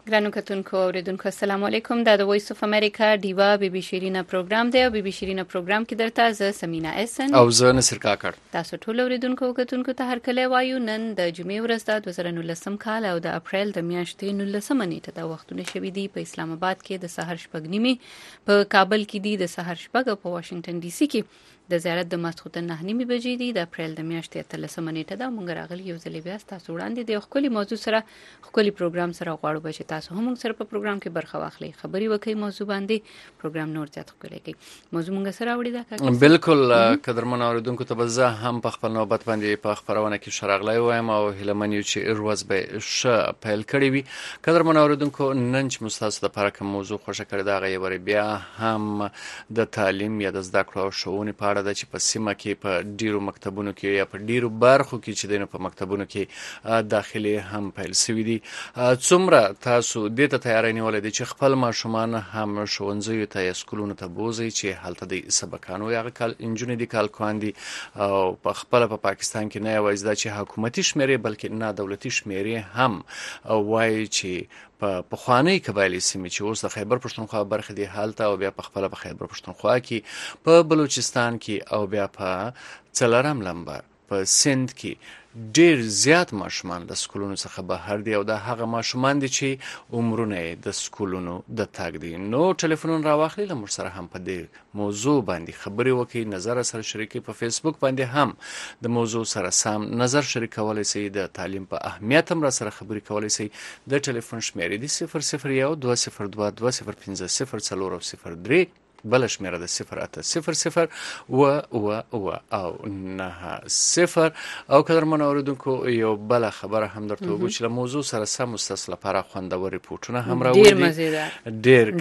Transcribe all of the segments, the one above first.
ګرانو کتونکو اوریدونکو السلام علیکم. دا د وایس اف امریکا ډیوا بي بي شیرینا پروګرام دی او بي بي شیرینا پروګرام کې درته زه سمینا احسن او زه نصر کاکړ. تاسو ټول اوریدونکو کتونکو ته هر کله وایو نن د جمعې ورځ د 2019 کال او د اپریل د میاشتې 19 نیټه د وختونه شوې دي. په اسلام آباد کې د سحر شپږ نیمه، په کابل کې دي د سحر شپږ او په واشنگټن ډي سي کې د زیارت د ماسخوتن 9 نیمه بجې دي. د اپریل د میاشتې 13 نیټه دا مونږ راغلی یو ځل بیا تاسو وړاندې د خپل موضوع سره خپل پروګرام سره غواړو چې تاسو هم سره په پروګرام کې برخه واخلئ، خبري وکړئ موضوع باندې، پروګرام نور زیات ښکلی کړئ. موضوع مونږ سره وړي دا بالکل قدرمن اوریدونکو ته زه هم په خپل نوبت باندې په خبرونه کې شراغلی وایم او هیلمن یو چې ورځ به ش پیل کړی وي. قدرمن اوریدونکو نن چې مستاسو د پاره کوم موضوع خوښه کړی دا غوړي بیا هم د تعلیم یا د زده کړو او ښوونې په اړه د چې په سیمه کې په ډیرو مکتبونو کې یا په ډیرو برخو کې چې دینه په مکتبونو کې داخلي هم پیل شوی دي. څومره تاسو د ته تیاری نیولې دي چې خپل ماشومان هم ښوونځیو ته یا سکولونو ته بوزي چې هلته د سبقانو یا کال انجونې دي کال کواندي او په خپل په پاکستان کې نه یوازې دا چې حکومتي شمیرې بلکې نه دولتي شمیرې هم وایي چې په پخوانی قبایلی سیمې چې اوس د خیبر پښتونخوا برخه دی حالت او بیا په خپل په خیبر پښتونخوا کې په بلوچستان کې او بیا په څلورم لمبر په سند کې ډیر زیات ماشومان د سکولونو څخه بهر دي او دا هغه ماشومان دي چې عمرونه د سکولونو د تاګ دي. نو ټلیفون راواخلي لمر سره هم په دې موضوع باندې خبري وکړي، نظر سره شریکي، په فیسبوک باندې هم د موضوع سره سم نظر شریکولای شي، د تعلیم په اهمیت هم را سره خبري کولای شي. د ټلیفون شمیرې دي 001 202 205 040 بل شمیره د 0800 و او 90 او قدرمن اوریدونکو یو بل خبره هم درته وګورم چې له موضوع سره سم مستسل لپاره خوندور ریپورتونه هم راوړي ډیر مزیدار ډیر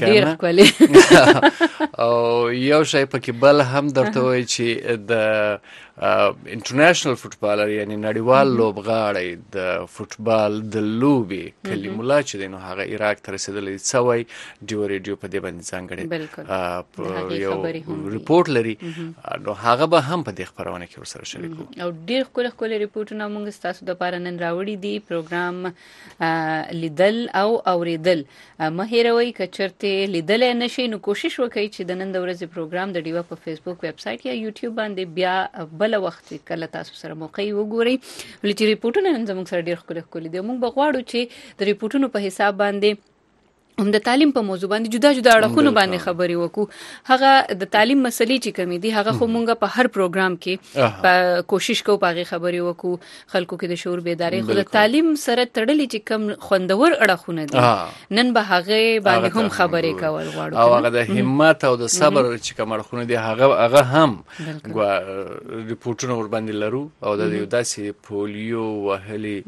کنه او یو شی پکې بل هم درته وایي چې د انټرنیشنل فوتبالر یعنی نړیوال لوبغاړی د فوتبال د لوبي کلیم الله چې دینو هغه عراق ته رسیدلی څوي ډیو ریډیو په دې باندې ځانګړي یو ریپورت لري نو هغه به هم په دې خبرونه کې ورسره شریکو او ډیر خپل ریپورتونه موږ تاسو د پاره نن راوړي دي. پروګرام لیدل او اوریدل مه هیروئ، کچرته لیدل نشي نو کوشش وکړئ چې د نن د ورځې پروګرام د ډیوا په فیسبوک ویب سټ یا یوټیوب باندې بیا بل وخت کله تاسو سره موقع وګورئ. ولې چې ریپورتونه نن زموږ سره ډیر ښکلي دي. موږ بغواړو چې د ریپورتونو په حساب باندې هم د تعلیم په موضوع باندې جدا جدا اړخونه باندې خبري وکړو. هغه د تعلیم مسلې چې کمی دي هغه خو مونږ په هر پروګرام کې په کوشش کوو پاغي خبري وکړو، خلکو کې د شعور بیداری خو د تعلیم سره تړلې چې کم خوندور اړخونه دي نن به هغه باندې هم خبري کول غواړو او هغه د همت او د صبر چې کوم اړخونه دي هغه هم ریپورتونه ور باندې لرو او د یو داسې پولیو وهلي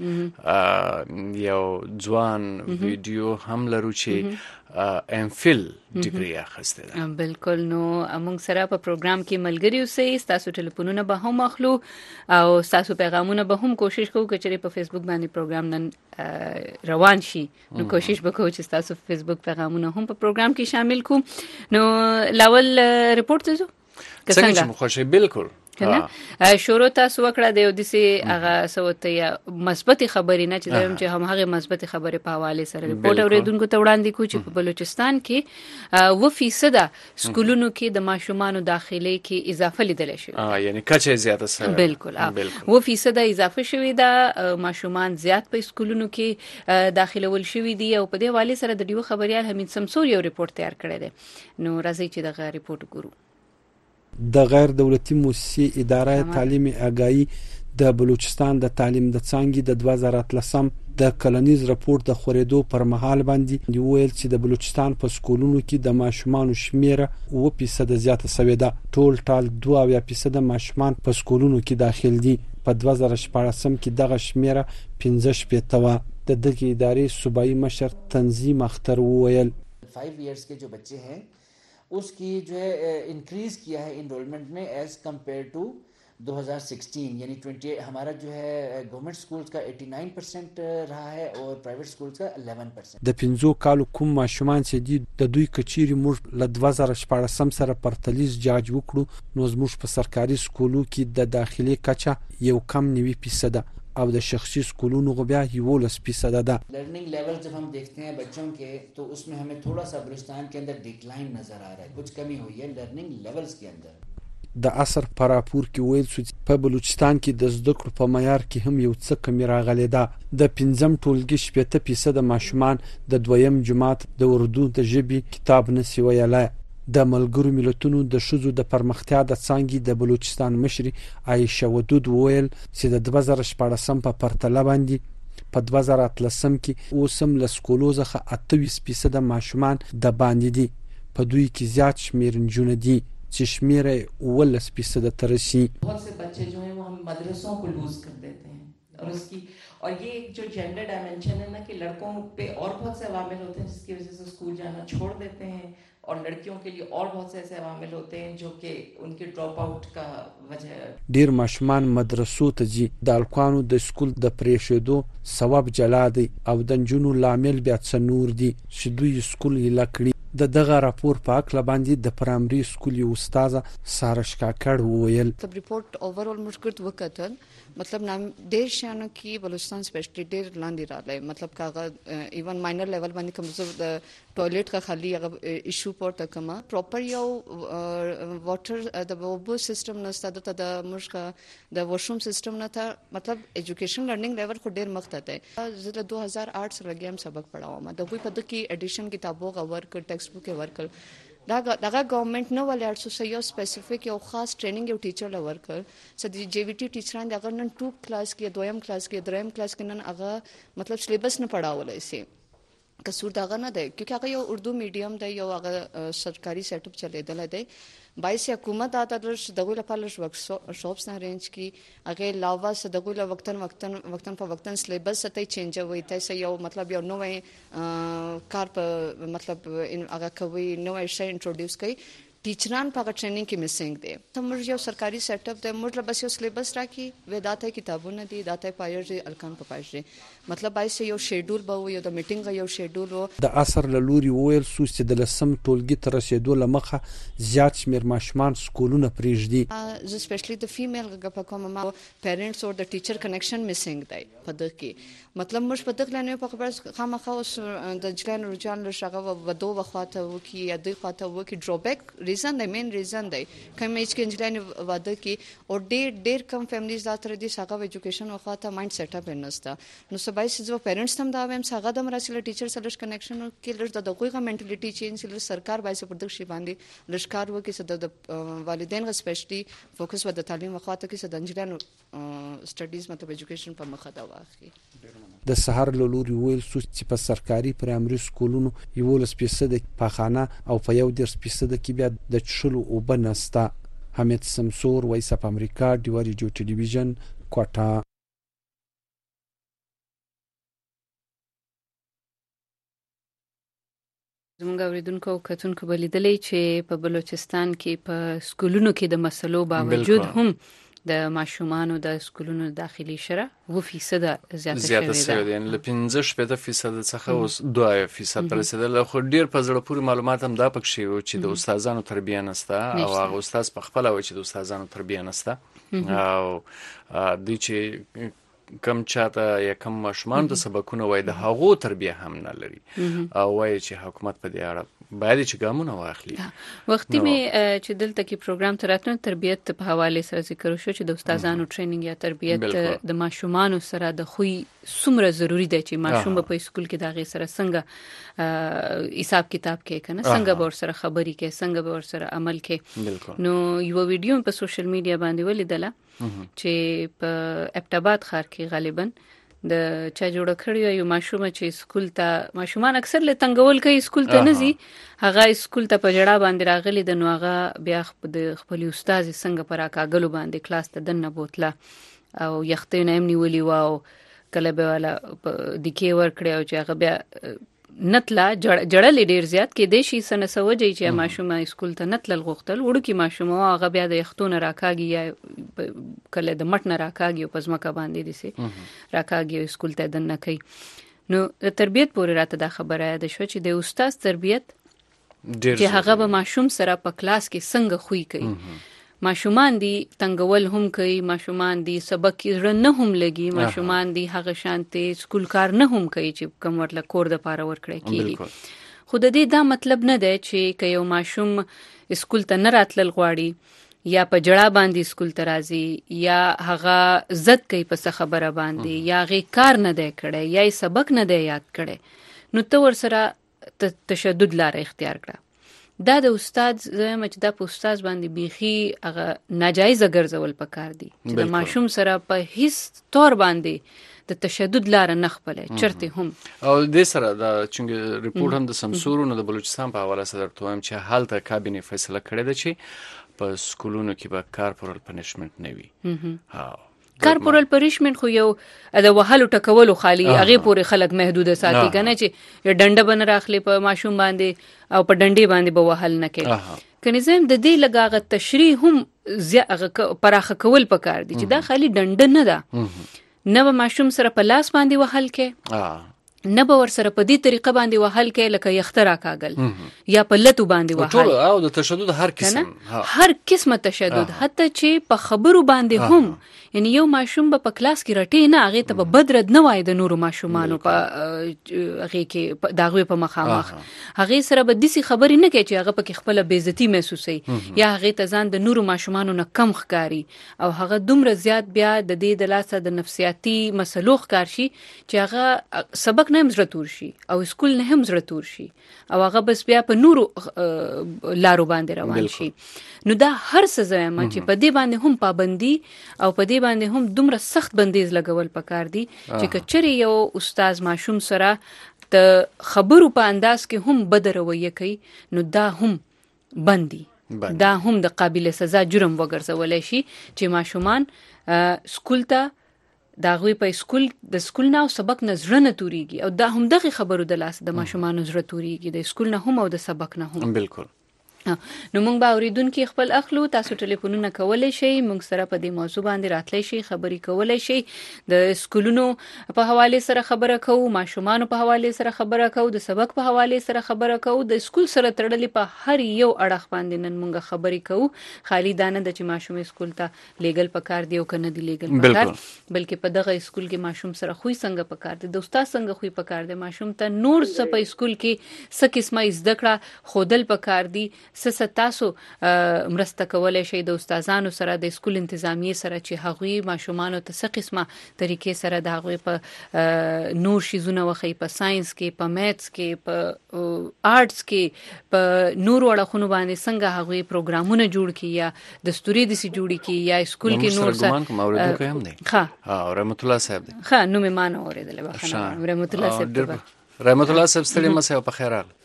یو ځوان ویډیو هم لرو چې امفیل ډیګري اخیسته ده. بالکل. نو موږ سره په پروګرام کې ملګری اوسئ، تاسو ټلیفونونه به هم اخلو او تاسو پیغامونه به هم کوشش کوو چې په فیسبوک باندې پروګرام نن روان شي نو کوشش وکړو چې تاسو فیسبوک پیغامونه هم په پروګرام کې شامل کو. نو لاول ریپورت زو څنګه چې مخه بالکل کنه شروع تاسو وکړه د یو دسي هغه سوته یا مثبت خبرې نه چې چې هم هغه مثبت خبرې په حواله سره ریپورت اوریدونکو ته وړاندې کو چې په بلوچستان کې 2% سکولونو کې د ماشومان داخلي کې اضافه لیدل شي. یعنی کچه زیاته سره بالکل 2% اضافه شوی دا ماشومان زیات په سکولونو کې داخله ول شوی دي او په دې حواله سره د دیو خبريال حمید سمسور یو ریپورت تیار کړی دی. نو راځي چې دغه ریپورت ګورو. د غیر دولتي مؤسسې اداره تعلیم آگاهی د بلوچستان د تعلیم د څانګې د 2013 د کلنیز راپور د خورېدو پر مهال باندې ویل چې د بلوچستان په سکولونو کې د ماشومان شمیره 2% زیاته شوې ده. ټول ټال 2% ماشومان په سکولونو کې داخل دي. په 2014 کې دغه شمیره 15% و. د دغه ادارې صوبایي مشر تنظیم اختر ویل 5 ایئرز के जो बच्चे हैं उसकी जो है इंक्रीज किया है इनरोलमेंट में एज कंपेयर टू 2016 यानी 20 हमारा जो है गवर्नमेंट स्कूल्स का 89% रहा है और प्राइवेट स्कूल्स का 11%. د 15 کالو کوم ماشومان چې دي د دوی کچيري موږ ل 2014 سره پرتلیز جاج وکړو نو زموږ په سرکاري سکولو کې د داخلي کچه یو کم 90% او د شخصي سکولونو بیا 11% ده. लर्निंग लेवल जब हम देखते हैं बच्चों के तो उसमें हमें थोड़ा सा बलूचिस्तान के अंदर डिक्लाइन नजर आ रहा है, कुछ कमी हुई है लर्निंग लेवल्स के अंदर. د اثر پر راپور کې ویل شو چې په بلوچستان کې د زده کړو په معیار کې هم یو څه کمی راغلی ده. د 5م ټولګي 70% ماشومان د 2م جماعت د اردو د ژبې کتاب نشي ویلای. د ملګرو ملتونو د ښځو د پرمختیا د څانګې د بلوچستان مشري عایشه ودود ویل چې د 2014 په پرتله باندې په 2013 کې اوسم له سکولو څخه 28% ماشومان د باندې دي. په دوی کې زیات شمیر نجونې دي چې شمیر 11% تر شي. बहुत से बच्चे जो हैं वो हम मदरसों को लूज कर देते हैं और ये जो जेंडर डायमेंशन है ना कि लड़कों पे और बहुत से अवामिल होते हैं जिसकी वजह से स्कूल जाना छोड़ देते हैं और लड़कियों के लिए और बहुत से ऐसे अवामिल होते हैं जो कि उनके ड्रॉप आउट का वजह है. ډیر ماشومان مدرسو ته ځي د الکوانو د سکول د پریښودو سبب جلا دی او د نجونو لامل بیا څه نور دي چې دوی سکول یې لکړي. د دغه راپور په اکله باندې د پرایمري سکول یو استاد سارش کاکړ وویل تب ریپورت اوورال مشکل وکړل मतलब नाम ډیر شانو کې بلوچستان سپیشلی ډیر لاندې راغلی मतलब کاغه ایون ماینر لیول باندې کوم څه د ټوایلټ کا خالی هغه ایشو پورته کما پراپر یو واټر د وبو سیستم نسته د مشکا د واشروم سیستم نه تا मतलब एजुकेशन लर्निंग लेवल को ډیر مخته ده. زه 2008 سره لګیم سبق پڑھاوم د کوئی په دکی ایډیشن کتابو غور کړ ټیکسټ بوک ورکړ دغه گورنمنت نو ولر سو یو سپیسیفیک یو خاص ټریننګ یو ټیچر لور کړ س د جی وی ټی ټیچران دغه نن 2 کلاس کې 2م کلاس کې 3م کلاس کې نن هغه मतलब سلیبس نه پڑھاولای سي قصور داغه نه ده کیونکه هغه یو اردو میډیم دی یو هغه سرکاري سیټ اپ چلیدل دی 22 حکومت آتادرش دغه لپاره ورکشاپس نه ارینج کی هغه علاوه س دغه وقتن په وقتن سلیبس ته چینج وي تاسو یو मतलब یو نوې کار په मतलब هغه کوي نوې شی انټروډیوس کوي ټیچران په ټریننګ کې میسنګ دي. تمر یو سرکاري سیټ اپ د موږ بس یو سلیبس راکی وداته کتابونه دي داته پایر الکان په پایره मतलब بای یو شیډول به یو د میټینګ یو شیډول د اثر له لوري ویل سو چې د لسم ټولګي تر رسیدو لمخه زیات شمیر ماشومان سکولونه پریږدي. ز سپیشلی د فیمیل غږ په کومه ما پیرنټس او د ټیچر کنیکشن میسنګ دی په دغه کې मतलब موږ په دغه لنه په خبر خامخا اوس د جګان رجان له شغه ودو وخاته وکي یا د خاطه وکي ډروبیک ریزن دی مین ریزن دی کوم ایج کې انجلین واده کې او ډیر کم فیملیز دا تر دې ساګه ایجوکیشن وخاته مایند سیټ اپ نهستا نو سبای سو پیرنټس هم دا ویم ساګه د مراسل ټیچر سره کنیکشن کې لږ د دغه منټالیټي چینج لږ سرکار بایسه پر دغه شی باندې لشکار وکي سد د والدین غ سپیشلی فوکس ود تعلیم وخاته کې سد انجلین سټډیز مطلب ایجوکیشن په مخه دا واخلي. د سحر له لوري ویل سو چې په سرکاري پرایمري سکولونو 11% پاخانه او په 10% کې بیا د چشلو او بنستا. حمید سمسور وایس اپ امریکا دیواری جو ټلویزیون کوټا. زموږ اوریدونکو کتونکو بلیدلې چې په بلوچستان کې په سکولونو کې د مسلو باوجود هم د ماشومانو د سکولونو داخلي شره 2% زیاته شوې ده. یعنی له 15% څخه اوس 2% رسیدل. خو ډیر په زړه پورې معلومات هم دا پکې وو چې د استادانو تربیه نسته او هغه استاد په خپل و چې د استادانو تربیه نسته او د چې کم چاته یا کم ماشومان د سبقونه وای د هغو تربیه هم نه لري او وای چې حکومت په دې اړه باید چې ګامونه واخلي. وختي می چې دلته کې پروګرام تراتنو تربیت په حواله سره ذکر وشو چې د استادانو ټریننګ یا تربیت د ماشومان سره د خوې څومره ضروری دی چې ماشوم په سکول کې دغه سره څنګه حساب کتاب کې کنه څنګه به ور سره خبري کې څنګه به ور سره عمل کې. نو یو ویډیو په سوشل میډیا باندې ولیدله چې په ابټاباد ښار کې غالبا د چا جوړ کړی یو ماشوم چې سکول ته ماشومان اکثر له تنګول کوي سکول ته نه ځي هغه سکول ته په جړه باندې راغلی د نوغه بیا د خپل استاد څنګه پر اکاګلو باندې کلاس ته دنه بوتله او یختې نه امني ولي واو کله به والا د کی ور کړی او چې هغه بیا نتلا جړل ډیر زیات کې د شي سن سوجي چې ماشومه سکول ته نتل غوښتل وړو کې ماشومه هغه بیا د یختونه راکاږي یا کله د مټ نه راکاږي په ځمکه باندې دي سي راکاږي سکول ته دنه کوي. نو د تربيت پورې راته دا خبره ده شو چې د استاد تربيت چې هغه به ماشوم سره په کلاس کې څنګه خوې کوي ماشومان دي تنګول هم کوي، ماشومان دي سبق کې نه هم لګي، ماشومان دي هغه شانته سکول کار نه هم کوي چې کوم ورله کور د پاره ورکړي کیږي. خو د دې دا مطلب نه دی چې که یو ماشوم سکول ته نه راتلل غواړي یا په جړه باندې سکول ته راځي یا هغه زد کوي په څه خبره باندې یا غي کار نه دی کړی یا سبق نه دی یاد کړی، نو ته ور سره تشدد لار اختیار کړه. دا د استاد زما چې دا په استاد باندې بيخي هغه ناجایز ګرځول پکار دي چې د ماشوم سره په هیڅ تور باندې د تشدد لار نه خپلې چرته هم. او د سره د چې ریپورت هم د سمسورو نه د بلوچستان په حواله سره درته چې حالت کابینه فیصله کړې ده چې په سکولونو کې به کارپورل پنیشمنت نه وي. کارپورل پنیشمنت خو یو د وهلو ټکولو خالی هغه پورې خلک محدود ساتي کنه چې ډنډه بن راخلي په ماشوم باندې او په ډنډي باندې به وهل نه کوي. کني زم د دې لګاغه تشریح هم پراخه کول پکار دي چې دا خالی ډنډه نه ده، نه ماشوم سره په لاس باندې وهل کې، نه به ور سره په دې طریقه باندې وهل کې لکه یخترا کاغل یا په لتو باندې وهل. ټول او د تشدد هر قسمه تشدد حتی چې په خبرو باندې هم، یعنی یو ماشوم په کلاس کې رټي نه هغه ته به بدرد نه وای د نورو ماشومانو په هغه کې داغوی په مخامخ هغه سره به دسی خبرې نه کوي چې هغه په خپل بے عزتی محسوسي یا هغه ته ځان د نورو ماشومانو نه کم ښکاری او هغه دومره زیات بیا د دې د لاسه د نفسیاتي مسلو ښکار شي چې هغه سبق نه هم زړه تور شي او سکول نه هم زړه تور شي او هغه بس بیا په نورو لارو باندې روان شي. نو دا هر څه زما چې په دې باندې هم پابندي او په دې باندې هم دومره سخت بندیز لګول پکار دي چې کچري یو استاد ماشوم سره د خبرو په انداز کې هم بدروي کوي نو دا هم بندي، دا هم د قابل سزا جرم وګرځولای شي چې ماشومان سکول ته دا غوي په د سکول نه او سبق نه زړه نه توريږي او دا هم دغه خبرو د لاس د ماشومان زړه توريږي د سکول نه هم او د سبق نه هم. بالکل. نو موږ به اوریدونکو خپل اخلو، تاسو ټلیفونونه کولای شئ، موږ سره په دې موضوع باندې راتلی شئ، خبرې کولای شئ، د سکولونو په حواله سره خبره کوو، ماشومان په حواله سره خبره کوو، د سبق په حواله سره خبره کوو، د سکول سره تړلې په هر یو اړخ باندې نن موږ خبرې کوو. خالی دانه د چې ماشوم سکول ته لیګل پکار دی او کنه دی لیګل پکار، بلکې په دغه سکول کې ماشوم سره خوې څنګه پکار دی، د استاد څنګه خوې پکار دی، ماشوم ته نور څه په سکول کې څه قسمه زده کړه خودل پکار دی، تاسو مرسته کولای شئ د استادانو سره د سکول انتظامیه سره چې هغوی ماشومان ته څه قسمه طریقې سره د هغوی په نور شیزونه وخی، په ساينس کې، په میتھس کې، په آرټس کې، په نور وړخونو باندې څنګه هغوی پروګرامونه جوړ کړي یا دستوري د سي جوړ کړي یا سکول کې نور څه موارد کوي هم دي. ها رحمت الله صاحب دی. ها نو مې مان اوریدل بخښنه رحمت الله صاحب. رحمت الله صاحب ستړي مسه په خیر حال.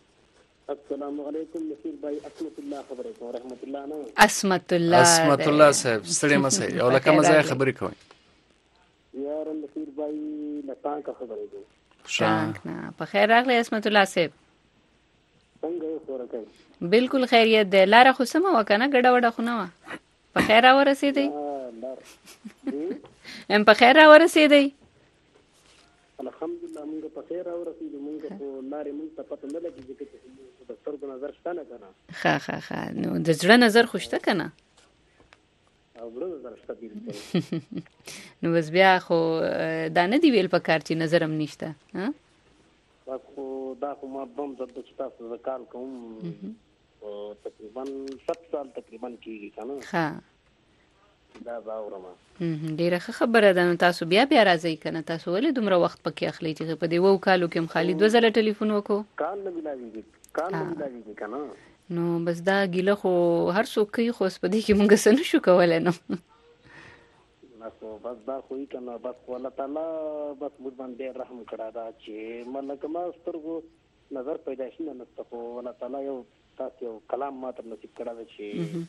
السلام علیکم نصیر بھائی اسمت الله خبرې کوم. رحمت الله نه اسمت الله صاحب ستړي مسه او لکه مزه خبرې کوي یار نصیر بھائی لتا کا خبرې کوم. شانک نه په خیر راغلی اسمت الله صاحب. څنګه خبره کوي؟ بالکل خیریت ده. لاره خو سمه وکنه ګډه وډه خو نه و. په خیر ورسېدی؟ ام په خیر ورسېدی؟ الحمدلله موږ په خیر ورسېدو. موږ په لارې موږ ته پته نه لګي چې د سترګو نظر شته نه کنه. ښه نو د زړه نظر خو شته کنه. او زړه نظر شته بالکل. نو بس بیا خو دا نه دی ویل پکار چې نظر هم نشته. ها خو دا خو ما بم د تاسو د کال کوم تقریبا 7 سال تقریبا کیږي کنه. ها دا باورما ډیره خبره ده. نو تاسو بیا راځئ کنه. تاسو ولې دومره وخت پکې اخلي چې په دې وو کالو کې خالد وزله ټلیفون وکړو؟ کال نه ملاویږي کنه. نو بس دا ګیله خو هر څوک کوي، خو په دې کې موږ څه نشو کولای. نو بس دا خو یې کنه بس الله تعالی بس موږ باندې رحم کړه دا چې ملک ما سترګو نظر پیدا شي نه نستخو الله تعالی یو تاسو یو کلام ماته نصیب کړه چې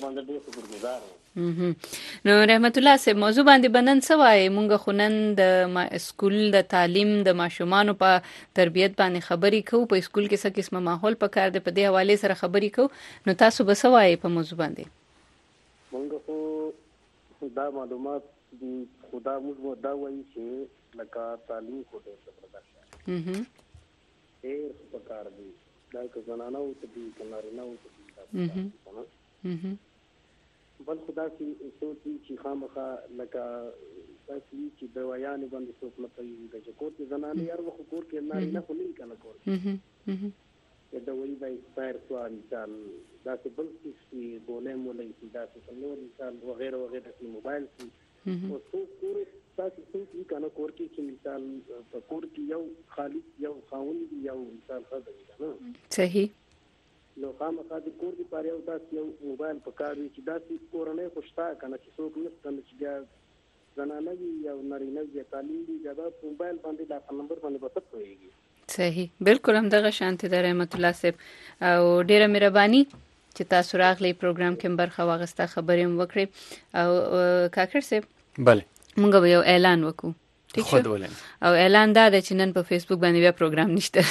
نو رحمت الله صاحب موضوع باندې بنن سوای مونږ خونن د سکول د تعلیم د ماشومان په تربیت باندې خبرې کوو، په سکول کې څه قسمه ماحول پکار دی، په دې حواله سره خبرې کوو. نو تاسو به سوای په موضوع باندې؟ مونږ خو دا معلومات دي خدا موږ دا وایي چې لکه تعلیم خو ډېر زبردست دی، ډېر پکار دی، دا که زنانه او ته دي که نارینه او ته دي بل خدا سي سوچي چې خامخا لکه تاسو چې د ویان باندې څوک نه کوي د کوټ زنانه یار وخت کور کې نه خو نه کنه کور د وی بای سپایر سوال مثال دا څه بل څه بولې مولې دا څه نور مثال وغیرہ وغیرہ په موبایل کې او څو کور تاسو څه کنه کور کې چې مثال په کور کې یو خالص یو خاوند یو مثال خاصه نه صحیح نو خامخا د کور دی پاره او تاسو یو موبایل په کار وی چې داسې کورونه خوشتا کنه چې څوک نشته چې بیا زنانه یا نارینه یا تعلیم دی دا موبایل باندې دا نمبر باندې وسط ويږي صحیح بالکل هم دغه شانته د رحمت الله صاحب او ډیره مهرباني چې تاسو راغلی پروګرام کې برخه واغسته خبرې هم وکړي او کاکر صاحب بله موږ به یو اعلان وکړو ٹھیک خود ولې او اعلان دا د چنن په فیسبوک باندې بیا پروګرام نشته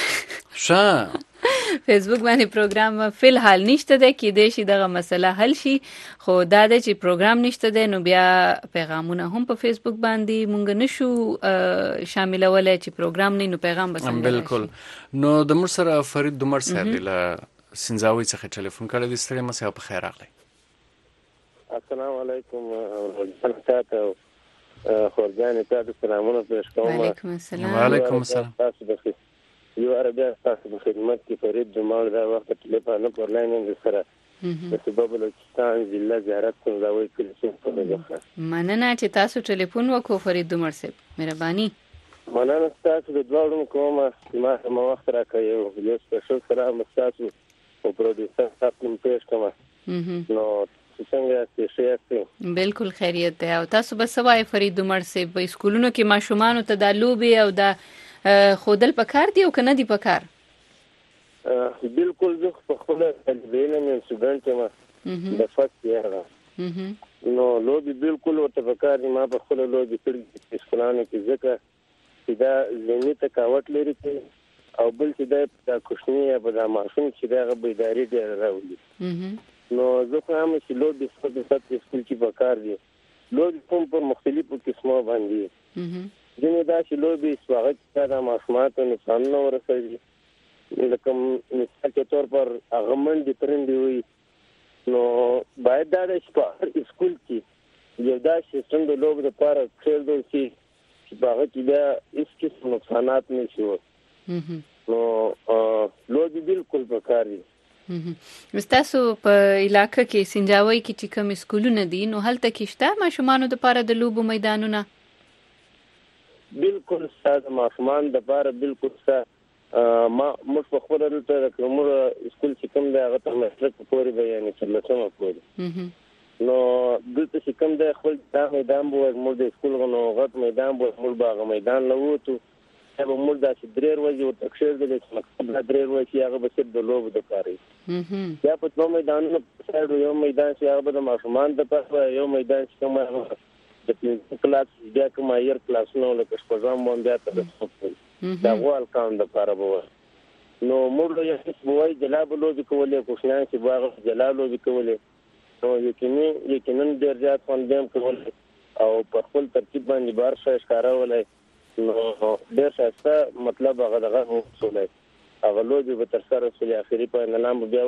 فیسبوک باندې پروګرام فل حال نشته ده کې د شي دغه مسله حل شي خو دا د چې پروګرام نشته ده نو بیا پیغامونه هم په فیسبوک باندې مونږ نشو شاملولای چې پروګرام نه نو پیغام بس بالکل نو د مر سره فرید دمر صاحب له سنځاوي څخه ټلیفون کړی د ستړي مسه په خیر راغلی السلام علیکم ورحمته خورجان تاسو سلامونه پېښ کوم وعلیکم السلام وعلیکم السلام تاسو بخیر یو عربیا تاسو په خدمت کې فرید جمال دا وخت ټلیفون په لاین سره د سبب بلوچستان ضلع زیارت سنځاوي کې څه مننه چې تاسو ټلیفون وکړو فرید دمر صاحب مهرباني مننه تاسو د دوړو کومه ما وخت راکړی یو سپیشل سلام تاسو او پروډوسر تاسو پېښ کوم نو څنګه شئ بالکل خیریت ده او تاسو به سوای فرید دمر صاحب په سکولونو کې ماشومان ته د لوبي او د خودل پکار دی او کنه دی پکار بالکل زه په خپل ویلم سټوډنټ ما د فاست ایئر نو لوبي بالکل ورته پکار دی ما په خپل لوبي کړی سکولانو کې ځکه چې دا ذهني تکاوت لري او بل چې دا کوښنی یا په ماشوم چې دا غوډاري دی راوړي نو زه هم چې لوبي په سکول کې پکار دی لوبي کوم په مختلفو قسمه باندې ځینې دا چې لوبي سواغت دا ماشومانو نقصان نه ورسوي لکه مثال کے طور پر اغمن دي ترندي وي نو باید دا د سکول کې یو دا سیستم د لوب لپاره خیر دی چې باغ کې بیا هیڅ قسم نقصانات نشي نو لوبي بالکل پکار دي مستاسو په علاقې کې سنجاوي کې چې کوم سکولونه دي نو هلته کې شته ماشومان د لپاره د لوبو میدانونه بالکل ساده ماشومان د لپاره بالکل ما مش په خبره درته کومه سکول چې کوم دی هغه ته مسلک پورې بیان چلته پورې نو دلته چې کوم دی خپل میدان بو موږ د سکول غو غټ میدان بو موږ باغ میدان لوتو هغه موږ د درې ورځې او تکشیر د مکتب درې ورځې هغه به د لوب د کاری یا په نو میدان یو میدان چې هغه د ماشومان د پاره یو میدان چې کوم د کلاس بیا کوم ایر کلاس نو لکه شپږم باندې تاسو دا غوال کاند د پاره بو نو موږ یې سوي جلاب لوبي کولې کوښنان چې باغ جلال لوبي کولې نو یقینا ډیر زیات فندم کولې او په خپل ترتیب باندې بار شای ښکارولای نو ډیر شاسته مطلب هغه دغه وصولای هغه لوبي به تر سره سولې اخیری په نلام بیا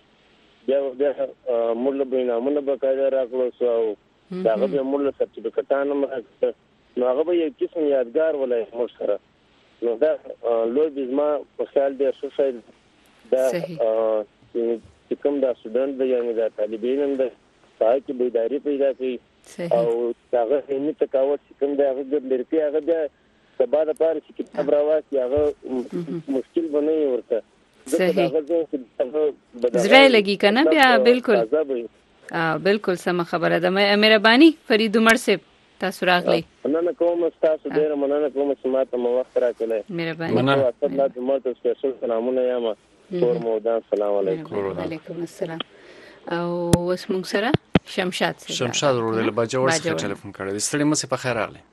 موږ له بینامونه بقاعده راغلو سو داغه به موږ له سرټیفیکټانو راځي نو هغه به یو قسم یادګار ولای موږ سره نو دا لوبي زما په خیال دی شوشای دا چې کوم دا سټوډنټ دی یعنی دا طالب علم دی هغه کې بیداری پیدا کوي او هغه هني تکاوت چې کوم دا هغه لري هغه د سبا د پاره چې کتاب راوځي هغه مشکل بنوي ورته صحیح زړه لګي کنه بیا بالکل بالکل سم خبره ده مهرباني فرید عمر صاحب تاسو راغلی مننه کوم تاسو ډیر مننه کوم چې ما ته وخت راکړی مهرباني مننه تاسو ته سپیشل سلامونه یم کور مودان سلام علیکم وعلیکم السلام او وسمو سره شمشاد ورو له باجوړ څخه ټلیفون کړی ستړي مې په خیر راغلی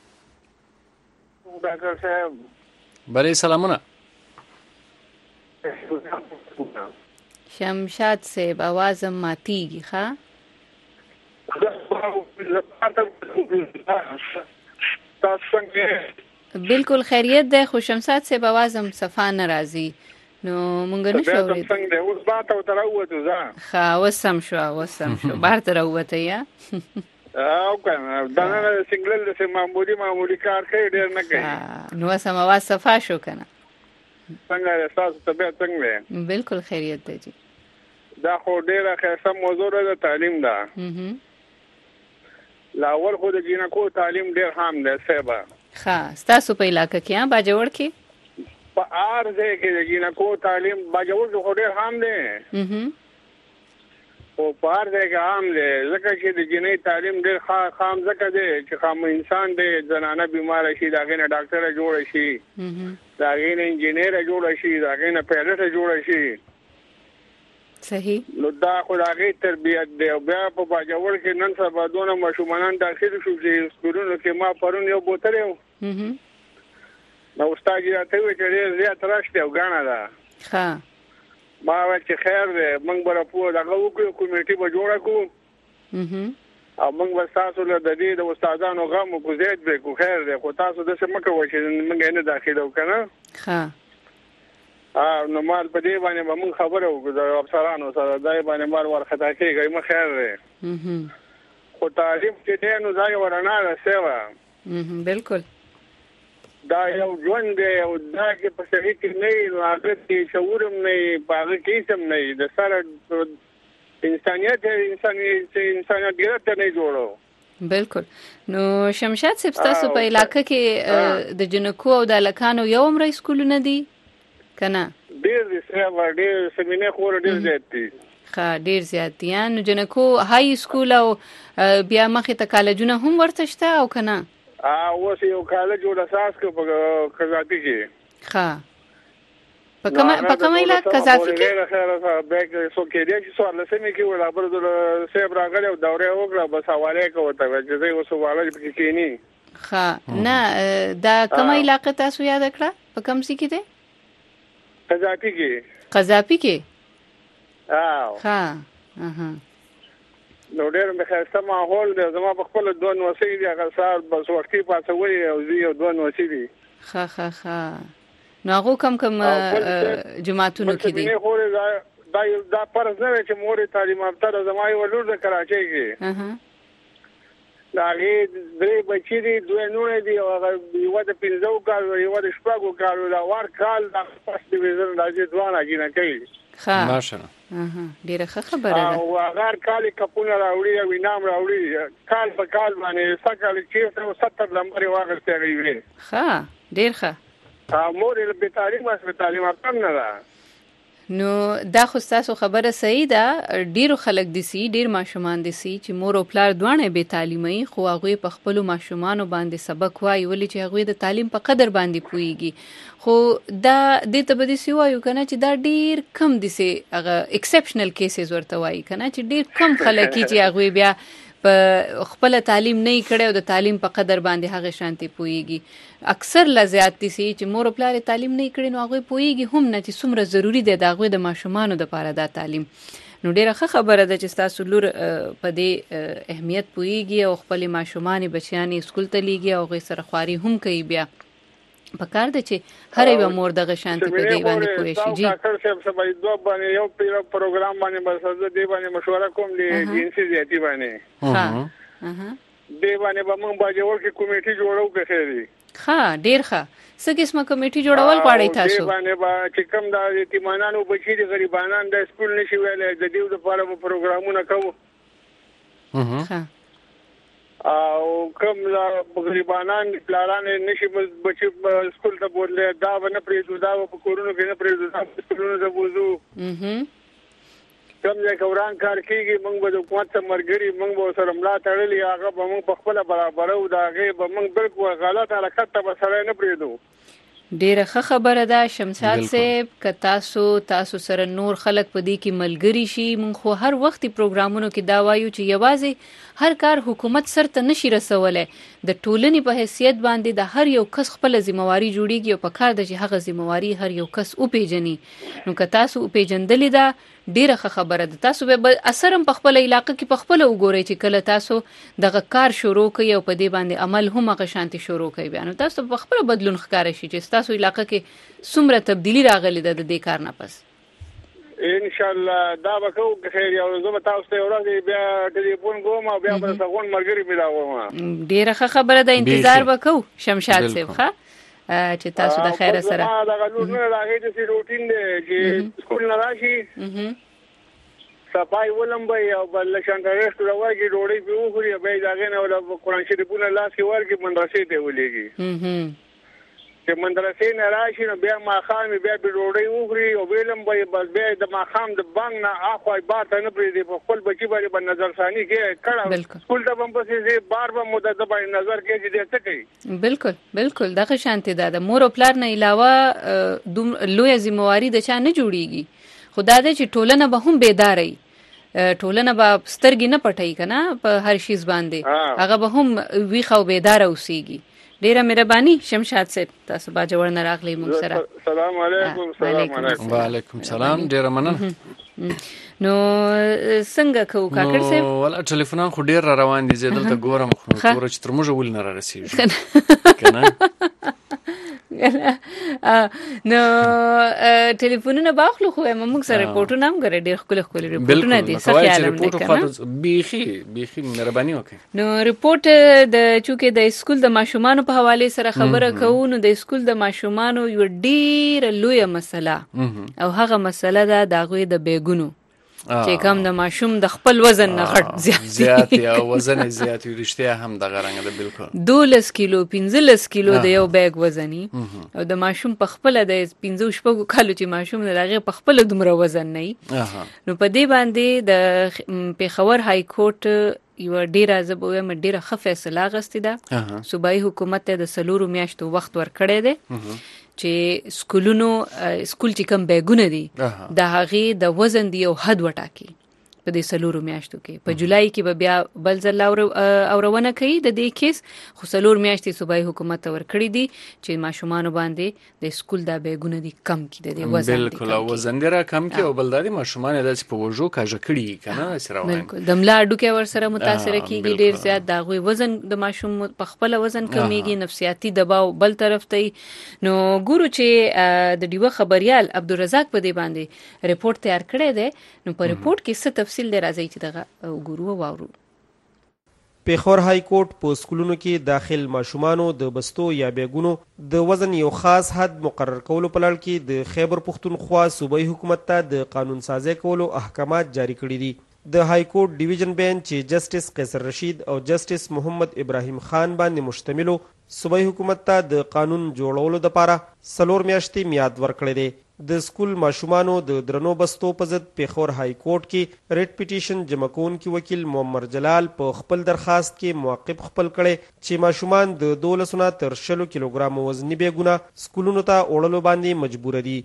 ډاکټر صاحب بله سلامونه شمشاد صاحب आवाज ماتیږي ښا بالکل خیریت ده خو شمشاد صاحب आवाज هم صفا ناراضي نو مونږ نشو اورېدل. څنګه دی اوس با ته تر وته ځه. ښه وسم شو بهر ته راووته یا او کنه دا نه سنگل د معمولی کار کوي ډیر نه کوي. نو سم आवाज صفا شو کنه. څنګه تاسو طبيعت څنګه ده؟ بالکل خیریت ده جی. دا خو ډیره ښه موضوع ده تعلیم ده. لاول خو د جنکو تعلیم ډیر هام ده سبا. ښه تاسو په علاقې کې باجوړ کې په ارزه کې د جنکو تعلیم باجوړ خو ډیر هام ده. او په ارزه کې هام ده ځکه چې د جنې تعلیم ډیر خام ځکه ده چې خام انسان دی زنانه بیمار شي داغه نه ډاکټر جوړ شي. داغه نه انجینیر جوړ شي داغه نه پایلټ جوړ شي. صحیح. نو دا خو داغه تربیت دی او بیا په باجوړ کې نن سبا دونه مشومان داخل شو چې سکولونو کې ما پرون یو بوتل یو. نو استاد یې راته وی چې زیات راشته او غاڼه ده. ها ما چې خیر دی موږ به په دغه وکړو کمیټه به جوړه کو. او موږ به تاسو له د دې د استادانو غو کو زیات به کو خیر دی خو تاسو د څه مکه و چې موږ نه داخله وکنه. ها نو مال په دې باندې به موږ خبره وکړو د افسرانو سره دای باندې مال ورختا کېږي ما خیر دی. خو تعریف چې دی نو ځای ورنه رسېوا. بالکل. دا یو ژوند دی او دا کې په شریک کې نه عادت کې شعورم نه پاغه کې سم نه د سره انسانيت انسانيت ګرته نه جوړو. بالکل. نو شمشاد صاحب تاسو په علاقې کې د جنکو او د لکانو یو عمر سکولونه دي کنه؟ ډېر ډېر سمینه خور ډېر زیات دي. ښه ډېر زیات دي. نو جنکو های سکول او بیا مخې ته کالجونه هم ورته شته او کنه؟ اوس یو کالج جوړ اساس کو په قزاقي کې. ښه په کومه علاقه قزاقي کې؟ خیر بیگ سو کې دي چې سوال لسمه کې ولا بر د سیب راغلی او دوره وکړه بس حواله کوته چې زه اوس حواله پکې کینی. ښه نه دا کومه علاقه تاسو یاد کړه په کوم ځای کې ده؟ قزاقي کې. قزاقي کې. ها نو ډېر مخاسته ماحول دی زما په خپل دوه نوسې دي هغه سار بس وختي پاتوي او زی دوه نوسې دي. ښه نو هغه کم جماعتونو کې دي. دا فرض نه چې مور تعلیم یافته زما یو لور د کراچۍ کې. دا غي درې بچی دي دوه نور دي او یو د 15 کال یو د 16 کال دا ور کال د فاست ډیویژن راځي دوه نه کوي. ښه ماشاءالله. ډیره ښه خبره ده. او هغه کال کپونه راوړي او انعام راوړي کال په کال باندې سکهال چې 70 نمبر واغسته غوي. ښه ډیر ښه. مور به تعلیم واسه تعلیم ارتم نه ده. نو دا خو تاسو خبره صحیح ده. ډیرو خلک دي سي ډیر ماشومان دي سي چې مور او پلار دوانه به تعلیمي خو هغه په خپل ماشومانو باندې سبق وایي ولې چې هغه د تعلیم په قدر باندې پويږي. خو دا د ته بده سی وایو کنه چې دا ډیر کم دي سي هغه ایکسپشنل کیسز ورته وایي کنه چې ډیر کم خلک چې هغه بیا په خپل تعلیم نه کړي او د تعلیم په قدر باندې هغه شانتي پويږي. اکثر لزیات دي چې مور او پلار تعلیم نه کړي نو هغه پويږي هم نه چې څومره ضروری دی دا هغه د ماشومانو لپاره دا تعلیم. نو ډیره ښه خبره ده چې تاسو لور په دې اهمیت پويږي او خپل ماشومان بچیانی سکول ته لیږي او غي سره خواري هم کوي. بیا پکار ده چې هر یو مور دغه شانتي په دې باندې پوي شي. جی ډاکټر صاحب سبا دوه باندې یو پروګرام باندې بس دې باندې مشوره کوم دي جنسي زیاتی باندې. ها دې باندې به موږ باجوړ کې کمیټه جوړو کې خېری. ها ډیر ښه. څه قسمه کمیټه جوړول غواړئ تاسو؟ دې باندې به چې کوم د یتیمانو بچی دي غریبانان د سکول نشي ویلې د دې لپاره پروګرامونه کوو. ها او کوم غریبانان پلاران نشي بچي سکول ته بوله دا ونه پریږدو دا په کورونو کې نه پریږدو دا سکولونو ته بوزو. کوم ځای کوران کار کیږي موږ به د حکومت مرګري موږ به سره ملا تړلي هغه به موږ په خپل برابر او دا غي به موږ بالکل غلط حرکت ته سره نه پریږدو. ډیره ښه خبره ده شمشاد صاحب ک تاسو سره نور خلک په دې کې ملګری شي. مونږ خو هر وخت پروګرامونو کې دا وایو چې یوازې هر کار حکومت سره نشي رسولای. د ټولنې په حیثیت باندې د هر یو کس خپل ځمواري جوړیږي او په کار د چې هغه ځمواري هر یو کس او پیژني. نو ک تاسو او پیژندلې ده ډیره خبره ده. تاسو به اثر هم په خپل علاقې کې په خپل وګورئ چې کله تاسو دغه کار شروع کوي او په دې باندې عمل هم هغه شانتي شروع کوي بیا نو تاسو په خپل بدلون ښکار شي چې تاسو علاقې کې څومره تبدیلی راغلی ده د دې کار نه پس. ان شاء الله دا به کو خیر یو زه تاسو ته ورځ بیا ټلیفون کوم او بیا به څنګه مرګري ملاوم. ډیره خبره ده انتظار وکاو شمشاد صاحب ښه چې تاسو د خیر سره دا غلو نه راغی چې روټین دی چې سکول نه راشي صفای ولمبای او بل شانګریست راوږي ډوړې په وخوري به داغه نه ولا قرآن شریفونه لاس کې ورګي مدرسې ته ولېږي چې مدرسې نه راشي نو بیا ما خام بیا به ډوړې وخوري او ویلمبای بس بیا د ما خام د بانګ نه اخوای بار ته نه پریږدي په خپل بچي باندې نظر ثاني کې کړه سکول ته هم پسې بار به مدد باندې نظر کې دې څه کوي. بالکل دغه شانتي ده د مور او پلار نه علاوه دوم لوی ذمہواری د چا نه جوړیږي خدای دې چې ټولنه به هم بیداري ټولنه به سترګې نه پټي کنه په هر شیز باندې هغه به هم وی خو بیدار اوسيږي. ډیره مهرباني شمشاد صاحب تاسو با جوړ نه راغلی مونږ سره. السلام علیکم. السلام علیکم. وعلیکم السلام. ډیره مننه. نو څنګه کو کاکړ صاحب ولا ټلیفونان خو ډیر را روان دي زه دلته ګورم خو چې تر موږ ول نه را رسیږي کنه نو ټلیفونونه باخلو خو موږ سره ریپورټونه هم غره ډیر خپل ریپورټونه دي څه خیال هم کنه بیخي مهرباني وکړئ. نو ریپورټ د چونکې د اسکول د ماشومان په حواله سره خبره کوو نو د اسکول د ماشومان یو ډیر لوی مسله او هغه مسله ده د غوي د بیګونو چې کوم د ماشوم د خپل وزن نه غټ زیات یا وزن زیات رښتیا هم د غرانګ د بالکل 12 کیلو 15 کیلو د یو بیگ وزنی او د ماشوم په خپل د 15 شپږ کالو چې ماشوم دغه په خپل دومره وزن نه نو په دې باندې د پیښور های کورټ یو ډیره زبوه ډیره ښه فیصله غستې ده. صوبایي حکومت ته د سلورو میاشتو وخت ورکړی دی چې سکول چې کم بیګونه دي د هغې د وزن دی یو حد وټاکي په دې سلورو میاشتو کې. په جولای کې به بیا بل ځل اورونه کوي د دې کیس خو سلور میاشتې صوبایي حکومت ته ورکړي دي چې ماشومان باندې د سکول د بیګونه دي کم کړي د وزن بالکل وزن دی را کم کړي او بل د ماشومان د په وژو کاږه کړي کنه سره بالکل د ملا اډوکه ور سره متاثر کیږي ډیر زیات دا غوي وزن د ماشوم په خپل وزن کمیږي نفسیاتي دباو بل طرف ته نو ګورو چې د دیوه خبريال عبدالرزاق په دې باندې ریپورت تیار کړی دی نو په ریپورت کې څه تفصیل دی راځي چې دغه ګورو واورو. پیښور های کورټ په سکولونو کې داخل ماشومانو د بستو یا بیګونو د وزن یو خاص حد مقرر کولو په لړ کې د خیبر پښتونخوا صوبایي حکومت ته د قانون سازي کولو احکامات جاری کړي دي. د های کورټ ډیویژن بینچ چې جسټس قیصر رشید او جسټس محمد ابراهیم خان باندې مشتملو صوبایي حکومت ته د قانون جوړولو لپاره 4 میاشتې میعاد ورکړی دی. د سکول ماشومانو د درنو بستو په ضد پیښور های کورټ کې ریټ پټیشن جمع کوونکي وکیل محمد جلال په خپل درخواست کې موقف خپل کړي چې ماشومان د 12 نه تر 20 کیلوګرام وزني بیګونه سکولونو ته وړلو باندې مجبور دي.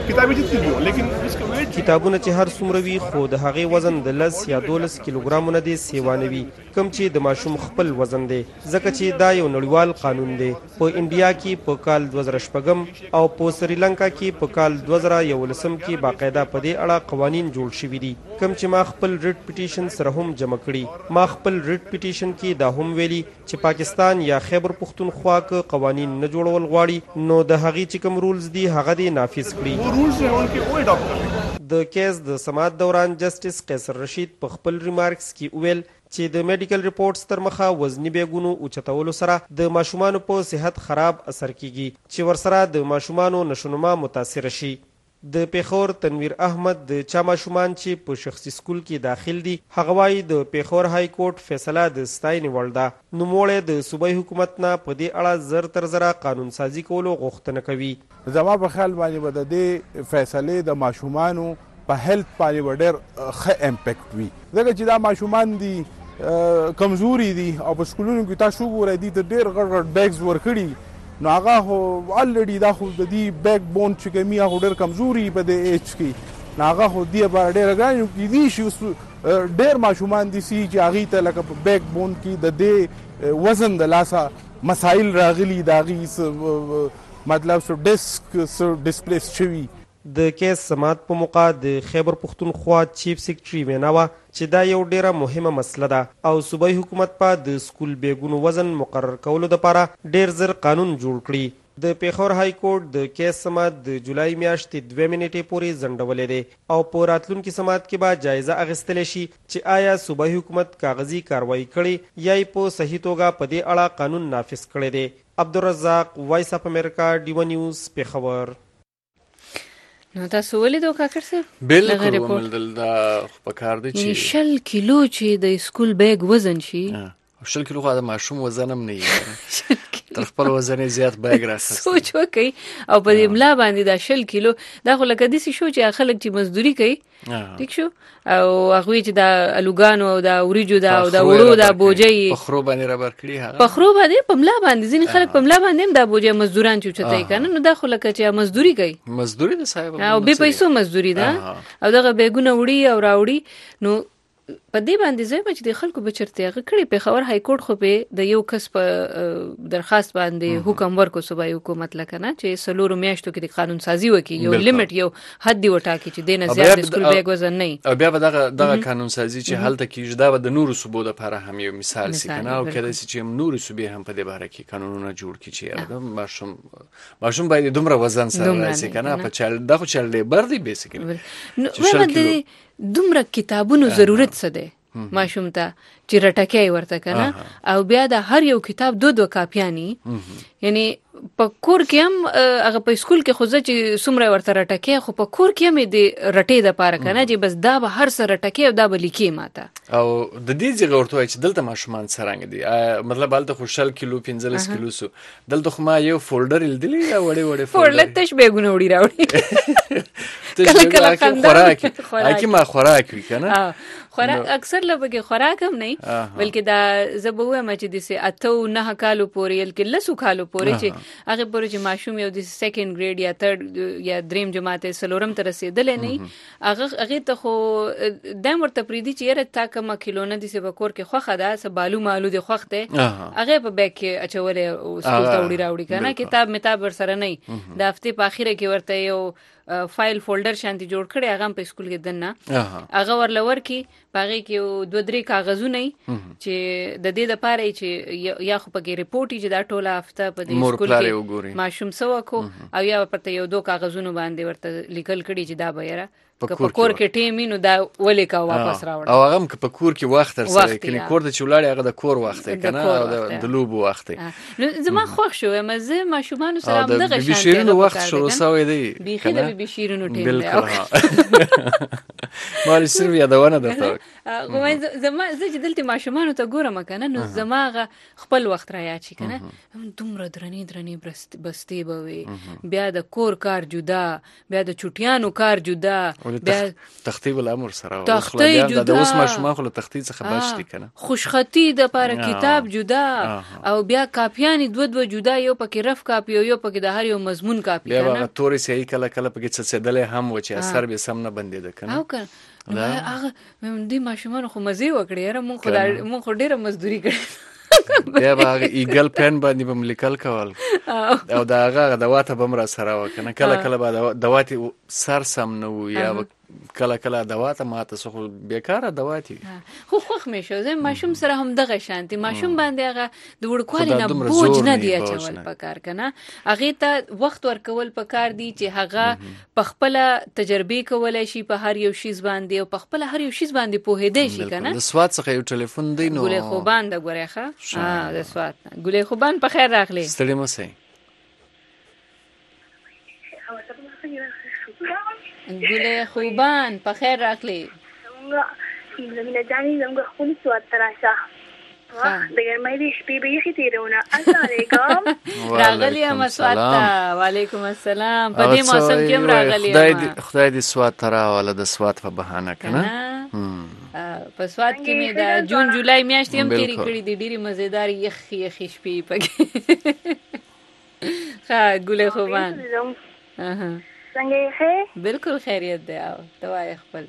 کتابونه چې هر څومره وي خو د هغې وزن د 10 یا 12 کیلوګرامونه دي سیوانه وي کوم چې د ماشوم خپل وزن دی ځکه چې دا یو نړیوال قانون دی. په انډیا کې په کال 2014 او په سریلانکا کې په کال 2011 کې باقاعده په دې اړه قوانین جوړ شوي دي کوم چې ما خپل ریټ پټیشن سره هم جمع کړي. ما خپل ریټ پټیشن کې دا هم ویلي چې پاکستان یا خیبر پښتونخوا کې قوانین نه جوړول غواړي نو د هغې چې کوم رولز دي هغه دې نافذ کړي. د کیس د سماعت دوران جسټس قیصر رشید په خپل ریمارکس کې ویل چې د میډیکل ریپورټس تر مخه وزنی بیګونو اوچتولو سره د ماشومانو په صحت خراب اثر کیږي چې ورسره د ماشومانو نشونما متاثر شي. د پیښور تنویر احمد د چا ماشومان چې په شخصي سکول کې داخل دي هغه وايي د پیښور های کورټ فیصله د ستاینې وړ ده. نوموړی د صوبایي حکومت نه په دې اړه زر تر زره قانون سازي کولو غوښتنه کوي. زما په خیال باندې به د دې فیصلې د ماشومانو په هیلث باندې ډېر ښه امپیکټ وي ځکه چې دا ماشومان دي کمزوري دي او په سکولونو کې تاسو ګورئ دي ته ډېر غټ بیګز ورکړي نو هغه خو الریډي دا خو د دې بیک بون چې کومي هغه ډېر کمزوري په دې ایج کې نو هغه خو دې به ډېر ګران کېدی شي ډېر ماشومان دي چې هغې ته لکه په بیک بون کې د دې وزن د لاسه مسایل راغلي د هغې مطلب ډسک ډسپلیس شوي د کیس سماعت په موقع د خیبر پښتونخوا چیف سیکریټري وینا وه چې دا یو ډیره مهمه مسله ده او صوبایي حکومت په د سکول بیګونو وزن مقرر کولو لپاره ډیر زر قانون جوړ کړي. د پیښور های کورټ د کیس سماعت د جولای میاشتې 2 نیټې پورې ځنډولې دی او په راتلونکي سماعت کې به جایزه اخیستلی شي چې آیا صوبایي حکومت کاغذي کاروایی کړې یا یې په صحیح توګه په دې اړه قانون نافذ کړی دی. عبدالرزاق، وایس اف امریکا، ډیو نیوز، پیښور. نو تاسو ولیدو کاکړ صاحب؟ بالکل وملیدل. دا په کار دی چې 100 کیلو چې د سکول بیگ وزن شي. 100 کیلو خو د ماشوم وزن هم نه وي، تر خپل وزن زیات بیگ راخسته. سوچ وکي او په دې ملا باندې دا 100 کیلو دا خو لکه دسی شو چې خلک چې مزدوري کوي ټیک شو او هغه چې دا الوګانو او دا اوریجو دا او دا وړو دا بوجي په خرو باندې رابر کړی هغه په خرو باندې په ملا باندې ځین خلک په ملا باندې دا بوجي مزدوران چوچتای کنه نو دا خو لکه چې مزدوري کوي، مزدوري د صاحب او به پیسو مزدوري ده او دغه بیگونه وړي او راوړي. نو په دې باندې زه چې د خلکو بچرته هغه کړي پیښور های کورټ خو په د یو کس په درخواست باندې حکم ورکو صوبایي حکومت لکنه چې سلورو میاشتو کې د قانون سازي وکي، یو لیمټ یو حد دی وټاکي چې دینه زیات سکول بیگ وزن نه او بیا به دغه قانون سازي چې حالت کې دا د نورو صوبو لپاره هم یو مثال سي کنه او کله چې نورو صوبې هم په دې باره کې قانونونه جوړ کړي چې ماشوم باید دومره وزن سره راسي کنه په چل دغه چل لیبر دی بیسیکلی دومره کتابونو ضرورت څه دی ماشوم ته چې رټکې ورته کنه او بیا د هر یو کتاب دو کاپیانی یعنی په کور کې هم هغه په سکول کې خو چې څومره ورته رټکې خو په کور کې هم د رټې د پاره کنه چې بس دا به هر سره رټکې او دا به لیکي ماته او د دې ځای ورته چې دلته ماشومان څنګه دي مطلب حالت خو 100 کیلو 15 کیلو سو دلته خو ما یو فولډر لیدلی یا وړي فولډر تش بیگونه وړي راوړي کله خوراک ما خوراک وی کنه خوراک اکثر لبګه خوراک هم نه بلکې دا زبوه ما چې د سه اته 9 کالو پورې یلکې لسو کالو پورې چې هغه پورې چې ماشوم یو د سیکنډ ګریډ یا تھرد یا دریم جماعت سلورم ته رسیدل نه هغه ته خو د مرته پریدي چې یره تا کومه کیلونه د سه بکور کې خوخه ده سبالو مالو د خوخته هغه په بیک کې اچولې او سکول ته وړي راوړي کنه کتاب متاب ور سره نه د هفته په اخیره کې ورته یو فایل فولډر شانتي جوړ کړي هغه په سکول کې دنه هغه ورلور کې باغې کې 2-3 کاغذونه چې د دې لپاره چې یا خو پکې ریپورت چې دا ټوله هفته په دې سکول کې ماشوم سو کو او یا پرته یو 2 کاغذونه باندې ورته لیکل کړي چې دا بیره په کور کې ټیمینو دا ولې کا واپس راوړل او هغه په کور کې وخت تر سره کلی کور ته چولاړي هغه د کور وخت کنه او د لوب وخت نو زما خوښ شو مزه ماشومان سره هم دغه شان بشیرونو وخت شروع شوی دی بيخي د بشیرونو ټیم بالکل مالي سر یادونه درته زما زه چې دلته ماشومان ته ګورم کنه نو زماغه خپل وخت را یاد شي کنه دومره درنی بستی بوي بیا د کور کار جدا بیا د چټیانو کار جدا بیا تختی ول امر سره د اوس ماشومان خو له تختی څخه بچ دي کنه خوشخطي د لپاره کتاب جدا او بیا کاپیانی دو جدا یو پکې رف کاپی او یو پکې د هر یو مضمون کاپی کنه بیا توري صحیح کله پکې څڅېدل هم و چې اثر به سم نه بندید کنه او کنه هغه دې ماشومان خو مزه وکړي یاره مونږ خو ډیره مزدوري کړې بیا به ایګل پن باندې به لیکل کول او دا هغه دواته بمر سره وکنه کله به دوات سر سم نو یا کله دواته ماته سو بیکاره دواتي خو خوخ مې شو زه ماشوم سره هم دغه شانتي ماشوم باندې هغه د وړکوالي نه بوج نه دی اچول پکار کنه هغه ته وخت ورکول پکار دی چې هغه په خپل تجربه کولای شي په هر یو شیز باندې او په خپل هر یو شیز باندې پوهېدای شي کنه د سواد څخه یو ټلیفون دی نو ګولې خوبان د ګورېخه د سواد ګولې خوبان په خیر راغلی ستړي مو سي ګولې خوبان په خیر راغلی زمينه جاني زموږ خپل سواد تراشه دغه مې دې شپې به یې تیرونه السلام علیکم راغلی ام سواد وعلیکم السلام په دې موسم کې هم راغلی خدای دې سواد ترا ولا د سواد په بهانه کنه په سواد کې مې د جون جولای میاشتې هم تیری کړې دي ډېری مزیدار یخ شپې پکې ها ګولې خوبان څنګه یې بالکل خیریت دی او دوای خپل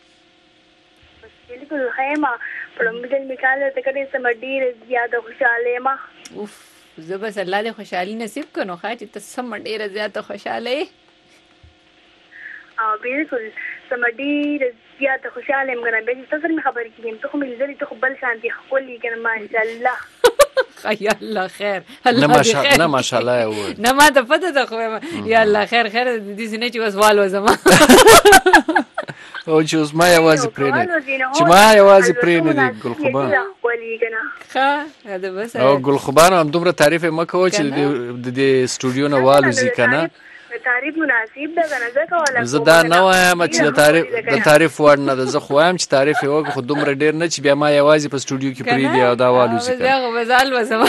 بالکل خیمه پرمګل میکاله ته کړي سم ډیر زیاده خوشاله ما اوف زبر الله دې خوشحالي نصیب کړو خاطر ته سم ډیر زیاده خوشاله بالکل سمډي زیاته خوشاله یم کنه به تاسو مې خبر کیم ته خو مې لیدلې ته خو بل شانتي خولي کنه ماشاءالله یا الله خیر نه ماشاءالله و نه ما ته پته ده خو یا الله خیر دې سینې چې وسوال وزما او چې اوس ما یوازې پرې نه دي ګل خوبان ښه دا بس او ګل خوبان هم دومره تعریف مکو چې د سټوډیو نه والوزي کنه تعریف مناسب ده کنه ځکه ولا زه دا نه وایم چې د تعریف وړ نه ده، زه خو وایم چې تعریف یې وکړو خو دومره ډېر نه چې بیا ما یوازې په سټوډیو کې پرېږدي او دا والوزي بیا خو به زه الوزم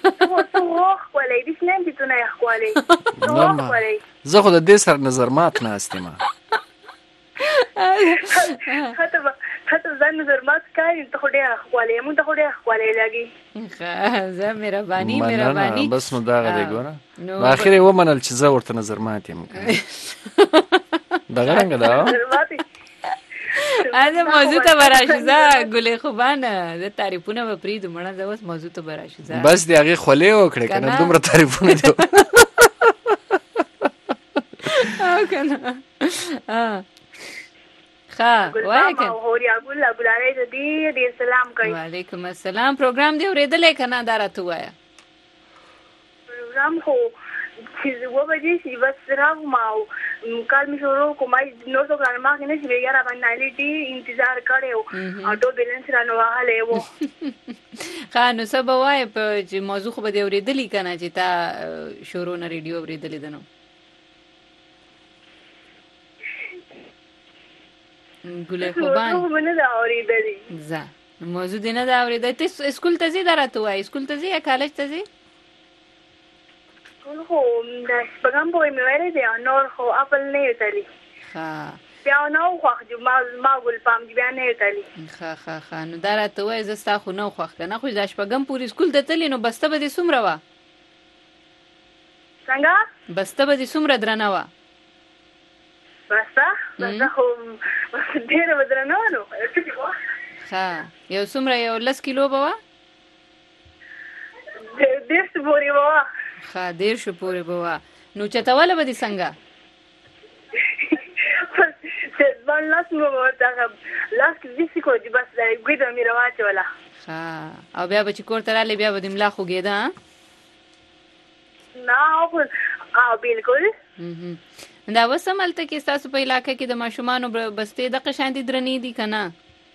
زه خو د دې سره نظر مات ناست یم حتی ځان نظر مات کوي ته خو ډېره ښکلې مونږ ته خو ډېره ښکلې لګي زه مهرباني بس نو دغه دی ګوره نو اخر یې ومنل چې زه ورته نظر مات یم دغه رنګه ده زه موضوع ته به راشو زه ګلې خوبانه زه تعریفونه به پرېږدو مړه زه اوس موضوع ته به راشو بس د هغې خولې وکړې که نه دومره تعریفونه دي او که نه وعلیکم السلام پروګرام دی اورېدلی که نه دا راته ووایه پروګرام خو چې 2 بجې شي بس راغلم او کار مې شروع کوم نور څوک رانه مخکې نه شي بیا را باندې علي ډېر انتظار کړی و او ټول بیلنس رانه وهلی و ښه نو څه به وایې چې موضوع خو به دې اورېدلي که نه چې تا شروع نه ریډیو اورېدلې ده نو ګلې خوبان نه ده اورېدلې ځه موضوع دې نه ده اورېدلی ته اسکول ته ځې دا راته وایې اسکول ته ځې یا کالج ته ځې خو د شپږم پورې مې ویلی دی نور خو اپل نه یې تلي بیا نه و خوښ ما ګل پام بیا نه یې تلي ښه نو دا راته وایې زه ستا خو نه و خوښ که نه خو دا شپږم پورې اسکول ته تلې نو بسته به دې څومره وه څنګه بسته به دې څومره درنه وه بسته خو ډېره به درنه وه نو ښه یو څومره یو 10 کیلو به وه 10 پورې به وه ښه 10 پورې به وه نو چتوله به دې څنګه او بیا به چې کور ته راغلې بیا به دې ملا خوږېده نه بالکل دا اوس هم هلته کې ستاسو په علاقه کې د ماشومانو بستې دغه شانتې درنې دي که نه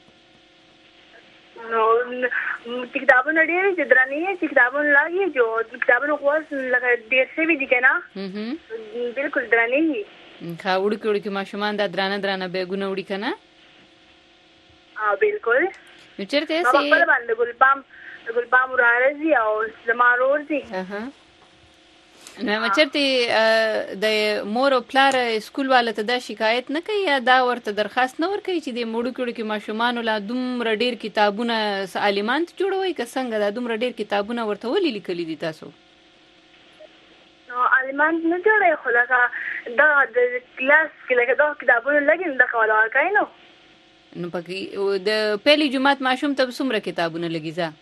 نو کتابونه ډېر چې درنې چې کتابونه لاګي جو کتابونه خو اوس لکه ډېر شوي دي که نه بالکل درنې دي ښه وړوکي ماشومان دا درانه بیګونه وړي که نه بالکل نو چېرته ما خپله باندې د ګلپام وراره ځي او زما ورور ځي نو چېرته د مور او پلار اسکول والا ته دا شکایت نه کوي یا دا ورته درخواست نه ورکوي چې د وړوکي ماشومانو لا دومره ډېر کتابونه عالمان ته جوړوئ که څنګه دا دومره ډېر کتابونه ورته ولې لیکلي دي تاسو عالمان نه جوړوي خو لکه دغه د کلاس کې لکه دغه کتابونه لګي نو دغه والا ورکوي نو پکې د پیلي جومات ماشوم ته څومره کتابونه لګي ځه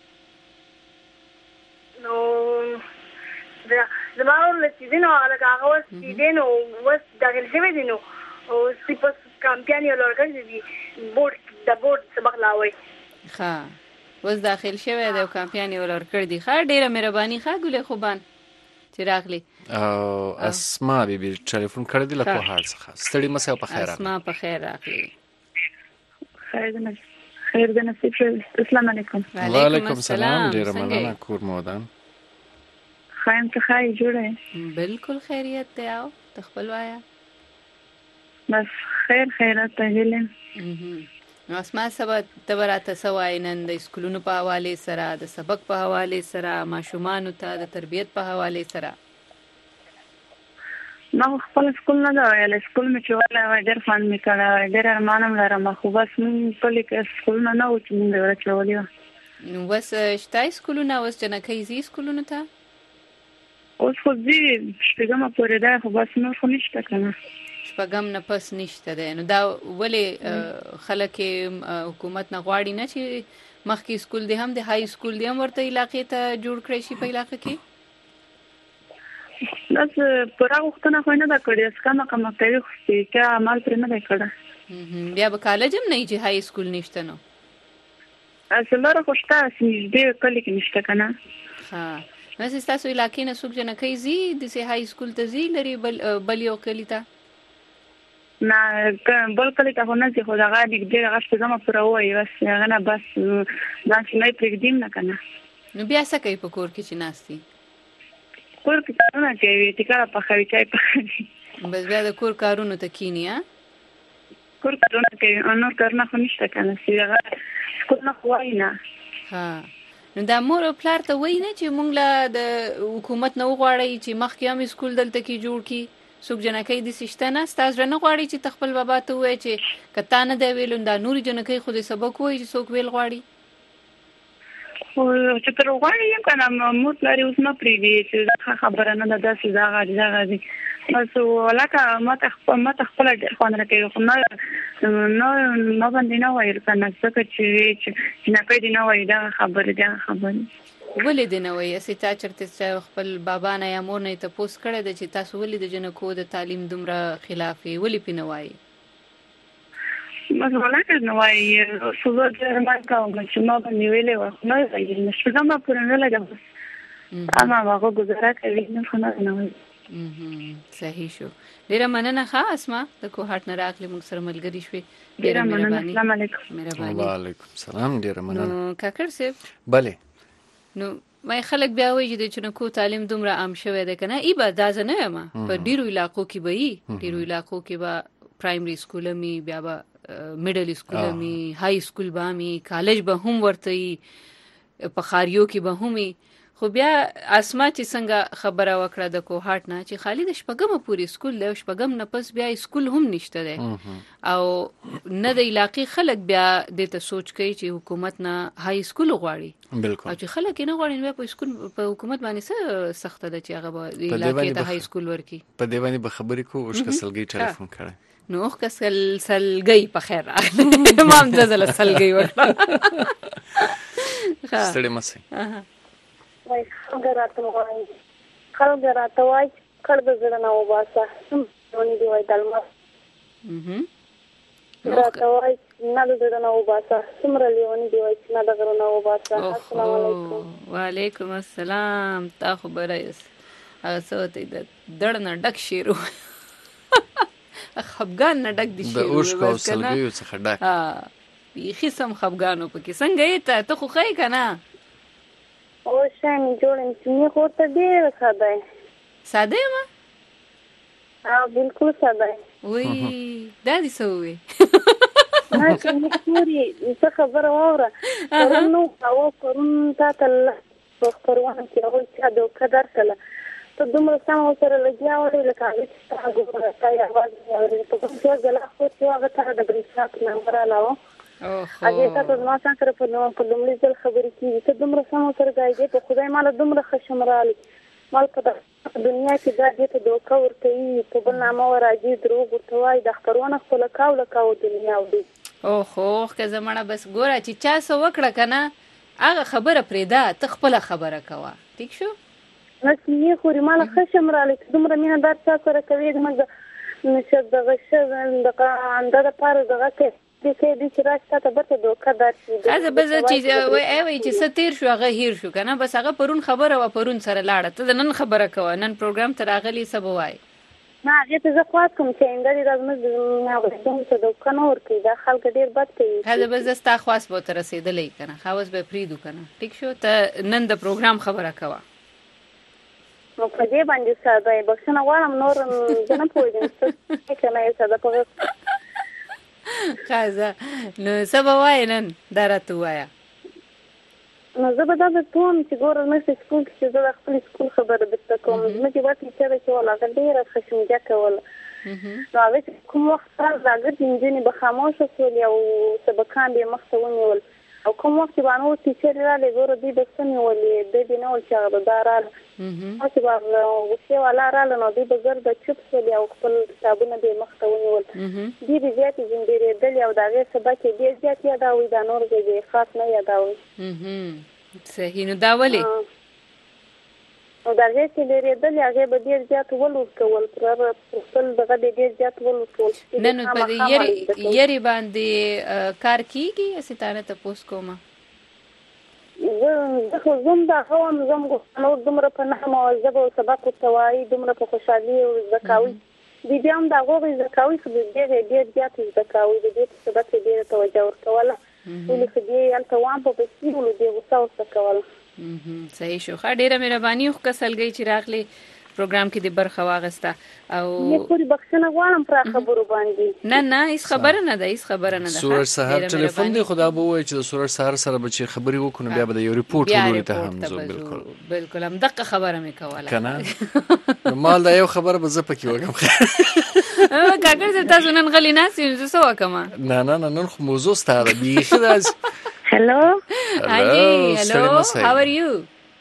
نو زما ورله چې دي نو لکه هغه اوس چې دی نو اوس داخل شوی دی نو اوس کامپیان یې ورکړی دي د بورډ سبق لاوی ښه اوس داخل شوی دی او کامپیان یې ورکړی دي ښه ډېره مهرباني ښه ګلې خوبان چې راغلی او اسما بیبي ټلیفون کړی دی له کوهاټ څخه ستړي مه سئ او په خیر راغلی اسما په خیر راغلی خیر د نصیب السلام علیکم وعلیکم السلام ډېره مننه کور مو ودان خایم ته خای جوړه بالکل خیریت دی او تخپل وایا بس خیرات ته هیلم نو اسما سبا تبراته سوای نن د اسکولونو په حواله سره د سبق په حواله سره ماشومان ته د تربیت په حواله سره نو خپل سکول نه دا ویل سکول می چواله ډېر فن می کړه ډېر ارمانم لرم خو بس مون په لیک سکول نه نو چې مونږ ورچولې نو وس شتای سکولونه وس جنکې زی سکولونه ته اوس خو دې شپږم پورې ده خو بس نور خو نشته کنه شپږم نه پس نشته ده نو دا ولې خلک حکومت نه غواړي نه چې مخکې سکول دی هم د های سکول دی هم ورته علاقې ته جوړ کړی شي په علاقه کې بس پوره وختونه خو نه دا کړی اس کما کما کوي خو چې عمل پر نه کړه بیا به کالج هم نه چې های سکول نشته نو اصله را خوشته نږدې کلی کې نشته کنه ها نو تاسو علاقې نه څوک جن کوي زی د سي های سکول ته زی لري بل یو کلی ته نه بل کلی ته نه چې خو دا غاډي ډېر غشت زما پر وای بس هغه نه بس ځان چې نه پرېږدیم نه کنه نو بیا څه کوي په کور کې چې ناشتي کور کې نه کوي ټیکاره په خوي چای په بس بیا د کور کارونو ته کینی ها کور کارونه کوي نو کارونه خو نشته کنه چې هغه سکول نه خوای نه ها نو دا مور او پلار ته وای نه چې مونږ له د حکومت نه وغواړي چې مخکې هم سکول دلته کې جوړ کی څوک جنکې د سشتنه ستاسو نه غواړي چې تخپل بابا ته وای چې کته نه دی ویلون دا نور جنکې خو دې سبق وای چې څوک ویل غواړي او چې تر غواړي یم کنه مور لري اوس نه پریږي چې خبره نه ده چې دا غاړي بس ولکه ما خپل خوان راکې خو نه باندې نه وایي کنه چې نه پېد نه وایي دا خبره ولې د نوې استا چرته خپل بابا نه یا مور نه ته پوس کړی د چې تاسو ولې د جنکو د تعلیم دومره خلاف ولې پینوای مثلا نو وایي سوزه د مارکا او چې ما باندې ویلې و نو وایي نشو دا ما پرنه لګم اما هغه گزاره کوي نه خو نه وایي صحیح شو ډیره مننه خاص ما د کوهټ نه راغلی موږ سره ملګری شوې ډیره مننه السلام علیکم وعلیکم السلام ډیره مننه کاکر صاحب بله نو مې خلک بیا وایي چې د چنکو تعلیم دومره عام شوی دی کنه ای به دا نه یم په ډیرو علاقو کې به ډیرو علاقو کې به پرایمري سکول می بیا به میډل سکول می های سکول به می کالج به هم ورته په خاریو کې به هم خو بیا اسما چې څنګه خبره وکړه د کوهټ نه چې خالد شپږم پوری سکول له شپږم نه پس بیا سکول هم نشته دی او نه د علاقې خلک بیا د ته سوچ کوي چې حکومت نه های سکول غواړي بالکل او چې خلک نه غواړي بیا په سکول په حکومت باندې څه سخت ده چې هغه د علاقې ته های سکول ورکی په دې باندې به خبرې کو اوس کسلګي ټلیفون کړه نو اوس کسلګي په خیر امام زل سلګي وکړه ستړي مسي وای خلک راته وای کړه د زړه نه وباسه ونی دی وای دلمه راته وای نه د زړه نه وباسه څومره لیونی دی وای نه د زړه نه وباسه السلام علیکم وعلیکم السلام تا خبره یس هغه څه ته دړ نه ډک شیرو خفګان نه ډک دي شیرو د اوښ کو سلګیو څخه ډک ها یخي سم خفګانو پکې څنګه ته خو خای کنه او شان جوړم چې نه کوته ډیر ساده ما بالکل ساده وای دا دي سوې ما چې نوري څه خبره وره نو او کورن تا تل په پروانه کې او چې دا قدر کله ته دومره سم سره لګیا وې لکه چې تاسو ګورئ یا आवाज اورئ په کوم څه غلا خو چې هغه ته د بریښنا نمبر علاوه اګه تاسو ما څنګه په لومړي ځل خبرې کیږي ته دومره سم سره غايږي ته خدای مال دومره خشمرالي مال په دنیا کې دا دې ته دوکا ورته په بل نامه راځي دروغ ورته وای د خبرونه خپل کاو دنیا ودی او خو که زمړه بس ګوره چې چا سو وکړه کنه هغه خبره پرېدا ته خپل خبره کوه ٹھیک شو نو خوري مال خشمرالي دومره مینه دا تاسو سره کوي موږ نشه دغه څه د پاره دغه کې دې چې راځه ته به دوکا درشي دا به چې وای چې ستیر شو هغه هیر شو کنه بس هغه پرون خبره و پرون سره لاړه ته نن خبره کوه نن پروګرام ته راغلی سبا وای نه هغه ته زه خواست کوم چې اندري راځم نه غوښتم چې دوکا نه ورکړي دا خلک ډیر بد کوي هغه به زستا خواست به تر رسیدلې کنه خواست به پریدو کنه ټیک شو ته نن د پروګرام خبره کوه نو په دې باندې ساده بخښنه غواړم نور نه پوهیږم څه کنه یې ساده په خازه نو سبا وای نن درته وایا نو زه به دا ته چې ګورم چې سکول کې زه خپل سکول خبره به کوم نو چې وایي چې ولا غډیره خشمجه کول نو هغه کوم وخت راځي چې به خاموشه شول او سبقان به مخته ونیول او کوم وخت باندې ټیچر را لګور دی بسنه ولې د دې نو چې هغه دارال او چې باندې وشي ولا را نو دی بغیر د چپس ولې او خپل کتابونه به مخته ونیول دی دې زیات زندګی دل او داغه سبا کې ډیر زیات یادوي دا نور دې خاص نه یادوي صحیح نو دا ولې او دا هغه چې لري هغه به ډیر زیات ولورکول پر خپل دغه ډیر زیات ولورکول نن په دې یری باندې کار کیږي ستانه تاسو کومه زه خو زم دا هم زم نو دومره په نه موظف او سبق توای دومره په خوشحالي او زکاوي دې بیا هم دا غوږی زکاوي خو ډیر زیات زکاوي دې سبق ډیر توجه ورکوله ولې خو دې الته وام په پسیولو دې وساوسه کوله صحیح شو ډیره مهرباني خو کسلګي چې راغلي پروګرام کې د برخه واغسته او یې پوری بخښنه غواړم پر خبرو باندې نه هیڅ خبره نه ده سورج سحر ټلیفون دی خدا به وای چې سورج سحر سره به چې خبري وکړو بیا به یو ریپورت ورولې ته هم زه بالکل هم دغه خبره مې کوله کنه مال دا یو خبره به زه پکې وکم کاکر تاسو نن غلی ناسې زه سو وکم نه نن خو موضوع ستاره بیخي داس هلو how are you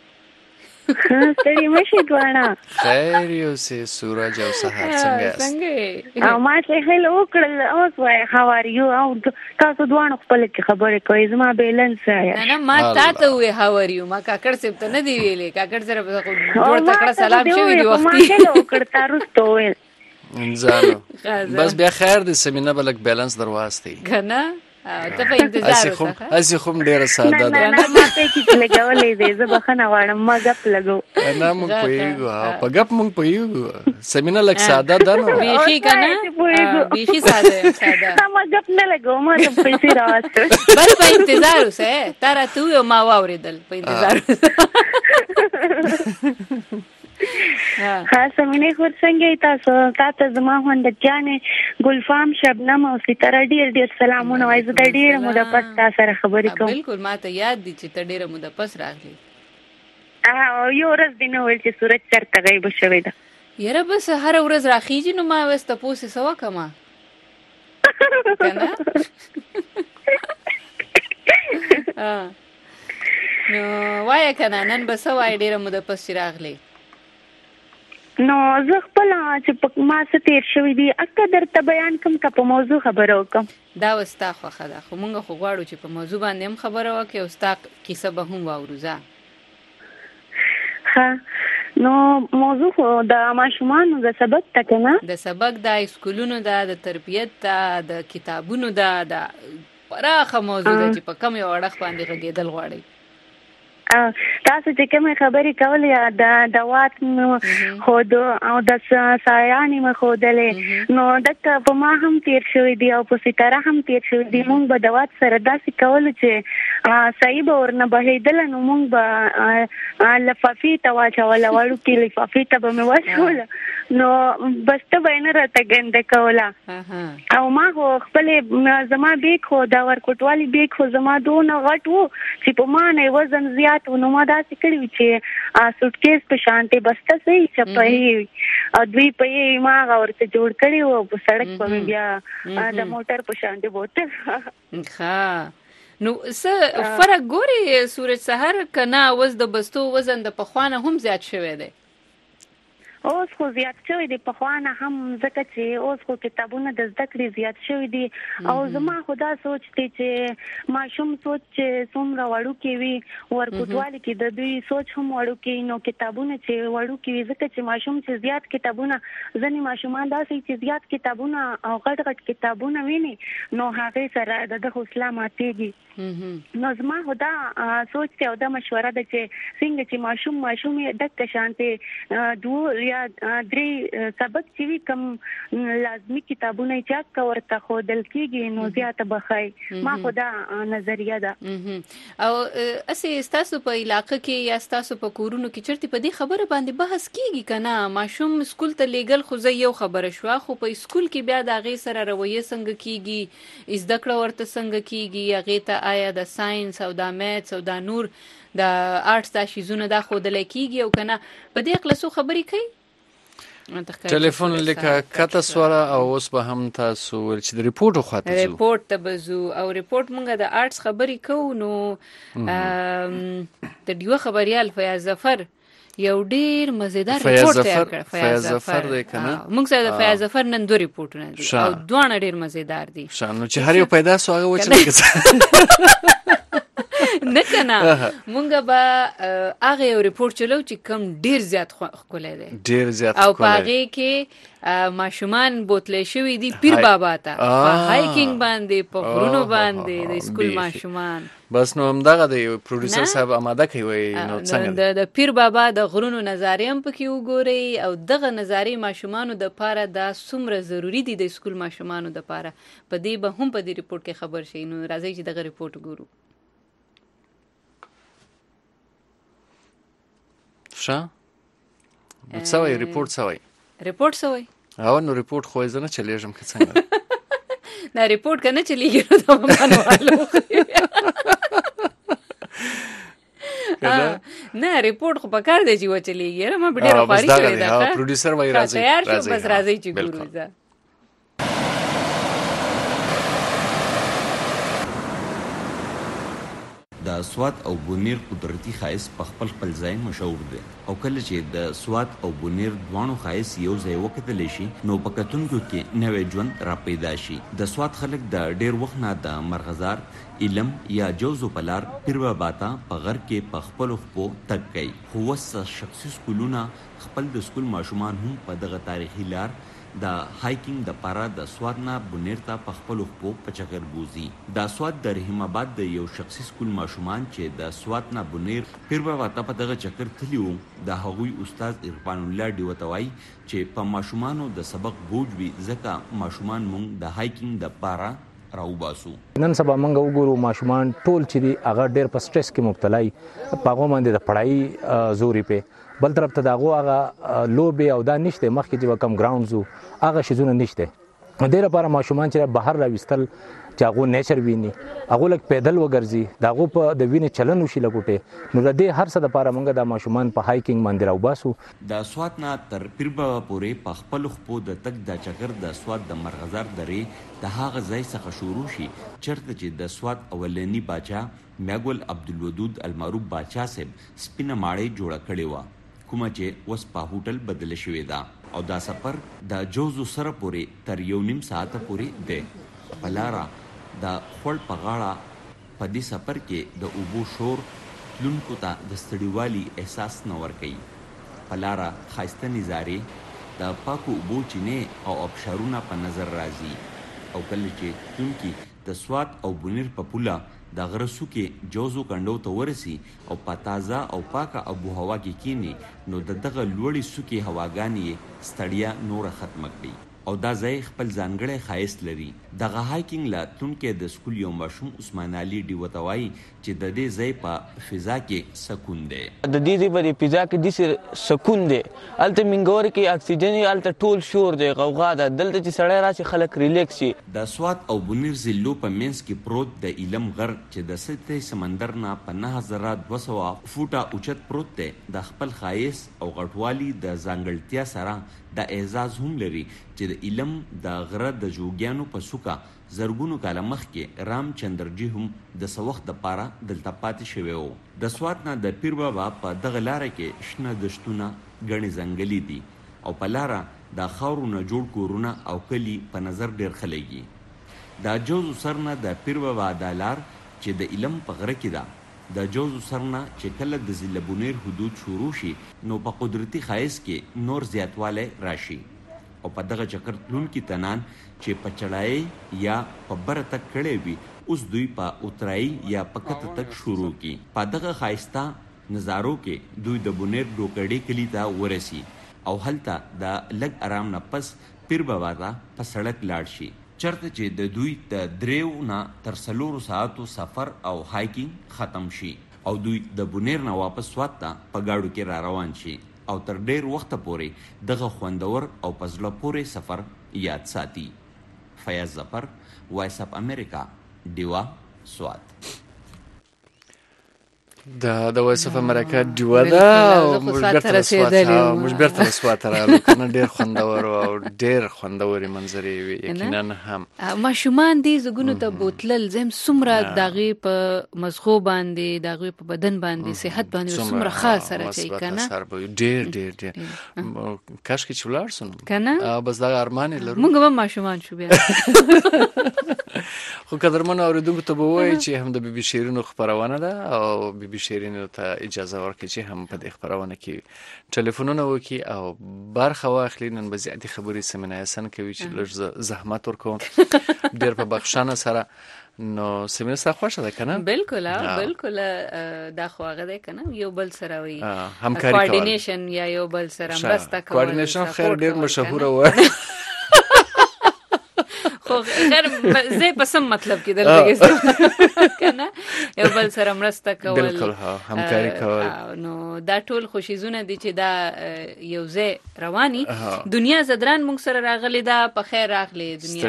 ستړي مشي دواړه خیر یو سي سورج او سحر څنګه او ما چې هلو وکړل اوس وای how are you او تاسو دواړه خپل کې خبرې کوي زما بیلنس آیا نه ما تاسو وې how are you ما کاکړ سپ ته نه دی ویلې کاکړ سره په جوړ تکړه سلام شوی دی وختي ما هلو وکړ تاسو ویل انځانو بس بیا خیر دې سمینه بلک بیلنس دروازتي کنه ته په انتظار اوسه اسی خو ډیره ساده ده نه ما ته کې لګولې دې زه بخنه واړم ما غپ لګو نه مونږ پویګو په غپ مونږ پویګو سمینه لک ساده ده نو بیخي کنه بیخي ساده ما غپ نه لګو ما ته پیسې راوسته بس په انتظار اوسه تر ته ما واوریدل په انتظار سمینه خور څنګه تاسو زما هوند جانې ګلفام شبنم او ستاره ډیر سلامونه وایي زه ډیر موده پس تاسو سره خبرې کوم بالکل ما ته یاد دي چې ته ډیر موده پس راغلی یو ورځ دی نو ول چې سورج چرته غیب شوی ده یاره بس هر ورځ راخیږي نو ما وسته پوسې سوا کما کنه نو وای کنه نن بس وای ډیر موده پس راغلی نو زه خپل چې ما څه تیر شوی دی اکه درته بیان کوم که په موضوع خبره وکم دا وستا خو خدا خو مونږ خو غواړو چې په موضوع باندې هم خبره وکړو او ستا کیسه به هم واوروزه ها نو موضوع د ماشومانو د سبق ته کنه د سبق د اسکولونو د تربیت د کتابونو د پراخه موضوع ده چې په کم یو اړخ باندې غږیدل غواړي تاسو چې کومه خبرې کولې د وات خود او د سایانې مخودلې نو دغه په ما هم تیر شوی دی او په ستاره هم تیر شوی دی مونږ به د وات سره داسې کول چې صحیح به ورنه بهیدل نو مونږ به لفافي ته واچول وړو کې لفافي ته به مې واچول نو بس ته به نه راته ګنده کوله او ما خپل زما بیگ خو دا ورکوټوالي بیگ خو زما دونه غټ وو چې په ما نه وزن زیات نو ما داسې کړی چې سوټکیس په شانته بسته سي چپای او دوی په ما ورته جوړ کړی وو په سړک په بیا د موټر په شانته بوته ها نو څه فرق ګوري سورج سحر کنا وز د بستو وزن د پخوانه هم زیات شوی دی اوس خو زیات شوی دی په خوانه هم ځکه چې اوس خو کتابونه د زده کړې زیات شوی دي او زما خدا سوچ دی چې ماشوم سوچ چې څومره وړو کې وي ورکوټوالي کې د دوی سوچ هم وړو کې نو کتابونه چې وړو کې ځکه چې ماشوم چې زیات کتابونه ځنې ماشومان داسې چې زیات کتابونه او غټ کتابونه ویني نو هغه سره د حوصله ماتېږي نو زما خدا سوچ ته او د مشوره ده چې څنګه چې ماشوم د شانته دوه یا درې سبق چې وی کم لازمی کتابونه چې کا ورته خودل کېږي نو زیاته بخای ما خدا نظریه ده او اسی تاسو په علاقې کې یا تاسو په کورونو کې چرته په دې خبره باندې بحث کیږي کنه ماشوم سکول ته لیګل خو زه یو خبره شو خو په سکول کې بیا د غي سره رویه څنګه کیږي از دکړه ورته څنګه کیږي هغه ته آیا د ساينس او د میث او د نور د آرټس د شیزونه د خودل کیږي او کنه په دې خلاصو خبرې کوي ټلیفون لیکه کته سوال او اوس به هم تاسو ول چې د ریپورت خواته زو ریپورت ته بزو او ریپورت مونږه د آرټس خبرې کوو نو د دیو خبريال فیاض ظفر یو ډیر مزیدار ریپورت تیار کړ فیاض ظفر دی کنه مونږ سره د فیاض ظفر نن دوه ریپورتونه دي او دوه ډیر مزیدار دي شانو چې هر یو پیدا سو هغه وچه نه کنه مونږ به هغه یو ریپورت چلو چې کم ډیر زیات ښکلی دی ډیر زیات او په هغې کې ماشومان بوتلی شوي دي پیر بابا ته په هایکینګ باندې په غرونو باندې د سکول ماشومان بس نو همدغه د پروډوسر صاحب آماده کوي نو څنګه د پیر بابا د غرونو نظارې هم پکې وګورئ او دغه نظارې ماشومانو دپاره دا څومره ضروري دي د سکول ماشومانو دپاره په دې به هم په دې ریپورټ کې خبر شئ نو راځئ چې دغه ریپورټ وګورو ښه څه وایي ریپورټ څه وایي ریپورټ څه وایي او نو ریپورټ خو زه نه چلیږم که څنګه دا ریپورټ که نه چلیږي نو دا به منوالو نه ریپورټ خو پکار دی چې وچلیږي ما به ډېره خواري کړې ده پروډوسر وایي راځئ تیار شو بس راځئ چې ګورو زه د سوات او بونیر قدرتي ښایست په خپل ځای مشهور دی او کله چې د سوات او بونیر دواړو ښایست یو ځای وکتلی شي نو په کتونکو کې نوی ژوند را پیدا شي. د سوات خلک د ډیر وخت نه د مرغزار علم یا جوزو په لار پیر بابا ته په غر کې په خپلو خپو تګ کوي خو اوس شخصي سکولونه خپل د سکول ماشومان هم په دغه تاریخي لار د هایکینګ د پاره د سوات نه بونیر ته په خپلو خپو په چکر بوزي. د سوات د رحیم آباد د یو شخصي سکول ماشومان چې د سوات نه بونیر پیر بابا ته په دغه چکر تللی وو د هغوی استاد عرفان الله ډیوه ته وایي چې په ماشومانو د سبق بوج وي ځکه ماشومان مونږ د هایکینګ د پاره راوباسو. نن سبا موږ وګورو ماشومان ټول چې دي هغه ډېر په سټرس کې مبتلا وي په هغو باندې د پړهایي زوري په بل طرف ته د هغو هغه لوبې او دا نشته مخکې چې به کم ګراونډز وو هغه شیزونه نشته. دې لپاره ماشومان چې بهر راویستل چې هغو نیچر ویني هغو لږ پیدل وګرځي د هغو په د وینې چلن وشي لګوټې نو د دې هر څه دپاره موږ د ماشومان په هایکینګ باندې راوباسو. د سوات نه تر پیر بابا پورې په خپلو خپو د تګ د چکر د سوات د مرغزار درې د هغه ځای څخه شروع شي چېرته چې د سوات اولني باچا میاګل عبدالودود المعروف باچا صاحب سپینه ماړۍ جوړه کړې وه کومه چې اوس په هوټل بدله شوې ده او دا سفر د جوزو سره پورې تر 1.5 ساعته پورې دی. په لاره د خوړ په غاړه په دې سفر کې د اوبو شور تلونکو ته د ستړیوالي احساس نه ورکوي. په لاره ښایسته نظارې د پاکو اوبو چینې او ابشارونه په نظر راځي او کله چې تلونکي د سوات او بونیر په پوله د غره څوکې جوزو کنډو ته ورسي او په تازه او پاکه ابو هوا کې کینی نو د دغه لوړې څوکې هواګانې ستړیا نوره ختمه کړي او دا ځای خپل ځانګړی ښایست لري. دغه هایکینګ له تلونکی د سکول یو ماشوم عثمان علي ډیوه ته وایي چې د دې ځای په فضا کې سکون دی. د دې ځای په فضا کې داسې سکون دی هلته منګور کې اکسیجن هلته ټول شور دی غوغا ده دلته چې سړی راشي خلک ریلیکس شي. د سوات او بونیر ضلعو په منځ کې پروت د علم غر چې د سطحې سمندر نه په 9200 فوټه اوچت پروت دی د خپل ښایست او غټوالي د ځانګړتیا سره د اعزاز هم لري چې د علم د غره د جوګیانو په سوکه زرګونو کاله مخکې رام چندرجي هم د څه وخت دپاره دلته پاتې شوی و. د سوات نه د پیر بابا په دغه لاره کې شنه دشتونه ګڼې ځنګلي دي او په لاره د خاورو نه جوړ کورونه او کلي په نظر ډېر ښه لګي. د جوزو سر نه د پیر بابا دا لار چې د علم په غره کې ده د جوزو سر نه چې کله د ضلع بونیر حدود شروع شي نو په قدرتي ښایست کې نور زیاتوالی راشي او په دغه چکر تلونکي تنان چې په چړایي یا په بره تګ کړی وي اوس دوی په اترایي یا په کته تګ شروع کړي. په دغه ښایسته نظارو کې دوی د بونیر ډوکړې کلي ته ورسي او هلته د لږ آرام نه پس پیر بابا ته په سړک لاړ شي چرته چې د دوی د 3 نه تر 4 ساعتو سفر او هایکینګ ختم شي او دوی د بونیر نه واپس سوات ته په گاډو کې را روان شي او تر ډیر وخت پورې دغه خوندور او په زړه پورې سفر یاد ساتي. فیاض ظفر، وایس اف امریکا، ډیوا، سوات. د وایس اف امریکا ډیوا ده او موږ بیرته سوات راغلو کنه ډیر خوندور او ډیر خوندوري منظرې وي یقینا هم ماشومان دي زګونو ته بوتلل زم سمره دغه په مزغو باندې دغه په بدن باندې صحت باندې سمره خاص راځي کنه ډیر کاش کې چولار سن کنه بس دا ارمان لرو موږ هم ماشومان شو بیا خو قدرمن اوریدونکو ته به وایي چې هم د بي بي شیرینو خبرونه ده او بي بي شیرینو ته اجازه ورکړي چې هم په دې خبرونه کې ټلیفونونه وکړي او برخه واخلي. نن به زیاتې خبرې سمینه حسن کوي چې لږ زحمت ورکوم ډېر په بخښنه سره. نو سمینه سره خوښه ده کنه؟ بالکل بالکل دا خو هغه ده کنه یو بل سره وي همکاري کوارډینیشن یا یو بل سره مرسته کول. کوارډینیشن خیر ډېر مشهور و خو غیر زه په سم مطلب کې دلته کنه یو بل سره مرسته کول. بالکل همکاري کول. نو دا ټول خوشیزونه دي چې دا یو ځای رواني. دنیا زدران مونږ سره راغلی دا په خیر راغلی.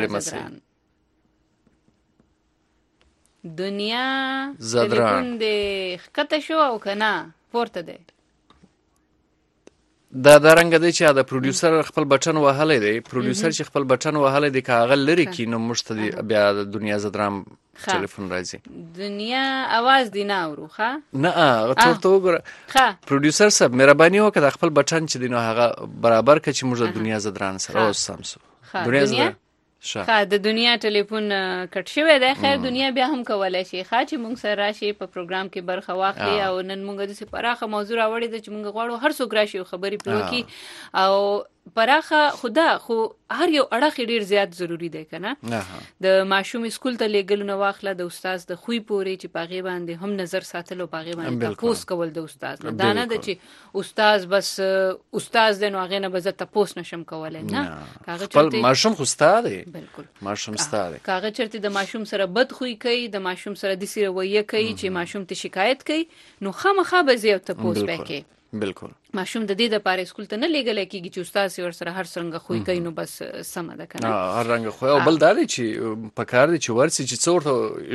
دنیا زدران دې ښکته شو او کنه پورته دی. دا رنګ دی چې دا پروډوسر خپل بټن وهلی دی. پروډوسر چې خپل بټن وهلی دی که هغه لري کی نو موږ ته بیا د دنیا زدران ټلیفون راځي. دنیا आवाज دی نه اورو ښه نه ته وګوره پروډوسر صاحب مهرباني وکړه د خپل بټن چې دی نو هغه برابر کړه چې موږ د دنیا زدران سره اوس سمسو. دنیا زدران د دنیا ټلیفون کټ شوی دی. خیر دنیا بیا هم کولای شي چې موږ سره راشي په پروګرام کې برخه واخلي او نن موږ د پراخه موضوع راوړی د چې موږ غواړو هر څوک راشي او خبرې پرې وکړي او پراخه خدا خو هر یو اړخ ډیر زیات ضروری دی کنه. د ماشوم اسکول ته لېږلو نه واخله د استاد د خوې پورې چې پاغه باندې هم نظر ساتل او پاغه باندې تاسو کول د استاد نه دانه د چې استاد بس استاد د نو هغه نه بز تاسو نشم کولای نه هغه چرته ماشوم خو استاد دی. بالکل ماشوم استاد دی. هغه چرته د ماشوم سره بد خوې کوي د ماشوم سره د سیره وایي کوي چې ماشوم ته شکایت کوي نو خامخا به زیات تاسو پکې. بالکل ماشوم د دې د پاره اسکول ته نه لېږل کېږي چې استاد سي ور سره هر څنګه خوې کوي نو بس سم ده کنه هر رنګ خو او بل دا دی چې په کار دي چې ورسي چې څورته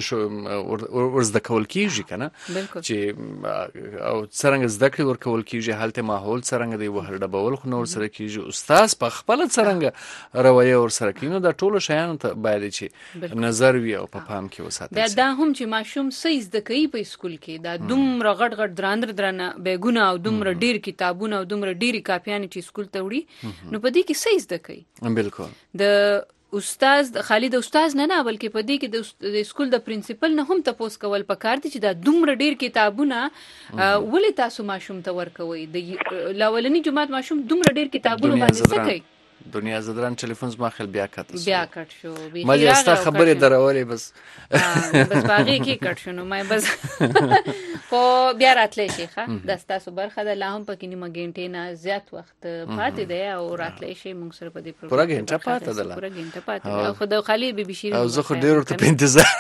ورزده کول کیږي کنه چې او څنګه زده کړې ورکول کیږي حالت ماحول څنګه دی وهل ډبول خو نور سره کیږي استاد په خپل څنګه رویه ور سره کینو دا ټول شیان ته باید چې نظر وي او په پام کې وساتل دا هم چې ماشوم سې زده کوي په اسکول کې دا دومره غټ درانه بیګونه او دومره ډیر کتابونه او دومره ډیری کاپیانې چې اسکول ته وړي نو په دې کې څه زده کوي. بالکل د استاد خالد استاد نه بلکې په دې کې د اسکول د پرنسپل نه هم تاسو کول پکار دي چې دا دومره ډیر کتابونه ولې تاسو ماشوم ته ورکوي. د لاولنی جماعت ماشوم دومره ډیر کتابونه باندې څه کوي. دنیا زدران ټلیفون زما خل بیا کټ شو مې استا خبره درولې بس باغې کې کټ شو نو مې بس خو بیا راتلې شي ښه د تاسو برخه د لا هم پکې نیمه غنټه نه زیات وخت پاتې دی او راتلې شي موږ سره په دې پروګرام پوره غنټه پاتې ده او خو د خالي بي بي شيرين او زه خو ډېر ته په انتظار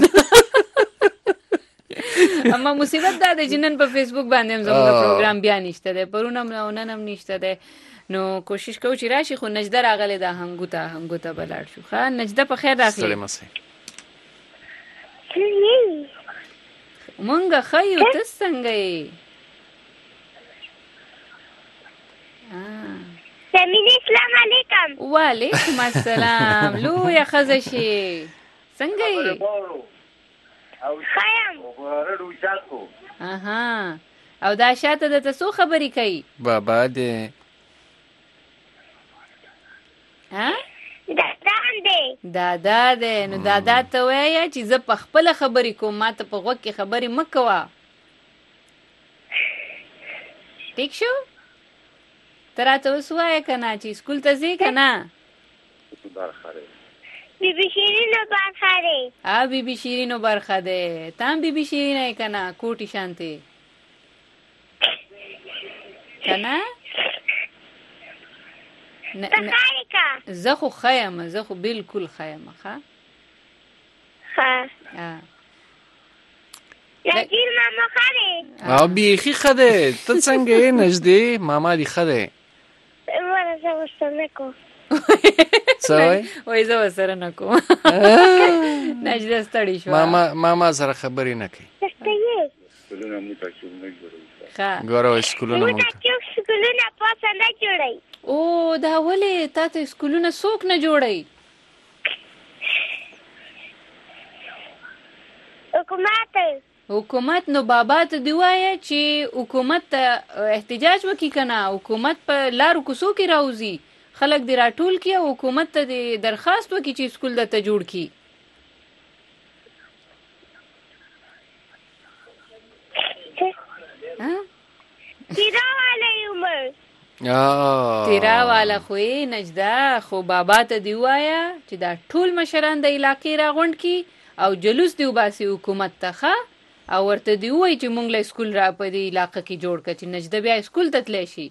اما مصیبت دا د جنن په فیسبوک باندې هم زموږ پروګرام بیا نشته دی پرونم نن هم نشته دی نو کوشش کوو چې راشي خو نجده راغله دا هنګوته بلاړ شو ښه نجده په خیر راغلی سلام سي مونږه خیو ته څنګه یې سمینه السلام علیکم وعلیکم السلام لویا خزه شي څنګه یې خیم اها او دا شاته د تاسو خبرې کوي بابا دې ها دادا دې نو دادا ته وایي چې زه په خپل خبرې کوم ما ته په غوږ کې خبرې مکوه ټیک شو تراته وسوای کنه چې سکول ته ځې کنه بی بی شیرینو برخه ده بی بی شیرینو برخه ده تام بی بی شیرینه کنه کوټی شانته کنه زه خو خیم زه خو بالکل خیم ښه نجیر ماما خره او بیخی خده ته څنګه یې نږدې ماما دی خده ورته زه وسره نکو سوي وای زه وسره نکو نجده ستړي شو ماما سره خبرې نه کوي سکولونه مو ته ګورو سکولونه مو ته سکولونه پاسه نه جوړي او دا ولې تاسو سکولونه څوک نه جوړي حکومت نو بابا ته دی وایي چې حکومت ته احتجاج وکړي کنه حکومت په لارو کوڅو کې راوځي خلک دی راټول کړي او حکومت ته درخواست وکړي چې سکول دته جوړ کړي تیرا والا عمر تیرا والا خوې نجدا خو بابا ته دی وایا چې دا ټول مشران د علاقې راغونډ کی او جلوس دی وباسي حکومت ته او ورته دی وای چې مونږ له سکول را په دې علاقې کې جوړ کړي چې نجدا بیا سکول ته تللی شي.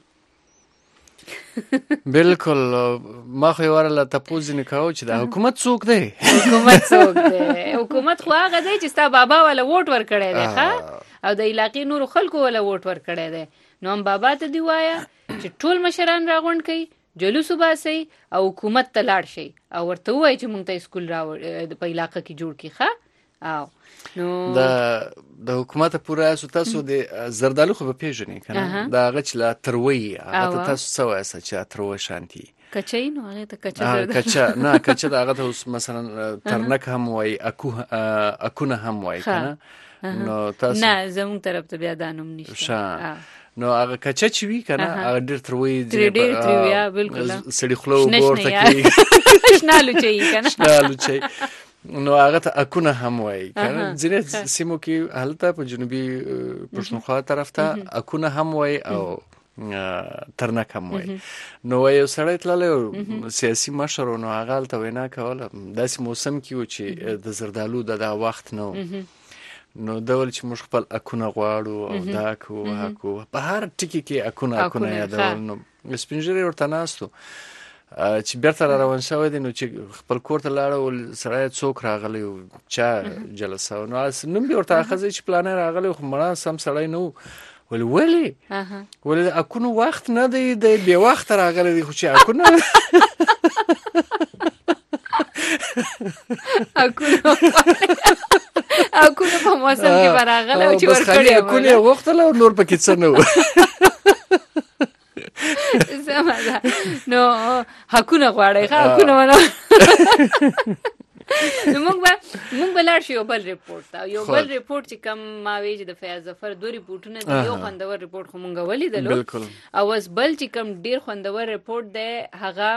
بالکل ما خو ورله تاسو نه کاوه چې دا حکومت څوک دی؟ حکومت خو هغه دی چې ستا بابا ولا ووټ ور کړی دی او د علاقې نور خلکو ولا ووټ ور کړی دی. نو هم بابا ته دی وایا چې ټول مشران راغونډ کړي جلوس وباسي او حکومت ته لاړ شي او ورته وای چې مونږ ته سکول را په علاقې کې جوړ کړي. او نو د حکومت پورا تاسو د زردالو خو به پیژنې کنه دا غچ لا تروي هغه تاسو څه وایسه چې تروي شانتي کچې نو هغه ته کچې نه کچې دا هغه مثلا ترنک هم وای اكونه هم وای کنه نو تاسو نه زموږ طرف ته بیا دانوم نشته نو هغه کچې چې وی کنه هغه ډېر تروي ډېر تروي بالکل سړي خلو ورته کی شنالو چي کنه شنالو چي نو هغه ته اكونه هم وای کنه ځینې سیمو کې هلته په جنوبي پښتونخوا طرف ته اكونه هم وای او ترنک هم وای. نو یو سړی تللی سیاسي مشر نو هغه هلته وینا کوله داسې موسم کې و چې د زردالو د وخت نه نو ډول چې موږ خپل اكونه غواړو او دا کو په هر ټکی کې اكونه یادول. نو سپینجری ورته ناستو چې بیرته را روان شوی دی نو چې خپل کور ته لاړه سړی څوک راغلی و چا جلسه نو نوم بیا ورته اخذی چې پلانې راغلی خو مړه سم سړی نه و ولې اكونه وخت نه دی بې وخته راغلی دی خو چې اكونه اكونه په موسم کې راغلی او چې ورکړی اكونه وختله نور پکې څه نه و نو حقونه غواړي حقونه ونه موږ به لاړ شو بل ریپورت یو بل ریپورت چې کم ما وی چې د فیاض ظفر دوه ریپورتونه دی یو خوندور ریپورت خو مونږ ولیدلو او اوس بل چې کم ډیر خوندور ریپورت دی هغه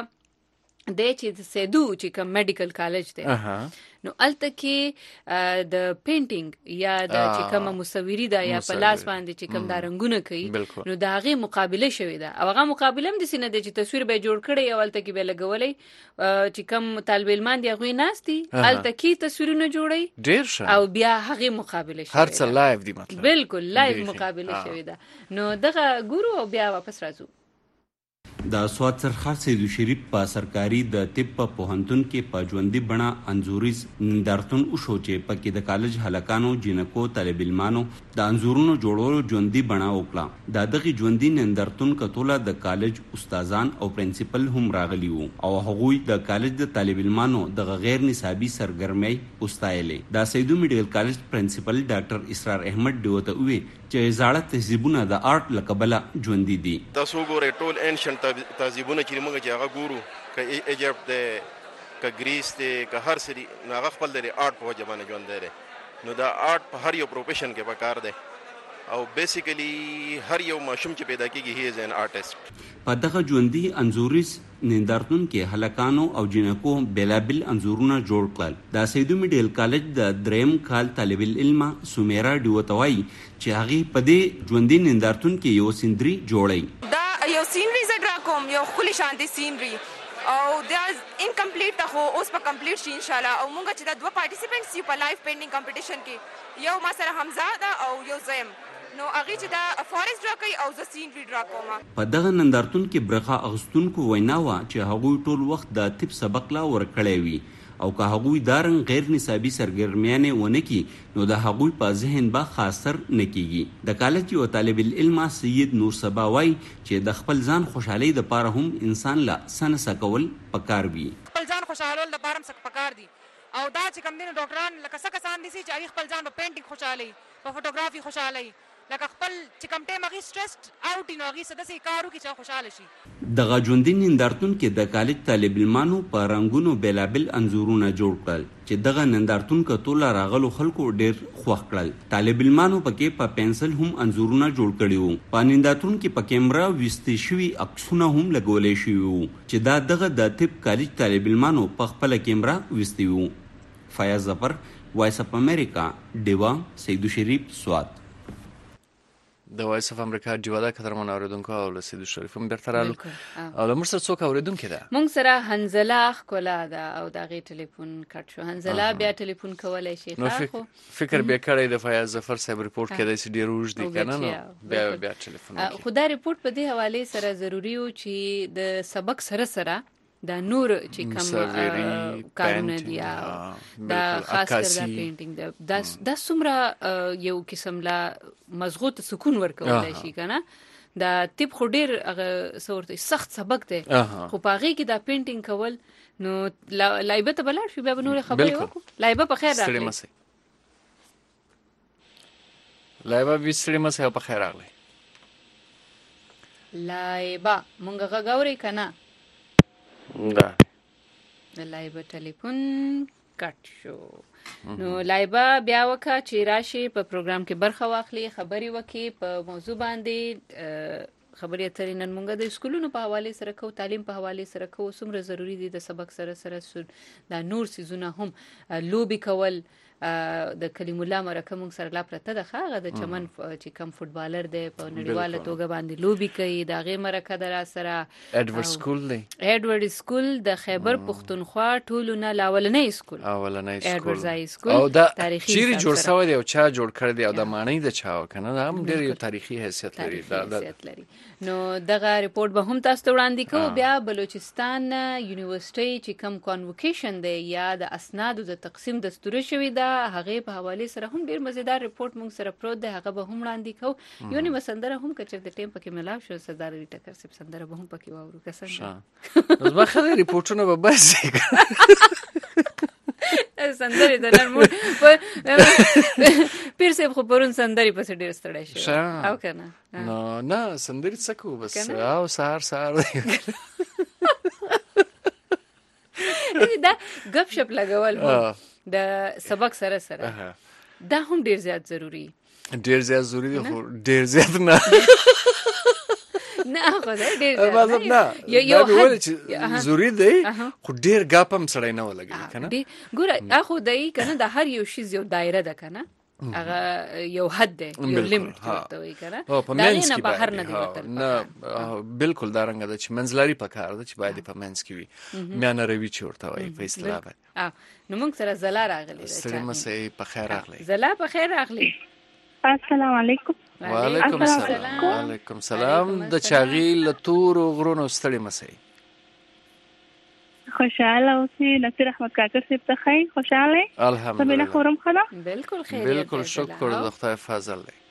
د چې سیدو چې کوم میډیکل کالج دی نو الته کې د پینټینګ یا د چې کوم مصوری دا یا په لاس باندې چې کوم دا رنگونه کوي نو دا هغه مقابله شوی دا او هغه مقابله هم د سینې د چې تصویر به جوړ کړي او الته کې به لګولې چې کوم طالب علمان دی هغه ناشتي الته کې تصویرونه جوړي ډیر ښه او بیا هغه مقابله شوی هر څه لایو دی مطلب بالکل لایو مقابله شوی دا نو دغه ګورو او بیا واپس راځو. د سواد سرخار سیدو شریف په سرکاري د طب په پوهنتون کې په ژوندۍ بڼه انځوریز نندارتون وشو چې پکې د کالج هلکانو جنکو طالب علمانو د انځورونو جوړولو ژوندۍ بڼه وکړه. د دغه ژوندۍ نندارتون کټوله د کالج استادان او پرنسپل هم راغلي وو او هغوی د کالج د طالب علمانو د غیر نصابي سرګرمۍ وستایلې. د سیدو میډیکل کالج پرنسپل ډاکټر اسرار احمد ډیوته وی چې زاړه تهذیبونه د آرټ لقبله ژوندۍ دي. تاسو ګورئ ټول انشنت تهذیبونه چې موږ هغه ګورو که ایجپت دی که ګریس دی که هر سری هغه خپل د آرټ په وجه باندې ژوندی دی. نو دا آرټ په هر یو پروفیشن کې پکار دی او بیسیکلی هر یو ماشوم چې پیدا کیږي هی از ان آرټیست. په دغه ژوندۍ انځوریز نندارتون کې هلکانو او جنکو بلابل انځورونه جوړ کړل. د سیدو میډیکل کالج د دریم کال طالب العلم سمیرا ډیوتوای چې هغه په دې ژوندۍ نندارتون کې یو سیندري جوړی. دا یو سینری زړه کوم یو خولي شانتي سینری او دا انکمپلیټ ته خو اوس په کمپلیټ شي ان شاء الله. او مونږ چې دا دوه پارټیسپینټس یو په لایف پینټینګ کمپټیشن کې یو ما سره حمزه دا او یو زم نو هغه چې دا فارست ډرا کوي او ز سینری ډرا کوم. په دغه نندارتون کې برخه اغستونکو وینا وا چې هغوی ټول وخت د طب سبق لا ورکړی وي او که هغوی دارن غیر نصابي سرګرمیانه ونه کی نو د هغوی په ذهن به خاصر نکېږي. د کالج یو طالب العلم سید نور سباوي چې د خپل ځان خوشحالي د پاره هم انسان لا سنسه کول پکار وي. خپل ځان خوشحالول د پاره سک پکار دي او دا چې کوم دین ډاکټران لکه څه کسان دي چې خپل ځان په پینټینګ خوشحالي په فوټوګرافي خوشحالي لکه خپل چې کوم ټیم هغه سټرسډ اوټ نو هغه سدسي کارو کې چې خوشاله شي. د ژوندۍ نندارتون کې د کالج طالب علمانو په رنگونو بلابل انځورونه جوړ کړل چې دغه نندارتون کټوله راغلو خلکو ډېر خوښ کړل. طالب علمانو پکې په پنسل هم انځورونه جوړ کړي وو. په نندارتون کې په کیمرا وستې شوي عکسونه هم لګولې شوي وو چې دا دغه د طب کالج طالب علمانو په خپل کیمرا وستې وو. فیاض ظفر، وایس اف امریکا، ډیوا، سیدو شریف، سوات. د وایس اف امریکا جوړه قدرمن اوریدونکو او لسید شریف هم برترالو او د مرسته څوک اوریدونکو ده مونږ سره حنزله خلا ده او دغه ټلیفون کټ شو حنزله بیا ټلیفون کولای شي خو فکر به کړی د فیاض ظفر صاحب ریپورت کړی چې ډیر وژ دی کنه نو بیا ټلیفون خو دا ریپورت په دې حواله سره ضروری و چې د سبق سره دا نور چې کوم کارونه دي دا خاص کر دا پینټینګ دا څومره یو قسم لا مضغوط سکون ورکولای شي کنه دا تیپ خو ډیر هغه صورت سخت سبق دی خو پاغي کې دا پینټینګ کول نو لایبه ته بلار شي بیا نور خبرې وکړو لایبه په خیر راغلی لایبه وسړي مسه په خیر راغلی لایبه مونږ غاوري کنه دا لایبه ټلیفون کټ شو نو لایبه بیا وکړه چې راشي په پروګرام کې برخه واخلي خبري وکړي په موضوع باندې خبرې اترې نن مونږ د سکولونو په حواله سره کو تعلیم په حواله سره کو څومره ضروری دي د سبق سره دا نور سيزونه هم لوبي کول د کلیم الله مرکه مونږ سره لا پرته د خاغه د چمن چې کم فوټبالر دی په نړیواله توګه باندې لوبي کوي دا غي مرکه در سره اډورډ سکول د خیبر پختونخوا ټولونه لاولنې سکول اډورډ سکول او دا چیرې جوړ شوی دی او چا جوړ کړی دی او د معنی د چا کنه دا هم ډېر یو تاریخي حیثیت لري نو دغه ریپورت به هم تاسو ته وړاندې کوو بیا بلوچستان یونیورسيټي چې کم کانووکیشن دی یا د اسنادو د تقسیم دستور شوی دا هغه په حواله سره هم ډیر مزیدار ریپورت مونږ سره پروت دی هغه به هم وړاندې کوو یو نیمه سندره هم کچر د ټیم پکې ملاو شو سردار ټکر سپ سندره به هم پکې واورو کسانه اوس به خلک ریپورتونه به بس سندري د نن مو پیر سه خو پرون سندري پس ډیر ستړی شو او کنه نه سندري څکو بس او سار دا غب شپ لګول د سبق سره دا هم ډیر زیات ضروری دی خو ډیر زیات نه نه خو ډیر مطلب نه یو ضروری دی خو ډیر غاپم سړی نه ولګي کنه ګوره اخو دای کنه د هر یو شی یو دایره ده کنه هغه یو حد دی یو لیمټ ورته وي کنه دا نه بهر نه دی نه بالکل دا رنګ ده چې منځلاري پکار ده چې باید په منځ کې وي میانه روي چې ورته وي په اصطلاح نو موږ سره زلا راغلی سلام سه په خیر راغلی زلا په خیر راغلی السلام علیکم وعلیکم السلام د چاغي لتور غرونو ستړي مسئ خوشاله اوسې نصیر احمد کاکر صاحب ته خیر خوشاله الحمدلله خورم خدا بالکل خیر بالکل شکر د خدای فضل دی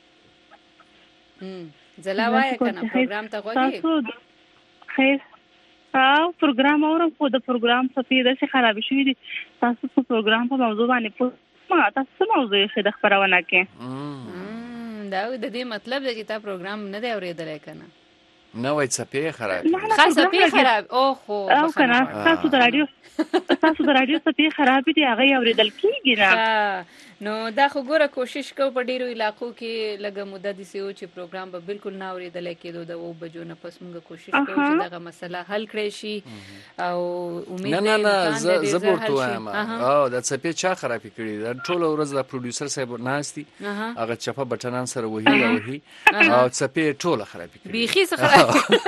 زلا وای کنه پروګرام ته غوږی خیر او پروګرام اورم خو د پروګرام صفحه د خراب شوې دي تاسو په پروګرام په موضوع باندې ما تاسو موضوع یې د خبرونه کې دا د دې مطلب دی چې تا پروګرام نه دی اورېدلای کنه نه وای څپې خراب خاصه پی خراب اوه او کنه تاسو د رادیو څپې خراب دي هغه اورېدل کیږي نه نو دا خو ګوره کوشش کوو په ډیرو علاقو کې لږه مدد دي چې پروګرام به بالکل نه اورېدل کېدو د و بجو نه پس موږ کوشش کوو چې دغه مسله حل کړی شي او امید نه زبرته وایم او دا څپې چا خراب کړی دا ټول ورځ د پروډوسر صاحب ناشتي هغه چپه بټنان سره وਹੀ او څپې ټول خراب کړی بيخي څه خراب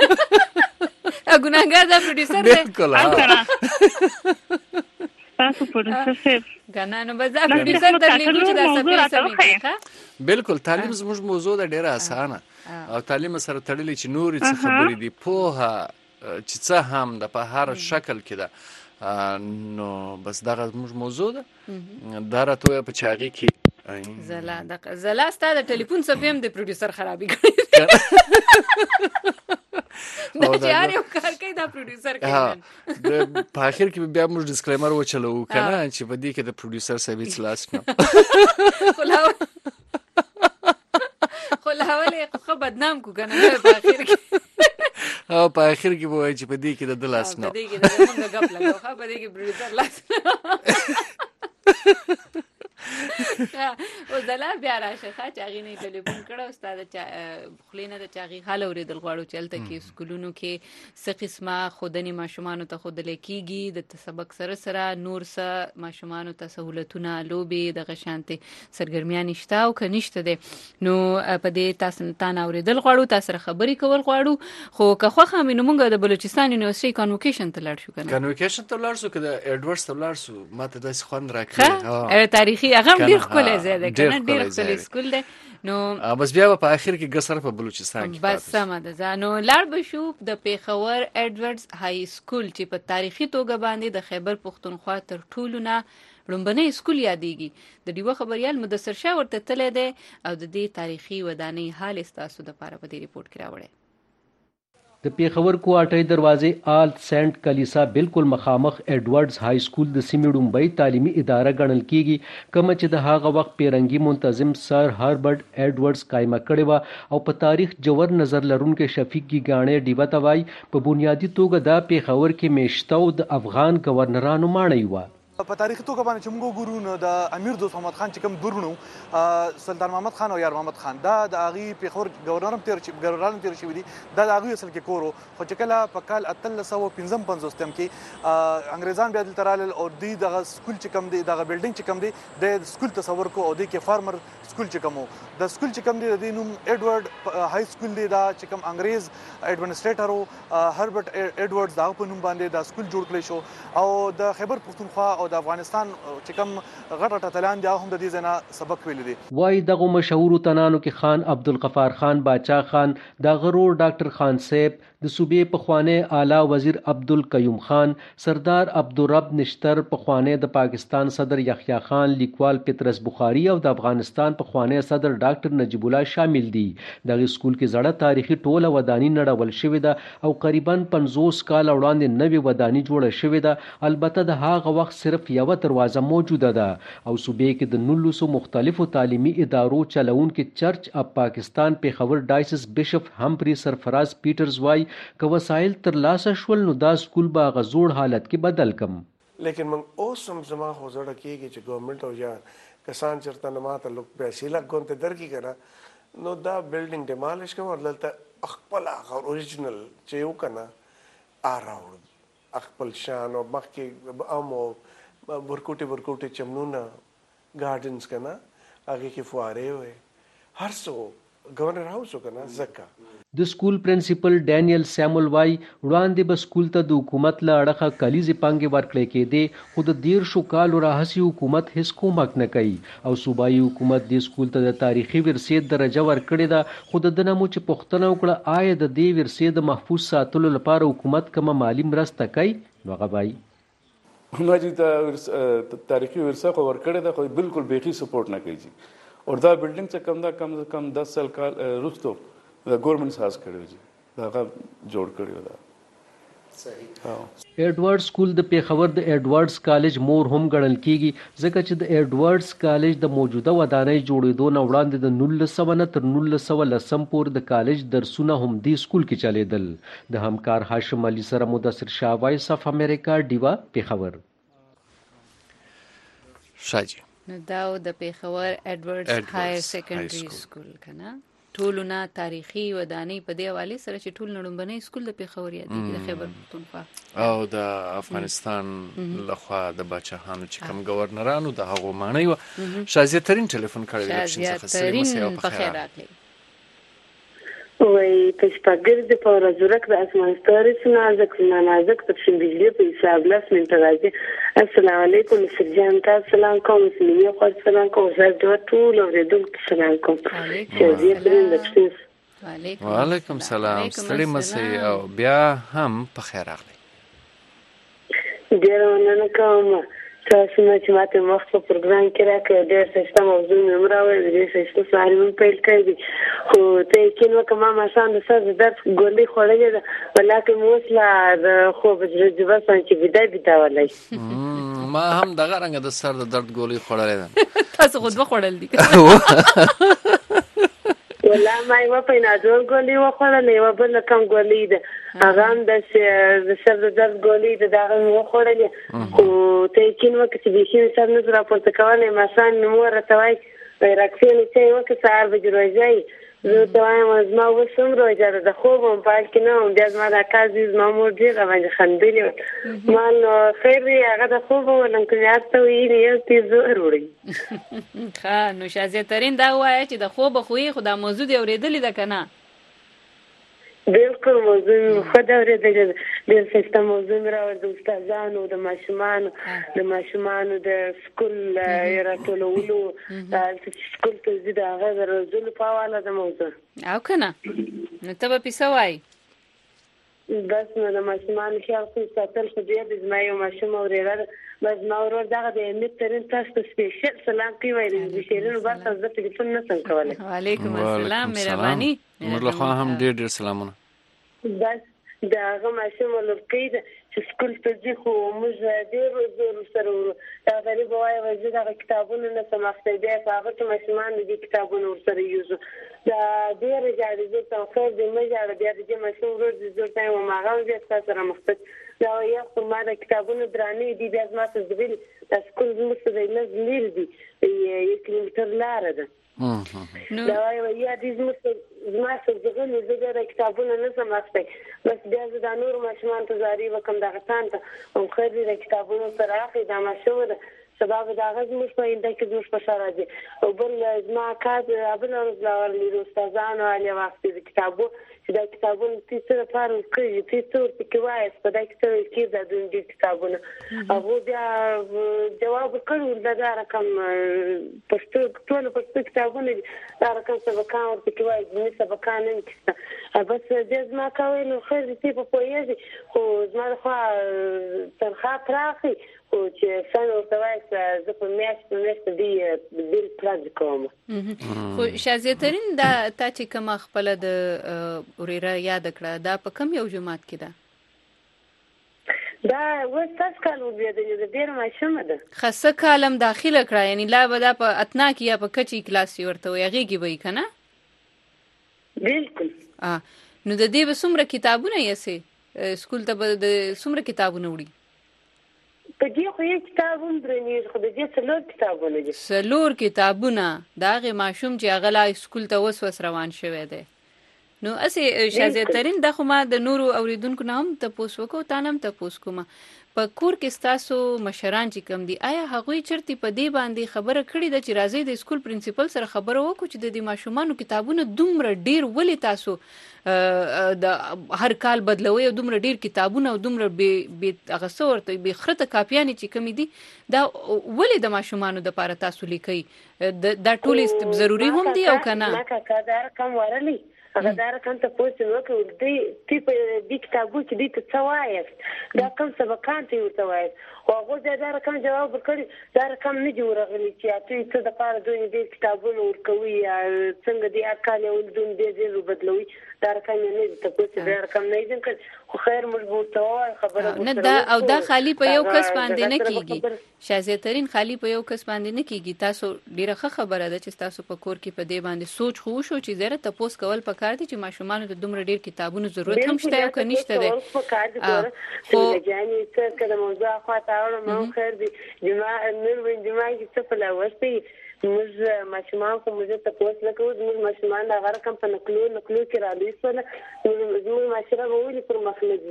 ګناګار دا پروډوسر دی تاسو پروډوسر صاحب غنا نو بس دا پروډوسر درلیکو چې دا سمې بالکل تعلیم زموږ موضوع ده ډیره اسانه او تعلیم سره تړلې چې نور څه خبرې دي پوها چې څه هم د په هر شکل کې ده نو بس دا زموږ موضوع ده دا راته په چاغي کې زلا ستاسو ټلیفون صفیم د پروډوسر خرابې کړی دا چې هر یو کار کوي دا پروډوسر کوي په اخر کې بیا موږ ډیسکلیمر وچلو کنه چې په دې کې د پروډوسر سوي لاس نه خلاولې خو بدنام کو کنه په اخر کې او په اخر کې وایي چې په دې کې د لاس نه په دې کې د موږ غپ لګاو په دې کې پروډوسر لاس او زلا بیا راشه چې هغه نه ټلیفون کړه استاد خلینه د چاغي حال اوریدل غواړو چلته کې سکولونو کې څه قسمه خودنی ماشومان ته خود لیکيږي د سبق سره نور څه ماشومان ته سہولتونه لوبي د غشانته سرګرمیان نشته او کنيشته دي نو په دې تاسو ته اوریدل غواړو تاسو خبرې کول غواړو خو که خوخه مینه مونږ د بلوچستان یونیورسيټي کنوکیشن ته لاړ شو کنه کنوکیشن ته لاړ شو کده ایډورډز ته لاړ شو ماته د خوند راکړي تاریخي هغه ډیر خپل زیاده کنه ډیر خپل سکول دی نو بس بیا په اخر کې ګسر په بلوچستان کې بس سم ده نو لاړ بشو د پیښور ایډورډز های سکول چې په تاریخي توګه باندې د خیبر پښتونخوا تر ټولو نه لومبنی سکول یادېږي د دیو خبريال مدثر شاه ورته تللی دی او د دې تاریخي ودانۍ حال ستاسو د پاره په دې ریپورت کې راوړی د پیښور کوارټۍ دروازې آل سینټ کلیسا بالکل مخامخ ایډورډز های سکول د سیمې ډومبۍ تعلیمي اداره ګڼل کیږي کوم چې د هغه وخت پیرنګي منتظم سر هربرټ ایډورډز قائمه کړې و او په تاریخ جوړ نظر لرونکو شفیق گیګاڼې ډیوه توای په بنیادی توګه د پیښور کې میشتو د افغان گورنرانو ماڼۍ و په تاریخي توګه باندې چې موږ ګورو نو د امیر دوست محمد خان چې کوم درونو سلطان محمد خان او یار محمد خان دا د هغې پیښور ګورنران تیر شوي دي دا د هغوی اصل کې کور و خو چې کله په کال 1855 کې انګریزان بیا دلته رالل او دوی دغه سکول چې کوم دی دغه بلډینګ چې کوم دی د سکول تصور کو او دوی کې فارمر سکول چې کوم د سکول چې کوم دی د نوم ایډورډ های سکول دی دا چې کوم انګریز ایډمنسټریټر او هربرټ ایډورډز دا په نوم باندې دا سکول جوړ کړی شو او د خیبر پښتونخوا او د افغانستان چې کوم غټ ټتلان دی هم د دې ځنه سبق ویل دي وای دغه مشهور تنانو کې خان عبدالغفار خان باچا خان دا غرور ډاکټر خان صاحب د صوبې په خوانه اعلی وزیر عبدالقیوم خان سردار عبدالرب نشتر په خوانه د پاکستان صدر یحیی خان لیکوال پترس بخاری او د افغانستان په خوانه صدر ډاکټر نجیب الله شامل دي دغه سکول کې زړه تاریخي ټوله ودانی نړول شوې ده او قریبا 50 کال وړاندې نوې ودانی جوړه شوې ده البته د هغه وخت صرف یو دروازه موجوده ده او صوبې کې د 19 مختلفو تعلیمي ادارو چلونکو چرچ اف پاکستان پیښور ډایسس بشپ همپری سرفراز پیټرز وای که وسایل تر لاسه شول نو دا سکول به غزوړ حالت کې بدل کم لیکن موږ اوس هم زما خو زړه کېږي چې ګورنمنت او یا کسان چرته نه ماته لوک پیسې لګون ته درکې کنه نو دا بلډینګ ډیمالیش کوم ورلته خپل هغه اوریجنل چې یو کنه آراوړ خپل شان او مخکې امو ورکوټي چمنونه گارډنز کنه هغه کې فواره وي هر څو گورنر هاوس کنه زکه د سکول پرنسپل ډانیل سیمول وای وړاندې به سکول ته د حکومت له اړخه کلیزې پانګې ورکړې کېدې خو د 13 کالو راهیسې حکومت هیڅ کومک نه کوي او صوبایي حکومت د سکول ته د تاریخي ورثې درجه ورکړې ده خو د دنه مو چې پوښتنه وکړه آیا د دې ورثې د محفوظ ساتلو لپاره حکومت کومه مالی مرسته کوي نو هغه وایي ماجی ته تاریخي ورثه خو ورکړې ده خو بالکل بیخي سپورټ نه کوي او دا بلډینګ چې کم 10 سال کال وروسته د ګورنمنت ساز کړو جی دا جوړ کړو دا ایډورډ سکول د پیښور د ایډورډز کالج مور هم ګڼل کیږي ځکه چې د ایډورډز کالج د موجوده ودانۍ جوړېدو نه وړاندې د 1900 تر 1910 پورې د کالج درسونه هم دی سکول کې چلیدل د همکار هاشم علي سره مدثر شاه وایس اف امریکا ډیوا پیښور شاجي نو دا د پیښور ایډورډز هایر سیکنډري سکول کنه ټولونه تاریخي ودانۍ په دی حواله سره چې ټول نړیوال سکول د پیښور یادېږي د خیبر پښتونخوا او د افغانستان لخوا د بچهانو چې کوم گورنرانو د هغه معنی و شازیه ترين ټلیفون کړی د شین څخه سره په خیر راغلی وای پښتاګر د پورا زورک د اسمان ستوري سنازک نازک تفصیل بجلی په حساب لاس من تراجه السلام علیکم سرجان تاسو سلام کوم سميه خو سلام کوم زه د ټول اوریدونکو سلام کوم وعلیکم سلام ستړي مسئ او بیا هم په خیر راغلی ډیر مننه کوم تاسو نه چې ماته مخ په پروګرام کې راکړی ډېر ښه موضوع مې راوړی ډېر ښه سوال مې پیل کړی خو ته کې نو کومه ماشان د سر درد ګولې خوړلې ده ولکه موسلا د خوب جذبه څنګه بيدا ولای ما هم دغه رنګ د سر د درد ګولې خوړلې ده تاسو خود وخوړل دي ولا ما یو په ناجور ګولې وخوړلې و بل کم ګولې ده هغه هم د سر د درد ګولۍ د دغه مو خوړلې خو ته یقین وکړه چې بیخي سر نه راپورته کولی مثلا مور راته وایي راکسین چای وکړه سهار به دې روژه وي زه ورته وایم زما اوس هم روژه ده د خوب هم په حال کې نه وم بیا زما دا کار دي زما مور ډېر راباندې خندلې وه ما نو خیر دی هغه د خوب هم ولم که یاد ته ویلي یو تیر زهر وړي ښه نو شازیه ترین دا ووایه چې د خوبه خو یې خو دا موضوع دې اورېدلې ده که نه بالکل موضوع ښه ده اورېدلې ده ډېر ښایسته موضوع مې راوړ د استادانو د ماشومانو د سکول راټولولو هلته چې سکول ته ځي د هغه د روزلو په حواله ده موضوع او که نه نو ته به پیسه وایي بس نو د ماشومانو خیال خو ساتل خو ډېر دی زما یو ماشوم اورېره ده بس زما ورور دغه د امید ترین تاسو ته سپیشل سلام کوي وایي د شیرینو برخه زه ټلیفون نه شم کولی وعلیکم السلام مهرباني مور له خوا هم ډېر سلامونه بس د هغه ماشوم لورکۍ ده چې سکول ته ځي خو موږ ډېر زور ورسره وړو هغه غریبه وایي زه دغه کتابونه نه شم اخیستی بیا په هغه کې ماشومان دي کتابونه ورسره یوزو دا ډېره ژاړي زه ورته خیر دی مه ژاړه بیا د دې ماشوم ورور دي زه ورته وایم هغه هم بیا ستا سره مخ ته دا وایي خو ما د کتابونه درانه دي بیا زما ته زغلي دا سکول زموږ څخه لږ لرې دي 1 کیلومتر لاره ده دا وایي یا دې زما څخه زغلي زه بیا د کتابونه نه شم اخیستی بس بیا زه دا نورو ماشومانو ته زاري وکړم دغه تان ته هم خیر دی د کتابونو سره اخلي دا ماشومه ده سبا به د هغه زموږ په آینده کې زموږ په شا راځي او بل زما کار بله ورځ راورلي د استادانو علي واخیستې د کتابو چې دا کتابونه تی څه دپاره ورکړي تی څه ورته کې وایاست په دا کې څه ویل کېږي دا دومره ډېر کتابونه هغو بیا جواب ورکړی وو دا رقم پښتو ټوله پښتو کتابونه دي دا رقم سبقان ورته کې وایي دیني سبقان هم کې شته بس بیا زما کار ویل نو خیر دی تی په پوهېږي خو زما لخوا تنخوا پراخي خو چې څنګه ورته وایاست زه په میاشت دې بیل پلان کوم خو شازیه ترین دا تا چې کومه خپله د ورېره یاده کړه دا په کوم یو جومات کې ده دا اوس تاسو کال وبېدلې ده ډېره ماشومه ده ښه څه کال هم داخله کړه یعنې لا به دا په اتنا کې یا په کچې کلاس یې ورته وایي هغې کې به یې که نه بالکل نو د دې به څومره کتابونه یسې سکول ته به د څومره کتابونه وړي په دې خو یو کتاب هم درنېږي خو د دې 4 کتابونه دي 4 کتابونه د هغې ماشوم چې هغه لا سکول ته اوس روان شوی دی نو اسې شازیه ترین دا خو ما د نورو اوریدونکو نه هم تپوس وکړو تا نه هم تپوس کوم په کور کې ستاسو مشران چې کوم دي آیا هغوی چرته په دې باندې خبره کړې ده چې راځي د سکول پرنسپل سره خبره وکړو چې د دې ماشومانو کتابونه دومره ډیر ولې تاسو د هر کال بدلوي او دومره ډیر کتابونه او دومره به هغه څورته به خرته کاپیانې چې کوم دي دا ولې د ماشومانو د لپاره تاسو لیکي دا ټول ضروری هم دي او کنه ما کا دا کم ورلی هغه دا رقم ته پوښتنه وکړه دې په دې کتابو کې دې ته څه وایاست دا کوم سبقان ته ورته وایاست خو هغه دا رقم جواب ورکړي دا رقم نه دی ورغلی چې تاسو څه د پاره دوی دې کتابونه ورکوي څنګه دې اکاله ول دوی دې بدلوي دا رقم نه دی ته پوښتنه دا رقم نه دی خو خیر مضبوط وای خبره نه دا او دا خالی په یو کس باندې نه کیږي شازیه ترین خالی په یو کس باندې نه کیږي تاسو ډیره ښه خبره ده چې تاسو په کور کې په دې باندې سوچ خو شو چې زره تاسو کول پکار دي چې ماشومان د دومره ډیر کتابونو ضرورت هم شته او کنيشته ده خو جاني څه کله موضوع خاطر ما خیر دي جماعه نور وین جماعه کې څه په لوستي موږ ماشومان خو موږ ته پوس لکه موږ ماشومان د هغه کم په نکلو کې را لېسله موږ ماشره وولي پر مخلص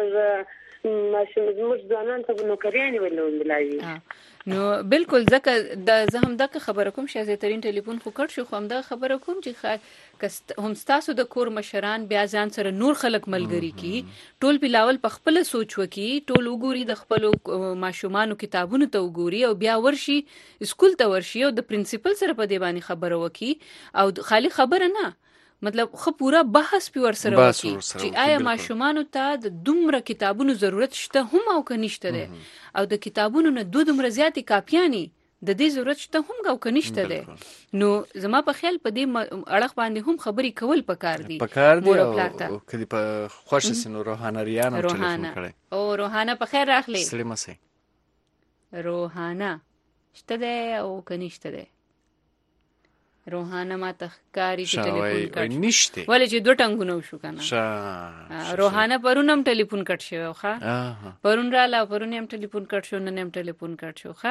موږ ځانان ته نوکریانې ولولای نو بالکل ځکه د زه هم دغه خبره کوم شازیه ترین ټلیفون خو کړ شو خو هم دا خبره کوم چې هم تاسو د کور مشران بیا ځان سره نور خلک ملګری کی ټول بلاول په خپل سوچ وکي ټول وګوري د خپل ماشومان کتابونو ته وګوري او بیا ورشي سکول ته ورشي او د پرنسپل سره په دی باندې خبره وکي او خالی خبره نه مطلب خو پورا بحث پیور سره وکي چې آیا ماشومان ته د دومره کتابونو ضرورت شته هم او کنيشته ده او د کتابونو نه دومره زیاتې کاپیانی د دې ضرورت شته هم او کنيشته ده نو زما په خیال په دې اړه باندې هم خبري کول پکار دي او کدي په خوښ سينو روحانه ریان ټلیفون کړي او روحانه په خیر راخلي سلام سي روحانه شته ده او کنيشته ده روحانه ما تخکاری چې ټلیفون کټ نشته ولې چې دوه ټنګونه وشو کنه روحانه پرون هم ټلیفون کټ شو ښه پرون رااله پرون هم ټلیفون کټ شو نن هم ټلیفون کټ شو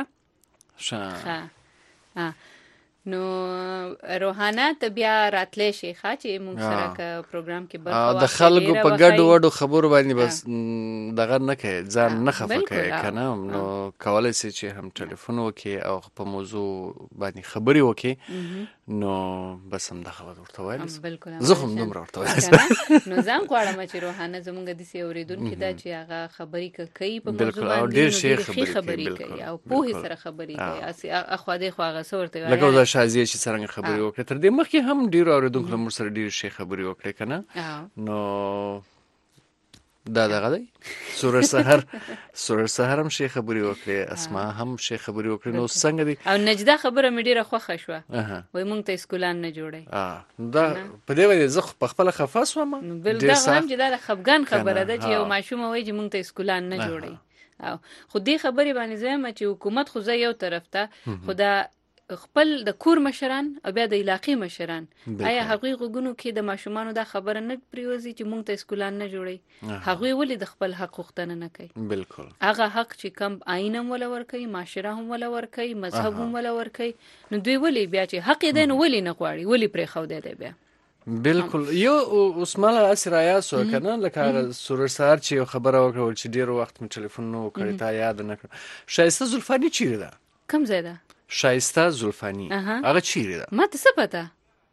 ښه نو روحانه ته بیا راتلې شي ښه چې موږ سره که پروګرام کې برخه د خلکو په ګډ وډو خبرو باندې بس دغه نه کوي ځان نه خفه کوي کنه نو کولای شي چې هم ټلیفون وکړي او په موضوع باندې خبري وکړي نو بس هم د خبر ورته وایي بالکل زه هم دومره ورته وایم نو ځم غواړم چې روحانه زمونږ د سي اوریدونکو دا چې هغه خبري کوي په موضوع باندې ډېر شي خبري کوي او په سره خبري کوي اخو د خو هغه څورته لکه شازیه چې څنګه خبري وکړه تر دې مخکې هم ډیر اوریدونکو موږ سره ډیر شي خبري وکړه کنه نو دا دغه دی سورج سحر هم شي خبري وکړه اسماء هم شي خبري وکړه نو څنګه دی او نجده خبره مې ډیره خوښه شوه وای مونږ ته سکولان نه جوړي دا په دې وجه زه په خپل خفاس وم بل دا هم چې دا خفګان خبره ده چې یو ماشوم وای چې مونږ ته سکولان نه جوړي او خو دې خبرې باندې زما چې حکومت خو یو طرف ته خدا خپل د کور مشران او بیا د علاقې مشران آیا هغوی غوګونو کې د ماشومانو دا خبره نه پریوزي چې مونږ ته سکولان نه جوړي هغوی ولې د خپل حق غوښتنه نه کوي بالکل هغه حق چې کم آئین هم ولا ورکوي معاشره هم ولا ورکوي مذهب هم ولا ورکوي نو دوی ولې بیا چې حق دې نو ولې نه غواړي ولې پرې خو دې بیا بالکل یو عثمان اسرایا سو کنه لکه سورج سحر چې خبره وکړه چې ډیر وخت مې ټلیفون نو کړی تا یاد نه کړ شایسته زلفانی چیرې ده کم ځای ده شایسته زلفانی هغه چیرې ده ما ته څه پته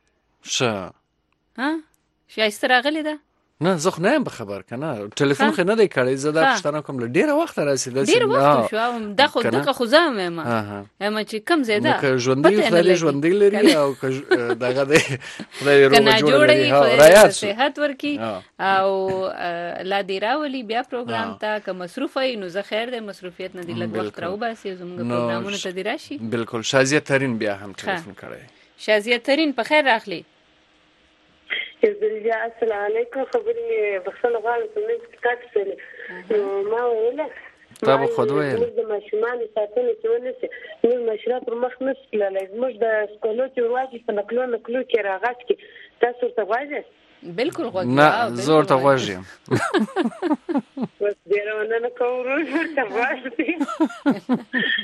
ها شایسته راغلی ده نه زه خو نه یم خبر کنه ټلیفون خو نه دی کړی زه دا پښتنه کوم ډیره وخت راسیدل ډیره وخت شو دا خو دغه خو زم یم اما چې کم زیاده که ژوندۍ خدای ژوندۍ لري او دغه دی خدای روغ جوړي رايات صحت ورکی او لا دی راولي بیا پروګرام ته که مصروف وي نو زه خیر د مصروفیت نه دی لږ وخت راو باسي زموږ پروګرامونه ته دی راشي بالکل شازیه ترین بیا هم ټلیفون کړی شازیه ترین په خیر راغلی السلام علیکم خبرې بخښنه غواړم چې موږ تاسو سره ما ویله تا به خود ویل د ماشومانو ساتنه چې ونشي موږ مشره پر مخ نه تللی زموږ د سکولو چې ورواځي په نقلو کې راغات کې تاسو ورته غواړئ بالکل غواړم نه زه ورته غواړم بس ډېره مننه کوم ورته غواړم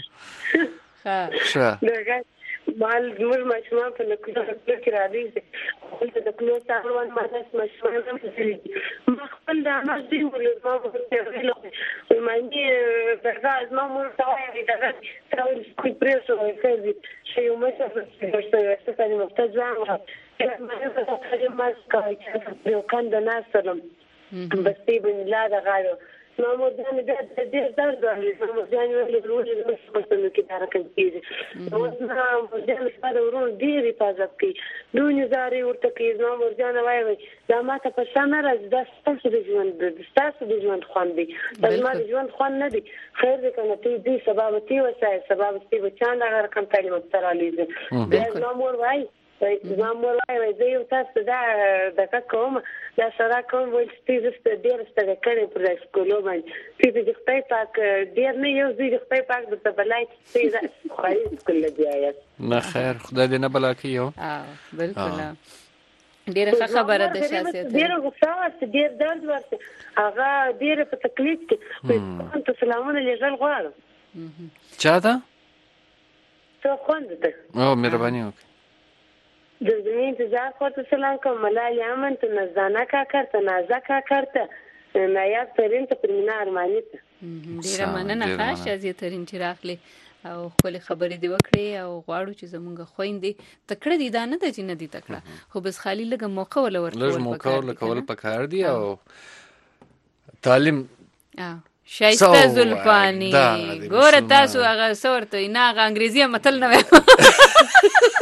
ښه مال زموږ ماشومان په نقلو کې راځي دلته د کلو ساروان مانس ماشومان هم دي ما خپل د عمل دی ولې ما ورته ویل خو مې برګه از ما مور ته وایي دا تراول کوئی پریسو کوي چې یو مشه څه څه محتاج وام ما په تاسو ما کوي چې یو کاند نه سلام بس دې بن لا دا غاړو نو مو ځان دې درد راځي نو ځان ولې ورولې نو څه څه کې دا راکېږي نو نو ځان سره ورول دې حفاظت کوي دونی زاري ورته کوي نو مو ځان وایي دا ماته په سم راځي دا ستاسو د ژوند خوان دی دا ما د ژوند خوان نه دی خیر دې کنه دې سبب تی وسای سبب تی بچان هغه رقم تعلیمات تر علیزه نو مور وایي زموږ وایي زه یو تاسو دا کوم دا سره کوم ول چې ډیر ستړي کړي پر سکولو باندې چې خپل پاک ډیر نه یو ځای خپل پاک د بلای چې خوري سکول دی آیا نه خیر خدای دې نه بلا کیو بالکل ډیره خبره ده شاسته ډیره غوسه ډیر درد ورته هغه ډیره په تکلیف کې ته سلامونه لږه غواړم چا ده څو خوند ده او مهرباني وکړه د زمین انتظار خواته سلام کوم ملالی امن ته نزدانه کا کرته نازکه کرته نایاب ترین ته پرمینا ارمانی ته ډیره مننه خاص ازي ترین چې راغلی او خپل خبرې دی وکړي او غواړو چې زمونږ خويندې تکړه دي دا نه د جن دي تکړه خو بس خالی لګ موقع ولا ورکول لږ موقع ورکول پکار دي او تعلیم شایسته زلفانی ګوره تاسو هغه څورته نه هغه انګریزي متل نه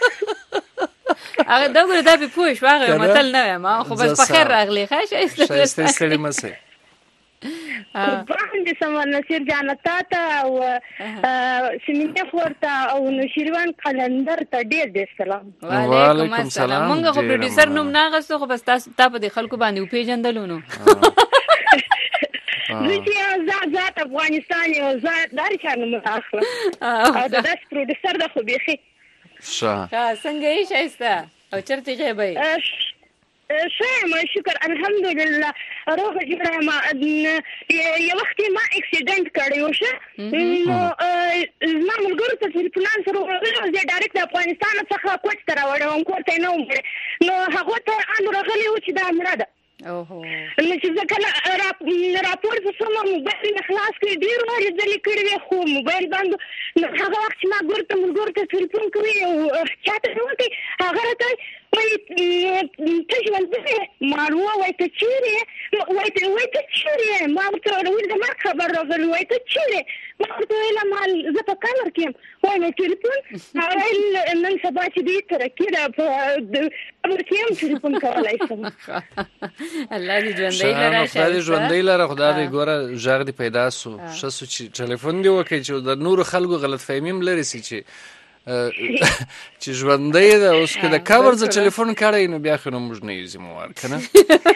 هغه دا ګوره دا به پوښ واغه متل نه ما خو بس په خیر راغلی ښه شایسته ستړي مسه باندې سمون نصیر جانتا ته او سیمینه ورته او نشیروان قلندر ته ډېر سلام وعلیکم السلام مونږ خو پروډوسر نوم نه غوښتو خو بس تاسو په خلکو باندې پیژندلونو زه ذات افغانستان یو ذات دار چانه مخاخله او دا پروډوسر د خو بيخي څنګه یې شایسته او چرته غیبه شایم شکر الحمدلله روغ جوړه ما یو وخت ما اکسیډنټ کړی و شه نو ما ملګرو ته ټلیفون سره وکړ زه ډایرکټ افغانستان څخه کوچ ته راوړم کوټه نه وم نو هغه ته ان راغلی و چې دا مړه ده اوهو نو چې زه کله راپور سم موبایل نه خلاص کړی ډیر وړي ځلې کړی خو موبایل باندې نو هغه وخت ما ملګرو ته ټلیفون کوي او چاته وکړي هغه راته وای ته ژوندۍ مارو وای ته چیرې وای ته چیرې ما ورته وویل ما خبر راغلی وای ته چیرې ما ورته ویل ما زه په کمر کې یم وای مې ټلیفون نن سبا چې دې ترکې ده په کمر کې یم ټلیفون کولی شم الله دې ژوندۍ لره خدای دې ژوندۍ لره خدای دې ګوره غږ دې پیدا سو ښه سو چې ټلیفون دې وکړي چې د نورو خلکو غلط فهمي هم لري چې ژوندۍ ده اوس که د قبر زه ټلیفون کړی نو بیا خو نو موږ نه یو ذمهوار که نه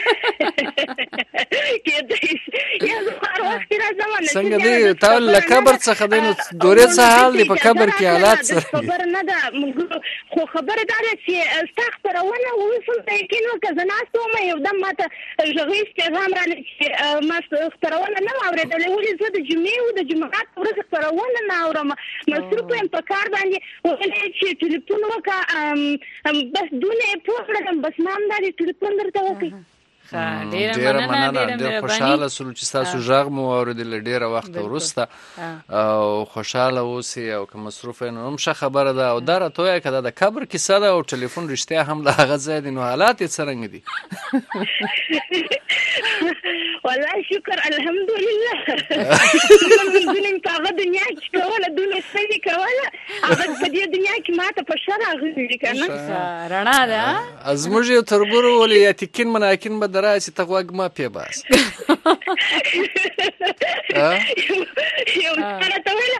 څنګه دی تا له قبر څخه دی نو دورې څه حال دی په قبر کې حالات څه خبر نه ده خو خبره دا ده چې ستا خپرونه اوس هم ته یقین وکړه زه ناسته وم یو دم ماته غږیز پیغام راغلی چې ما خپرونه نه وم اورېدلې ولې زه د جمعې او د جمعرات په ورځ خپرونه نه اورم مصروفه یم په کار باندې ویلې چې ټلیفون وکړه بس دونه یې پوه کړم بس ما همداسې ټلیفون درته وکړي ډیره مننه ډیر خوشاله سول چې تاسو غږ مو اوریدل ډیره وخت وروسته او خوشاله اوسئ او که مصروف نه هم ښه خبره ده او دا راته کده د قبر کیسه ده او ټلیفون رښتیا هم له هغه ځای دي نو حالات یې څرنګه دي والله شکر الحمدلله دونه په دنیا کې کوله دونه سړي کوله هغه په دې دنیا کې ماته په شر راغلي کنه رڼا ده ازموږ یو تربور ولې یتکین مناکین به دراسي تغوګ ما پی باس یو سره ته ویل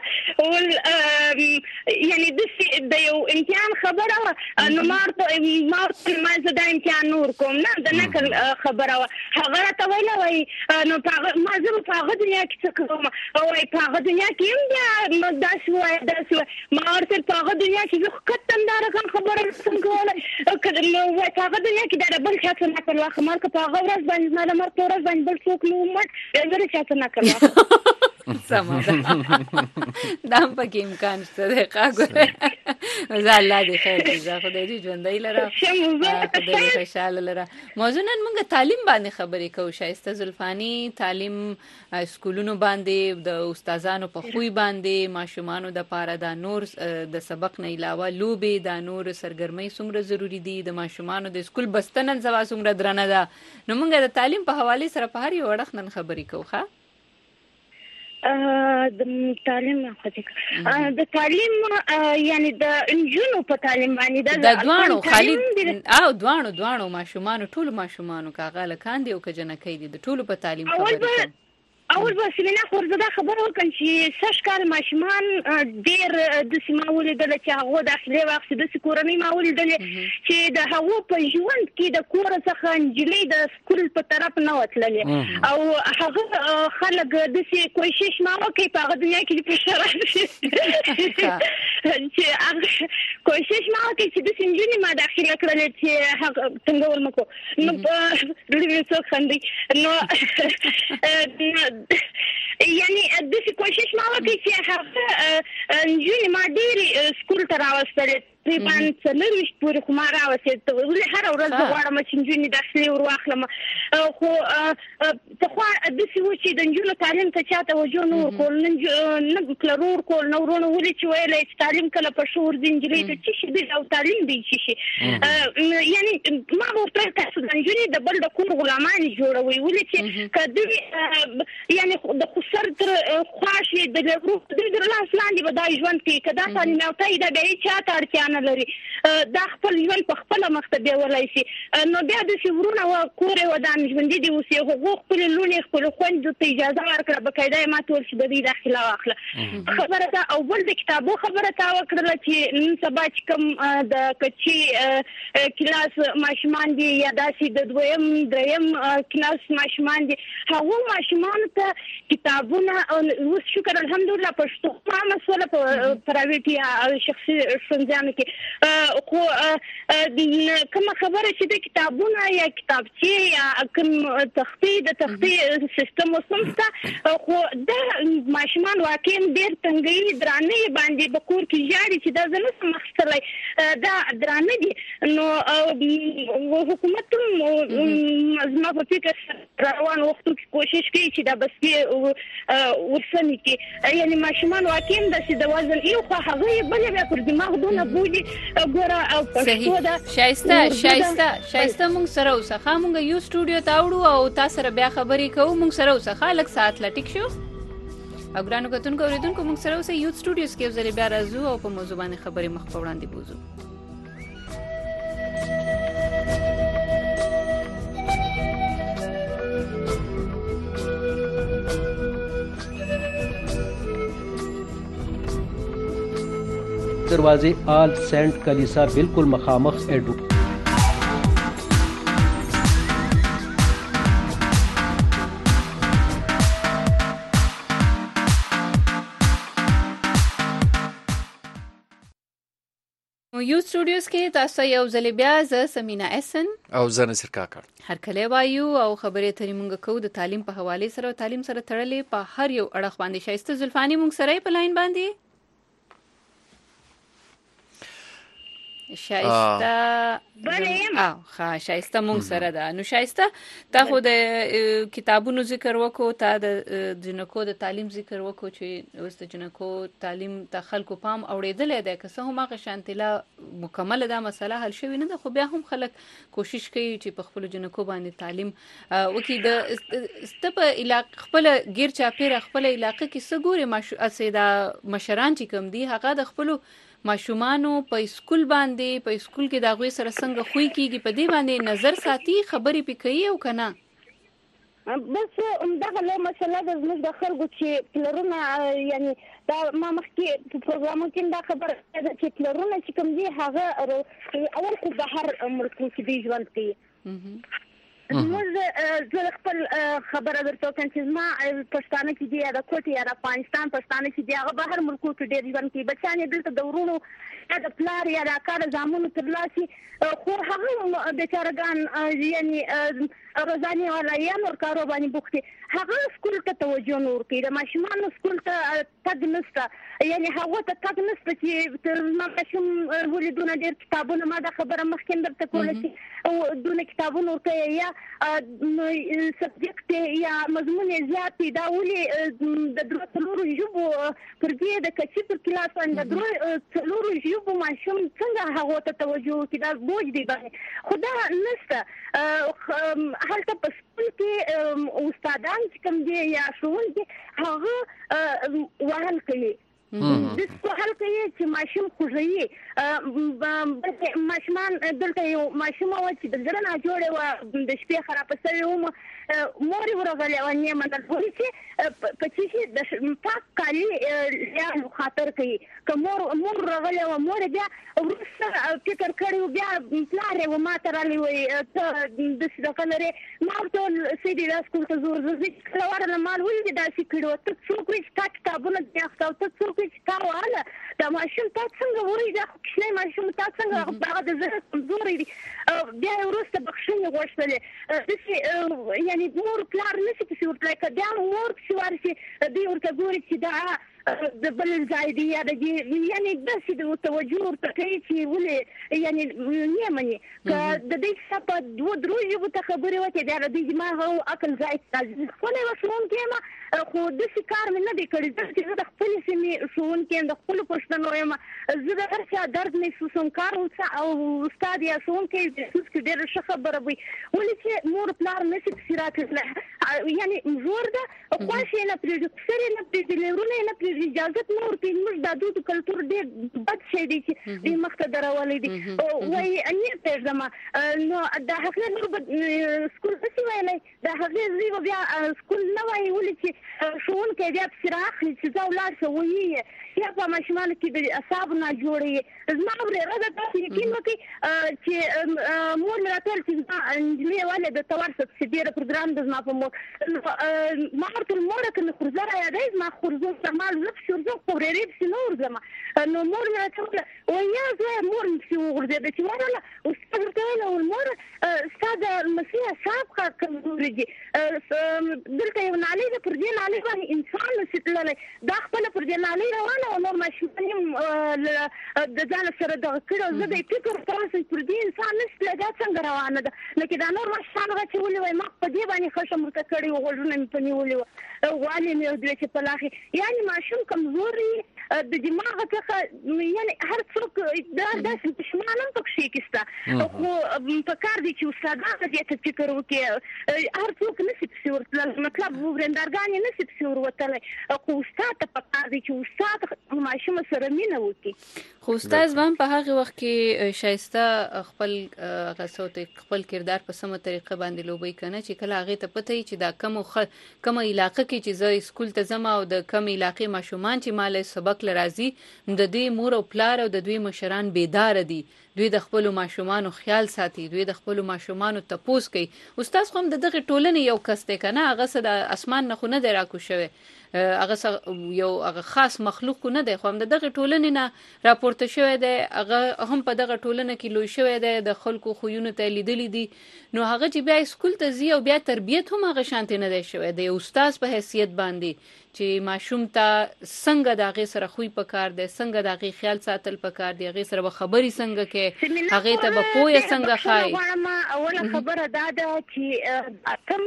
یعنی د یو امتحان خبره نو مارته ما زه د امتحان نور کوم نه د نقل خبره هغه ته ویل وای نو ما زه په هغه دنیا کې څه کوم او په هغه دنیا کې هم داسې وای ما ورته په هغه دنیا کې زه کتم دا رقم خبره څنګه ولا کله نو په هغه دنیا کې دا بل څه نه کول واخ مارک په هغه ورځ باندې ما د مرګ ورځ باندې بل څوک نو مټ زه څه نه کول سمه دا پکې امکان شته د قاګوره زه الله دې خیر دې زه خدای دې ژوندۍ لره خدای خوشاله لره موضوع نن موږ تعلیم باندې خبرې کوو شایسته زلفانی تعلیم سکولونو باندې د استادانو په خوې باندې ماشومانو د پاره د نور د سبق نه علاوه لوبې د نور سرګرمۍ څومره ضروری دي د ماشومانو د سکول بستنن زوا څومره درنه ده نو موږ د تعلیم په حواله سره په هر یو اړخ نن خبرې کوو ښه د تعلیم د تعلیم یعنی د انجونو په تعلیم باندې د دوانو خالد او دوانو ماشومانو ټول ماشومانو کاغه لکاندي او کجنکې دي د ټول په تعلیم خبرې اول به سیمه خورزه دا خبره وکړم چې سش کال ماشومان ډیر د سیمه ولیدل چې هغه داخلي وخت د سکورنۍ ما ولیدل چې د هغه په ژوند کې د کور څخه انجلۍ د سکول په طرف نه وتللې او هغه خلک د سي کوشش ما وکړي په هغه دنیا کې په شرایط چې هغه کوشش ما وکړي چې د سنجونی ما داخله کړل چې هغه څنګه ورمکو نو په ډېر څه خندي نو یعنی د څه کوشش ما وکړي چې هغه انجونی ما ډېر سکول ته راوستل تقریبا څلور پورې خو ما راوستل ولې هر ورځ غواړم چې انجونی داخلي ورواخلم خو په خو د څه و چې د انجونو تعلیم ته چاته وجو نور کول نه کلرور کول نو ورونه ولې چې ویل چې تعلیم کله په شعور د انجلۍ ته چې شي او تعلیم دی چې شي یعنی ما ورته تاسو د انجونی د بل د کور غلامان جوړوي ولې چې کدی یعنی د خسر تر خواشه د لغرو د لاس لاندې به دا ژوند کې کدا تعلیم او ته د به چاته اړتیا نه لري دا خپل ژوند په خپل مختبه ولای شي نو بیا د شورونه او کور او د ژوند دي اوسې حقوق خپل لونی خپل خوند ته اجازه ورکړه بقاعده ما ټول شي د دې داخله واخله خبره دا او بل د کتابو خبره تا وکړه چې نن سبا چې کوم د کچي کلاس ماشومان دي یا داسې د دویم دریم کلاس ماشومان دي هغه ماشومان ته کتابونه او شکر الحمدلله پښتو ما مسوله په پرایویټ یا شخصي ښوونځیانو کې کې خو کومه خبره چې د کتابونه یا کتابچې یا کوم تختې سیستم وسمسته خو د ماشومان واقعي ډېر تنګي درانه باندې په کور کې جاړي چې دا زنه مخستلای دا درانه دي نو حکومت زما په فکر روان وخت کې کوشش کوي چې دا بس ورسني کې یعنی ماشومان واقعي د وزن یو خو هغه بلې بیا پر دماغ دونه بوجي ګوره او پښتو دا شایسته مونږ سره اوسه مونږ یو سټوډیو ته وړو او تاسو سره بیا خبرې کوو مونږ سره اوسه لږ ساعت لټیک شو او ګرانو کتونکو اوریدونکو مونږ سره اوسه یو سټوډیوز کې ځلې بیا راځو او په موضوع باندې خبرې مخ په وړاندې بوزو दरवाजे आल सेंट कलीसा बिल्कुल मखामख एडू یو سټوډیوز کې تاسو یو ځل بیا ز سمینا اسن او زه نصر کاکړ هر کله وایو او خبرې ترې مونږ کوو د تعلیم په حواله سره تعلیم سره تړلې په هر یو اړخ باندې شایسته زلفانی مونږ سره په لاین باندې شایسته مونږ سره ده نو شایسته تا خو د کتابونو ذکر وکړو تا د جنکو د تعلیم ذکر وکړو چې اوس د جنکو تعلیم ته خلکو پام اوریدل دی که څه هم هغه شانتله مکمل دا مسله حل شوی نه ده خو بیا هم خلک کوشش کوي چې په خپل جنکو باندې تعلیم وکړي د ستپ علاقې خپل غیر چاپیر خپل علاقې کې سګوري اسیدا مشران چې کوم دي هغه د خپل ماشومانو په سکول باندې په سکول کې دا غوي سره څنګه خوې کیږي په دې باندې نظر ساتي خبرې پکې او کنه بس همدغه له مسله د زموږ د خلکو چې پلرونه یعنی دا ما مخکې په پروګرام کې دا خبره ده چې پلرونه چې کوم دي هغه اول خو بهر ملکو کې دی ژوند کوي زه خپل خبره درته کوم چې ما پښتانه کې دی یا د کوټي یا د افغانستان پښتانه کې دی هغه بهر ملکو کې ډېر ژوند کوي بچان دلته د ورونو یا د پلار یا د کار زامنو ترلاسي خو هغه بیچارهګان یعنی روزاني ولا یا نور کارو باندې بوختي هغه سکول ته توجه نور کوي د ماشومان سکول ته تګ نشته یعنی هغه ته تګ نشته چې تر ماشوم ولیدونه ډېر کتابونه ما دا خبره مخکې درته کوله چې او دونه کتابونه ورته یا سبجیکټ یا مضمون زیات دا ولې د دروازو ژبو پر دې د کچې پر کلاس باندې د څلورو ژبو ماشوم څنګه هغه ته توجه کوي دا بوج دی باندې خدا نشته هلته په سکول کې استادان چې کوم دي یا ښوونکي هغه وهل کوي د سوال کوي چې ماشوم خوږي ماشومان دلته یو ماشوم و چې د ځل نه جوړه و د شپې خراب شوی و مور ورغلی و نه مندل چې په چې د پاک کالي یا خاطر کوي کوم مور رغلی و مور بیا ورسره فکر کړو بیا پلار و ما ترالي وي ته د څه لري ما ټول سیدي د سکول ته زور زه کلوار مال ولې دا شي کړو ته څوک چې کتابونه بیا ته څوک تا واله دا ماشوم تا څنګه وری دا کښې ماشوم تا څنګه هغه د زړه کمزوري دي بیا وروسته بخښنه غوښتلې داسې یعنی مور پلار نشي چې ورته کړه دا مور چې ورشي دوی ورته ګوري چې دا د بل ځای دی یا د یعنی داسې د توجه ورته کوي چې ولې یعنی نه مني که د دې څخه په دوه دروژو ته خبرې وکړي دا د دماغ او عقل ځای ته خو نه وسوم کېما خو د شکار مې نه دی کړی چې د خپل سیمې شون کې د خپل پښتنو یم زه د هر څه درد محسوسوم کار او استاد یا شون کې د څه ډېر ښه خبره وي ولې چې مور پلار نشي تشریحات یعنی زور ده خوښ نه پرېږدي سره نه پرېږدي لرونه نه پرېږدي اجازه نور کې موږ د دود کلچر ډېر بد شي دي چې د مخته درولې دي وای اني پرځما نو د هغه نور سکول څه ویلای د هغه زیو بیا سکول نه وای ولې چې شون کې بیا پراخ چې ځاولار شوی بیا په ماشومان کې د اعصاب نه جوړي زما ورته راځه تاسو یقین وکړئ چې مور مې راټول چې انجلي والے د تور سبسیډي پروګرام د زما په مور ما ورته مور کې خرزه را یادای ما خرزه استعمال لږ شورزه خورېری بسنور زما نو مور مې راټول او یا زه مور مې ورته د چې وراله او څنګه نو مور استاد مسیح صاحب کا کمزوري دي دلته یو نالي د پر دې نالي باندې انسان نسیتللی دا خپل پر دې نالي روانه او نور ماشومان د ځان سره د کړو زه د فکر تاسو پر دې انسان نسله دا څنګه روانه ده لکه دا نور ماشومان چې ولې وای ما په دې باندې خشم ورته کړی او غوږونه مې پني ولې والي مې د چې په لاخي یعنی ماشوم کمزوري د دماغ څخه یعنی هر څوک دا د پښمانم پکې کېستا خو په کار دي چې استادانو دې ته فکر وکړي هر څوک نشي ورتل مطلب ورندارګان نشي ورتل خو استاد ته په کار دي چې استاد ماشوم سره مینه وکړي خو استاد هم په هغه وخت کې شایسته خپل غسوت خپل کردار په سمه طریقه باندې لوبي کنه چې کله هغه ته پته چې دا کوم علاقه کې چې زه سکول ته ځم او د کوم علاقې ماشومان چې مال سبق لرازي د دې مور او پلار او د دوی مشران بیدار دي دوی د خپل ماشومان خیال ساتي دوی د خپل ماشومان تپوس کوي استاد خو هم دغه ټولنې یو کس ته کنه هغه څه د اسمان نه خو نه دراکو شوی هغه یو هغه خاص مخلوق نه دی خو هم دغه ټولنې نه راپورته شوی دی هغه هم په دغه ټولنه کې لوی شوی دی د خلکو خوونه ته لیدلې دي نو هغه چې بیا سکول ته ځي او بیا تربیت هم هغه شانتي نه دی شوی دی استاد په حیثیت باندې چې ماشوم ته څنګه دغه سره خوې پکار دی څنګه دغه خیال ساتل پکار دی هغه سره خبري څنګه کې هغه ته به پوهه څنګه خای اوله خبره دا ده چې کم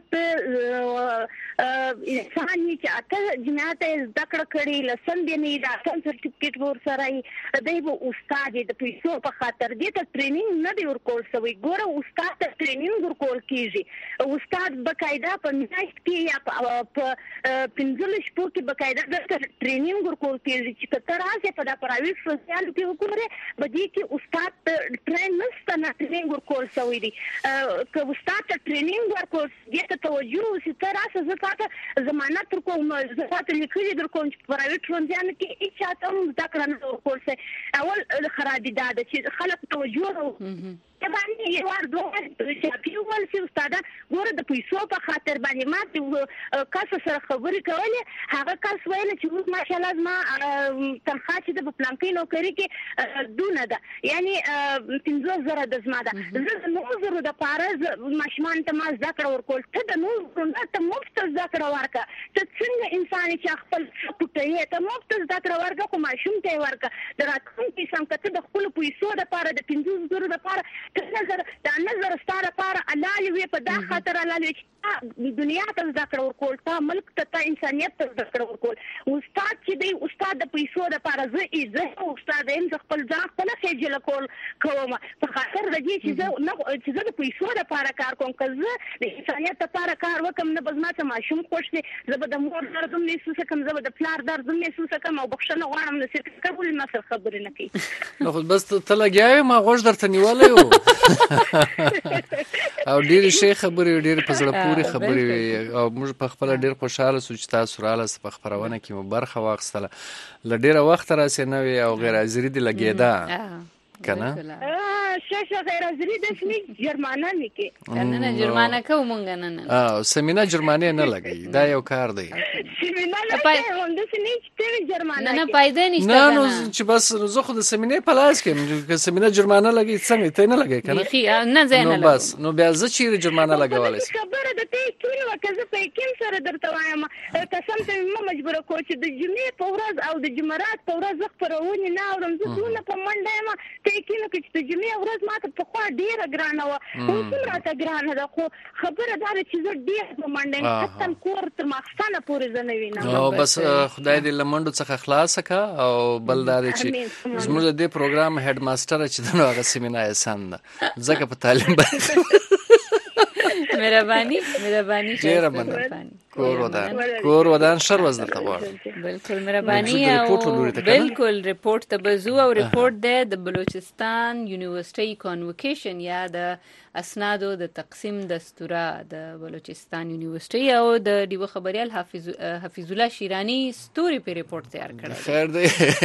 جمعیت انسان چې اته جمعیت ذکر کړي لسن دی نه دا سرټیفیکټ ور سره دی به استاد د پیسو په خاطر دی ته ټریننګ نه دی ورکول شوی ګوره استاد ته ټریننګ ورکول کیږي استاد بقاعده په میاشت کې یا په پنځلس شپو کې بقاعده د ټریننګ ورکول کیږي چې تر راځي په دا پرایویټ سوشل کې وګوره بدی کې استاد ټرین نشته نه ټریننګ ورکول شوی دی که استاد ته ټریننګ ورکول دي ته توجه وسی تر راځي زه تاسو ضمانت ورکوم زه تاسو لیکلي درکوم چې پرایویټ ژوندانه کې هیڅ چاته هم ذکر نه ورکول شي اول خرابې ده چې خلک توجه باندې یو ور دوه چې پیوول چې استاد ګوره د پیسو په خاطر باندې ما کس سره خبرې کولې هغه کس ویل چې موږ ماشاءالله ما تنخواه چې د پلانکې نوکری کې دونه ده یعنی 15000 د زما ده زه نو زه د پاره ماشومان ته ما ذکر ورکول ته د نو ته مفت ذکر ورکا ته څنګه انسان چې خپل پټه ته مفت ذکر ورکا خو ماشوم ته ورکا د راتلونکي څنګه د خپل پیسو د پاره د 15000 د پاره نظر ستاره لپاره الله وی په دا خاطر الله چې دنیا ته ذکر ورکول تا ملک ته انسانيت ته ذکر ورکول استاد چې دی استاد د پیسو لپاره زه استاد هم خپل ځان خپل سجل کول کوم په خاطر د دې چې زه د پیسو لپاره کار کوم کزه د انسانيت لپاره کار وکم نه بزماته ماشوم خوش دي زه به د مور درد هم محسوس کوم زه به د پلار درد هم محسوس کوم او بخښنه غواړم نو چې قبول ما سره خبرې نه کوي نو خو بس ته لګیاوې ما غوښ درته نیولې و او ډېر شي خبرې ډېر په زړه پورې خبرې او موږ په خپل ډېر خوشاله سو چې تاسو رااله په خبرونه کې مو برخه واخیستله ل ډېر وخت راسي نه وي او غیر حاضرې دي لګیدا کنه شاشه غیر حاضرې د سمي جرمانه نه کې نه جرمانه کوم مونږ نه سمینه جرمانه نه لګي دا یو کار دی سمینه لګي هم د سمي چې جرمانه نه پایده نشته نه نو چې بس زه خو د سمینه په لاس کې چې سمینه جرمانه لګي څنګه ته نه لګي کنه نه زه نه نو بس نو بیا زه چیرې جرمانه لګولای شم خبره د ته کینو وکړه په کیم سره درته وایم قسم ته ما مجبور کو چې د جمعې په ورځ او د جمعرات په ورځ خبرونه نه اورم زه ټول په منډه ما ته کینو چې د جمعې ورځ ما ته په خوا ډیره ګرانه و او څومره ته ګرانه ده خو خبره دا چې زه ډیر په منډه حتی کور تر ماخستانه پورې زنوینم او بس خدای دې لمنډو څخه خلاص کا او بلدار چې زموږ د پروګرام هډ ماستر چې دغه هغه سیمینار احسان ده ځکه په تعلیم باندې مهرباني ډیره مننه کور ودان شر وز درته غواړم. بالکل مهرباني او بالکل ریپورت ته بزو او ریپورت د بلوچستان یونیورسيټي کانوکیشن یا د اسنادو د تقسیم دستوره د بلوچستان یونیورسيټي او د دیو خبريال حفیظ الله شیرانی ستوري په ریپورت تیار کړی. خیر دی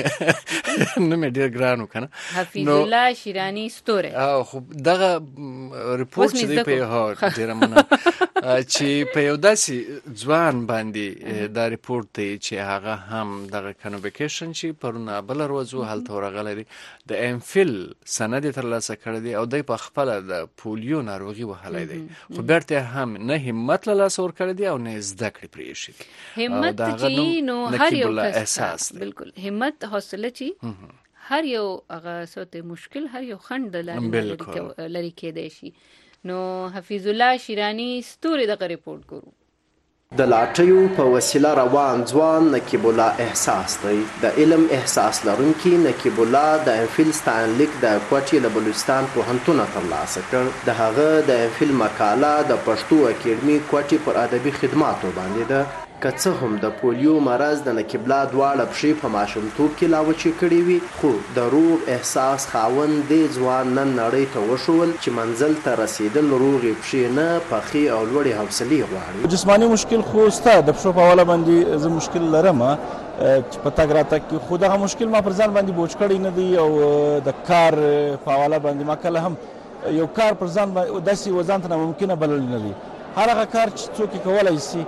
نو مې ډیر ګرانو کنه حفیظ الله شیرانی ستوري او خو دغه ریپورت چې په هغه ډیر مننه چې په یو داسې ځوان باندې دا ریپورت دی چې هغه هم دغه کانوکیشن چې پرونه بل ورځو هلته ورغلی دی د امفیل سند ترلاسه کړی دی او د په خپل د پولیو ناروغي وهلی دی خو بیرته هم نه همت له لاسه ورکړی دی او نه زده کړې پرې ایښي دي. همت چې نو هر یو کس بالکل همت حوصله چې هر یو هغه څه مشکل هر یو خنډ د لري کېدای شي. نو حفیظ الله شیرانی ستوري دغه ریپورت ګورو. د لاټیو په وسیله روان ځوان نقیب الله احساس دی. د علم احساس لرونکي نقیب الله د انفیل ستانلیک د کوټې له بلوچستان پوهنتونه ترلاسه کړ. د هغه د انفیل مقاله د پښتو اکیډمي کوټې پر ادبي خدماتو باندې ده. که څه هم د پولیو مرض د نقیب الله دواړه پښې په ماشومتوب کې لاوچې کړې وي خو د روغ احساس خاوند دې ځوان نن نړۍ ته وښول چې منزل ته رسیدل روغې پښې نه پخې او لوړې حوصلې غواړي. جسماني مشکل خو ستا د پښو په حواله باندې زه مشکل لرم چې په تګ راتګ کې خو دغه مشکل ما پر ځان باندې بوج کړی نه دی او د کار په حواله باندې ما کله هم یو کار پر ځان داسې وځان ته ناممکنه بللی نه دی. هر هغه کار چې څوک کولی شي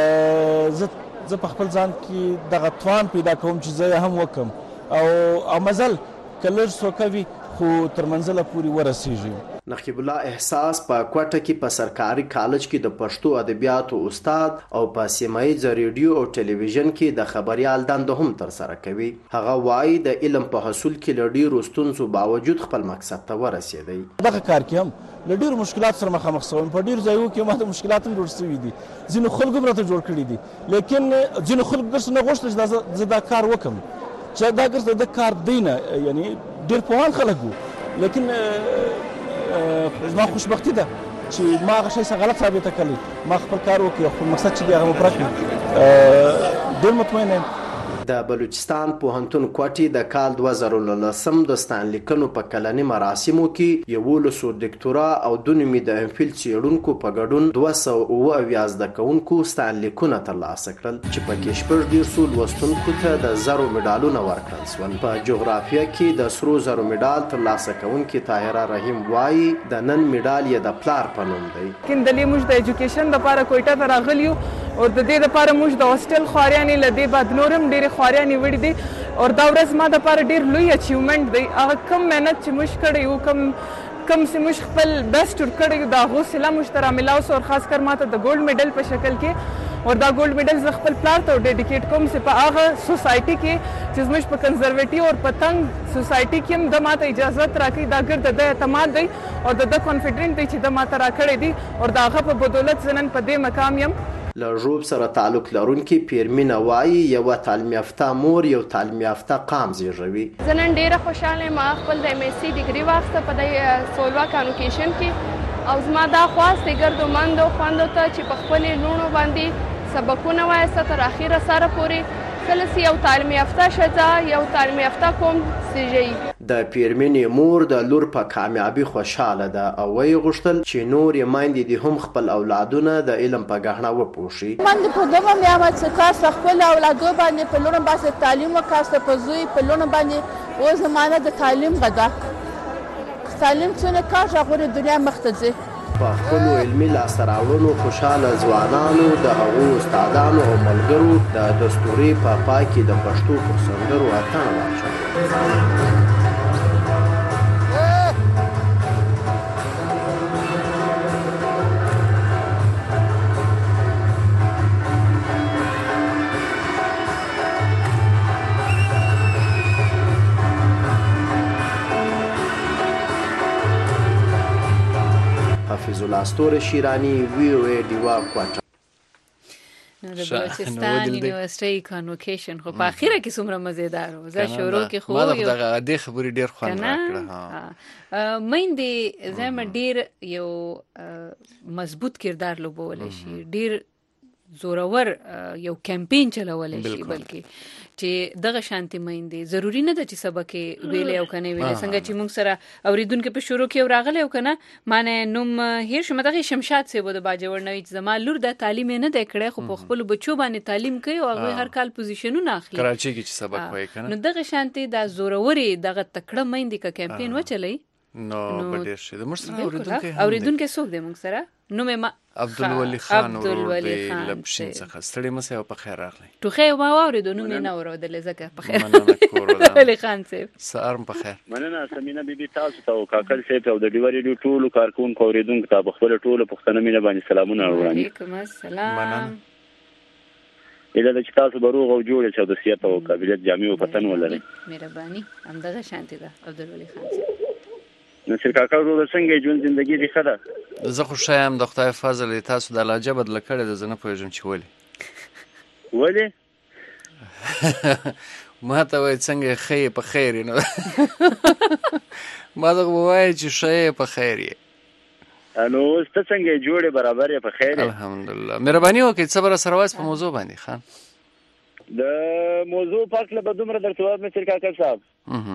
زه په خپل ځان کې دغه توان پیدا کوم چې زه هم وکم او مزل که لږ څوک وي خو تر منزله پورې ورسیږي. نقیب الله احساس په کوټه کې په سرکاري کالج کې د پښتو ادبیاتو استاد او په سیمایي ریډیو او ټلویزیون کې د خبريال دنده هم ترسره کوي. هغه وایي د علم په حصول کې له ډېرو ستونزو باوجود خپل مقصد ته ورسېدی. دغه کار کې هم له ډېرو مشکلات سره مخامخ شوم. په ډېرو ځایونو کې ما د مشکلات هم جوړ شوي دي. ځینو خلکو هم راته جوړ کړي دي لیکن ځینو خلکو درس نه غوښتل چې زه دا کار وکړم چې دا ګرځي د کار دی نه یعنی ډېر پوهان خلک وو لیکن زما خوشبختي ده چې ما هغه شی څه غلط ثابته کړی ما خپل کار وکړ خو مقصد چې دی هغه مې پوره کړ. ډېر مطمئن یم. د بلوچستان پوهنتون کوټې د کال 2019 د ستانلیکونو په کلني مراسمو کې 11 دکتورا او 2 نومې د امفیل څېړونکو په ګډون 278 زده کوونکو ستانلیکونه ترلاسه کړل چې پکې شپږ ډېرسو لوستونکو ته د زرو مډالونه ورکړل شول. په جغرافیه کې د سرو زرو مډال ترلاسه کوونکي طاهره رحیم وایي د نن مډال یې د پلار په نوم دی. کیندلې موږ د ایجوکیشن لپاره کوټه ته راغلیو او د دې لپاره موږ د هاستل خواريانې لدی بعد نورم ډېر خواريانې وړي دي او دا ورځ ما د لپاره ډېر لوی اچیومنت دی. هغه کم مهنت چې موږ کړی یو کم چې موږ خپل بیسټ ور کړی دا حوصله موږ ته رامیلاو سو او خاص کر ماته د ګولډ میډل په شکل کې او دا ګولډ میډل زه خپل پلار ته ډیډیکیټ کوم چې په هغه سوسایټي کې چې موږ په کنزرویټیو او پتنګ سوسایټي کې هم د ماته اجازه راکړي دا ګرد د اعتماد دی او د کانفیډنټ دی چې د ماته راکړی دی او دا هغه په بدولت زنن په دې مقام یم. له ژوب سره تعلق لرونکي پیرمینه وایي یوه تعلیم یافته مور یو تعلیم یافته قام زیږوي. زه نن ډېره خوشحاله یم. ما خپل د ایم ایس سی ډیګري واخیسته په دې سولوا کانوکیشن کې او زما دا خواست دی ګردو مندو خویندو ته چې په خپلې لوڼو باندې سبقونه وایسته تر اخره سره پورې کله چې یو تعلیم یافته ښځه یو تعلیم یافته قوم زیږوي. د پیرمینې مور د لور په کامیابي خوشحاله ده او ویې غوښتل چې نورې میندې دې هم خپل اولادونه د علم په ګهنه وپوښي. من په دغه یم چې کاس خپل اولادو باندې په لورم باندې تعلیم وکاسته په زوی په لورم باندې او زمانه د تعلیم غدا تعلیم څنګه کار غوړي دنیا مخته ځي. په خپلو علمي لاسته راوړنو خوشحاله ځوانانو د هغو استادانو او ملګرو د دستورې په پای کې د پښتو پر سندرو اتڼ واچول. حفیظ الله ستوره شیرانی وی او ای دیوا کوټه. نو د بلوچستان یونیورسيټي کانوکیشن خو په اخیره کې څومره مزیدار و. زه شروع کې خو ما دغه د خبرې ډیر خوند راکړه. ها مېندې زما ډیر یو مضبوط کردار لوبول شي. ډیر زورور یو کمپین چلولای شي بلکې چې دغه شانتي مېندې ضروری نه ده چې سبق ویلې او کنه ویلې څنګه چې موږ سره اوریدونکو په شروع کې راغلی او کنه معنی نوم هیر شمه دغه شمشاد سی بده باجوړ نوې چې زما لور د تعلیم نه د کړې خو په خپل بچو باندې تعلیم کوي او هغه هر کال پوزیشنونه اخلي کراچي کې چې سبق وایي کنه نو دغه شانتي د زوروري دغه تکړه مېندې کا کمپین وچلای نو بډیر شي د مشر اوریدونکو څوک دی موږ سره نو مې عبدالولي خان لبشین څخه ستړي مسه او په خیر راغلی ټوخه ما واورېدو نو مې نه اورېدل ځکه په خیر عبدالولي خان صاحب سارم په خیر مننه سمینا بیبي تاسو ته او کاکل صاحب او د ډیوري ټولو کارکونکو اوریدونکو ته خپل ټولو پښتنه مینه باندې سلامونه وړاندې وعلیکم السلام مننه اله چې تاسو بروغ او جوړ چې د سیاست او قابلیت جامع وطن ولري مهرباني همدغه شانتي ده عبدالولي خان صاحب نصر کاکا ورو څنګه ژوند ژوندۍ دی خدا زه خوشایم د خدای فضل تاسو د علاجه بدل کړی د زنه پوهیږم چې ولی ما ته وای څنګه خیر په خیر نو ما دا وای چې شې په خیر انو ست څنګه جوړه برابر په خیر الحمدلله مهرباني وکړئ صبر سره واس په موضوع باندې خان د موضوع پاک له بدومره درته وایم نصر کاکا صاحب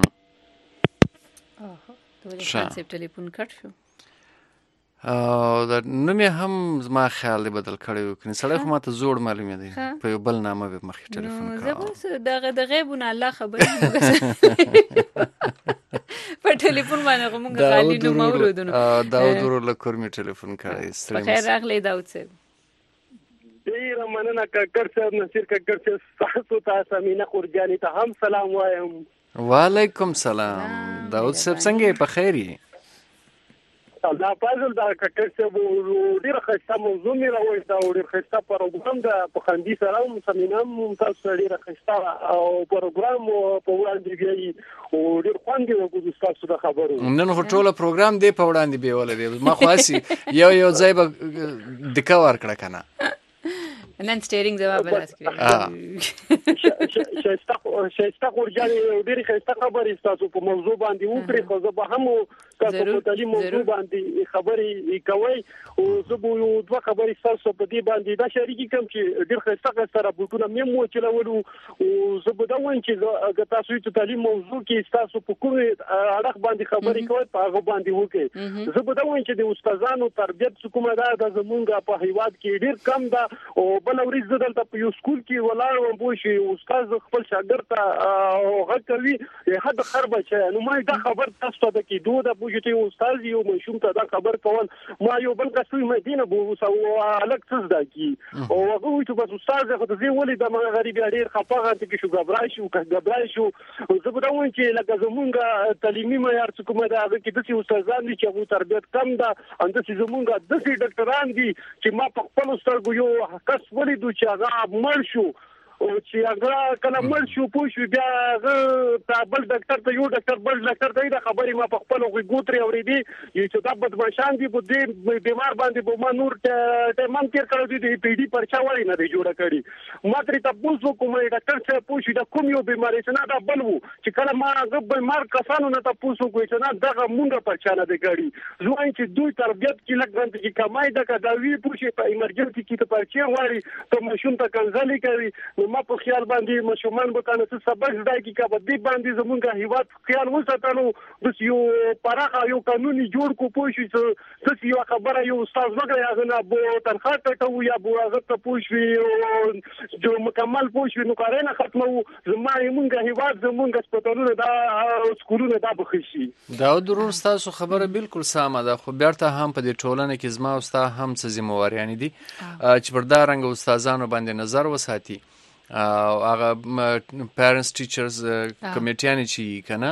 خان صاحب ټلیفون کټ شو او د نومې هم زما خیال دی بدل کړی و کني سړی خو ماته زوړ معلومه دی په یو بل نامه به مخې ټلیفون کړو زه دغه د غیبونه الله خبرې په ټلیفون باندې موږ غالي نو موردونو داود ورو له کورمي ټلیفون کړی خیر راغلی داود صاحب ډیره مننه کاکر صاحب نصیر کاکر صاحب تاسو ته سمینا قرجانی ته هم سلام وایم وعلیکم سلام داود صاحب څنګه په خیر یې دا پازل دا کاکر صاحب ډیره ښایسته موضوع مې راوړې دا ډیره ښایسته پروګرام ده په خندي سره هم سمینا تاسو ډیره ښایسته او پروګرام په وړاندې بیایي او ډیر خوند وګورئ تاسو د خبرو نن خو ټوله پروګرام دی په وړاندې بیول دی ما خو هسي یو ځای به دکا ورکړه کنه نن سټیرینګ جواب راځي شایسته قرجانی ډیره ښایسته خبرې تاسو په موضوع باندې وکړئ خو زه به هم تاسو په تعلیم موضوع باندې خبرې کوي او زه به یو دوه خبرې تاسو په دې باندې دا شریکي کوم چې ډیر ښایسته سره بوټونه مې مو چلولو او زه به دا وایم چې تاسو ته تعلیم موضوع کې تاسو په کومه اړه باندې خبرې کوي په هغه باندې وکړئ زه به دا وایم چې د استادانو تربیت کومه ده د زمونږ په هیواد کې ډیر کم ده او بل ورځ زه دلته په یو سکول کې ولاړ وم پوه شي استاد خپل شاګرد ته غږ کوي حد خر بچی نو ما دا خبر تاسو ته کې دوه د پوه شي استاد یو مشوم ته دا خبر کول ما یو بل کسوي مدینه بو سو الګ څه دا کی او هغه چې بس استاد خو ته ولې د غریب ډیر خفاغه ته کې شو غبرای شو زه به دا وایم چې لکه زمونږ تعلیمي معیار څه کومه ده هغه کې د استادان دي چې هغه تربیت کم ده اند چې زمونږ د ډاکټران دي چې ما په خپل سترګو یو کس ولیدو چې هغه مړ شو او چې هغه کله مړ شو پوه شو بیا هغه بل ډاکټر ته یو ډاکټر بل ډاکټر ته دا خبرې ما په خپل غوږ اورېدې چې دا بدمعشان دي په دې بیمار باندې به ما نور ټایمان تیر کړو دي پی ډي پرچا وړي نه دی جوړه کړي ما ترې تاسو کوم ډاکټر څخه پوښي دا کوم یو بیماری څنګه دا بل وو چې کله ما هغه بیمار کسانو نه تاسو کوی چې نه دغه مونږه پرچا نه دی کړي زه وایم چې دوی تربیت کې لګرانت کې کمای دا کا دا وی پوښي په ایمرجنسي کې ته پرچا وړي ته مشوم ته کنځلې کوي ما په خیال باندې مشومان به کنه څه سبق زده کی کا بده باندې زمونږه هیواد خیال وساتلو د یو پراخه یو قانوني جوړ کو پوښي چې یو خبره یو استاد وګړي هغه نه بو تنخواه ته یا بو هغه ته پوښي جو مکمل پوښي نو کارونه ختمو زما یمونږه هیواد زمونږه سپټالونه دا سکولونه دا بخښي دا ضرور تاسو خبره بالکل سمه ده خو بیرته هم په دې ټولنه کې زما او ستا هم څه ذمہواريان دي چې پر دا رنګ استادانو باندې نظر وساتي او هغه پیرنټس ټیچرز کمیټیان چې کنه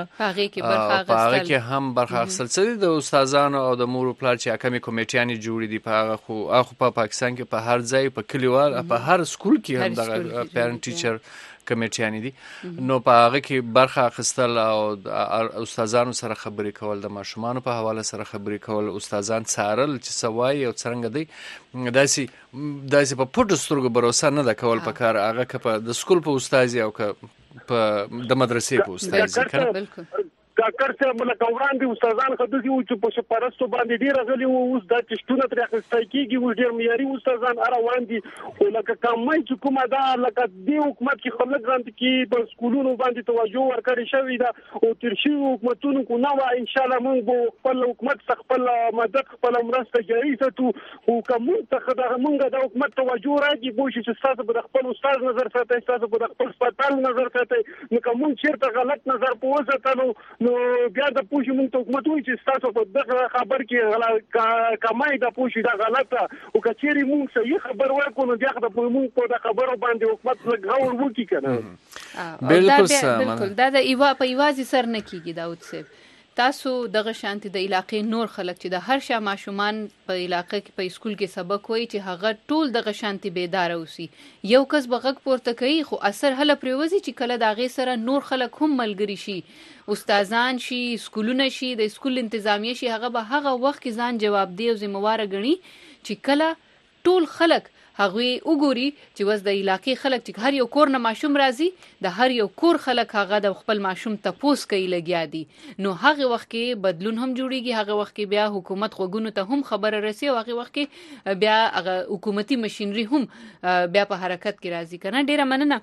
هغه کې هم برخه اخیستل څه د استادانو او د مور پلار چې کمی کمیټیان جوړې دي په هغه خو په پاکستان کې په هر ځای په کلیوال په هر سکول کې هم د پیرنټ ټیچر کمیټیان دي نو په هغه کې برخه اخیستل او استادانو سره خبرې کول د ماشومان په حواله سره خبرې کول استادان څارل چې سوای او څنګه دی داسې په پټو سترګو باور نه د کول په کار هغه که په د سکول په استاد او که په د مدرسې په استاد کاکا کاکړ صاحب لکه وړاندې استادان خداسي وو چې په شپارستو باندې ډېر غلي وو، اوس دا چشتونه ترې اخیستی کېږي، اوس ډېر معیاري استادان روان دي. خو لکه کمۍ چې کومه ده لکه دې حکومت کې خلک ځان کې په سکولونو باندې توجه ورکړې شوې ده او تېر شوي حکومتونو کو نه وه. انشاءالله موږ به خپل حکومت څخه خپل مدد خپله مرسته جاري ساتو. خو که موږ څخه دغه موږ د حکومت توجه راکړي پوه شي چې ستاسو به د خپل استاد نظر ساتئ، ستاسو به د خپل هسپتال نظر ساتئ، نو که موږ چېرته غلط نظر په وساتلو نو بیا د پوه شي موږ ته حکومت وایي چې ستاسو په دغه خبر کې کمای د پوه شي دا غلطه، او که چېرې موږ صحیح خبر ورکړو نو بیا د موږ په د خبرو باندې حکومت لږ غور وکړي که نه. بالکل دا د په یوازې سر نه کېږي داود صاحب. تاسو دغه شانتي د علاقې نور خلک چې د هر شا ماشومان په علاقه کې په اسکول کې سبق وایي چې هغه ټول دغه شانتي بیدار اوسي. یو کس به غږ پورته کوي خو اثر هله پرېوځي چې کله د هغې سره نور خلک هم ملګري شي، استادان شي، سکولونه شي، د سکول انتظامیه شي، هغه به هغه وخت کې ځان جوابدی او ذمهواره ګڼي چې کله ټول خلک هغوی وګوري چې وس د علاقې خلک چې هر یو کور نه ماشوم راځي، د هر یو کور خلک هغه د خپل ماشوم تپوس کوي لګیا دي، نو هغه وخت کې بدلون هم جوړیږي. هغه وخت کې بیا حکومت غوږونو ته هم خبره رسي او هغه وخت کې بیا هغه حکومتي مشینری هم بیا په حرکت کې راځي. کنه ډیره مننه.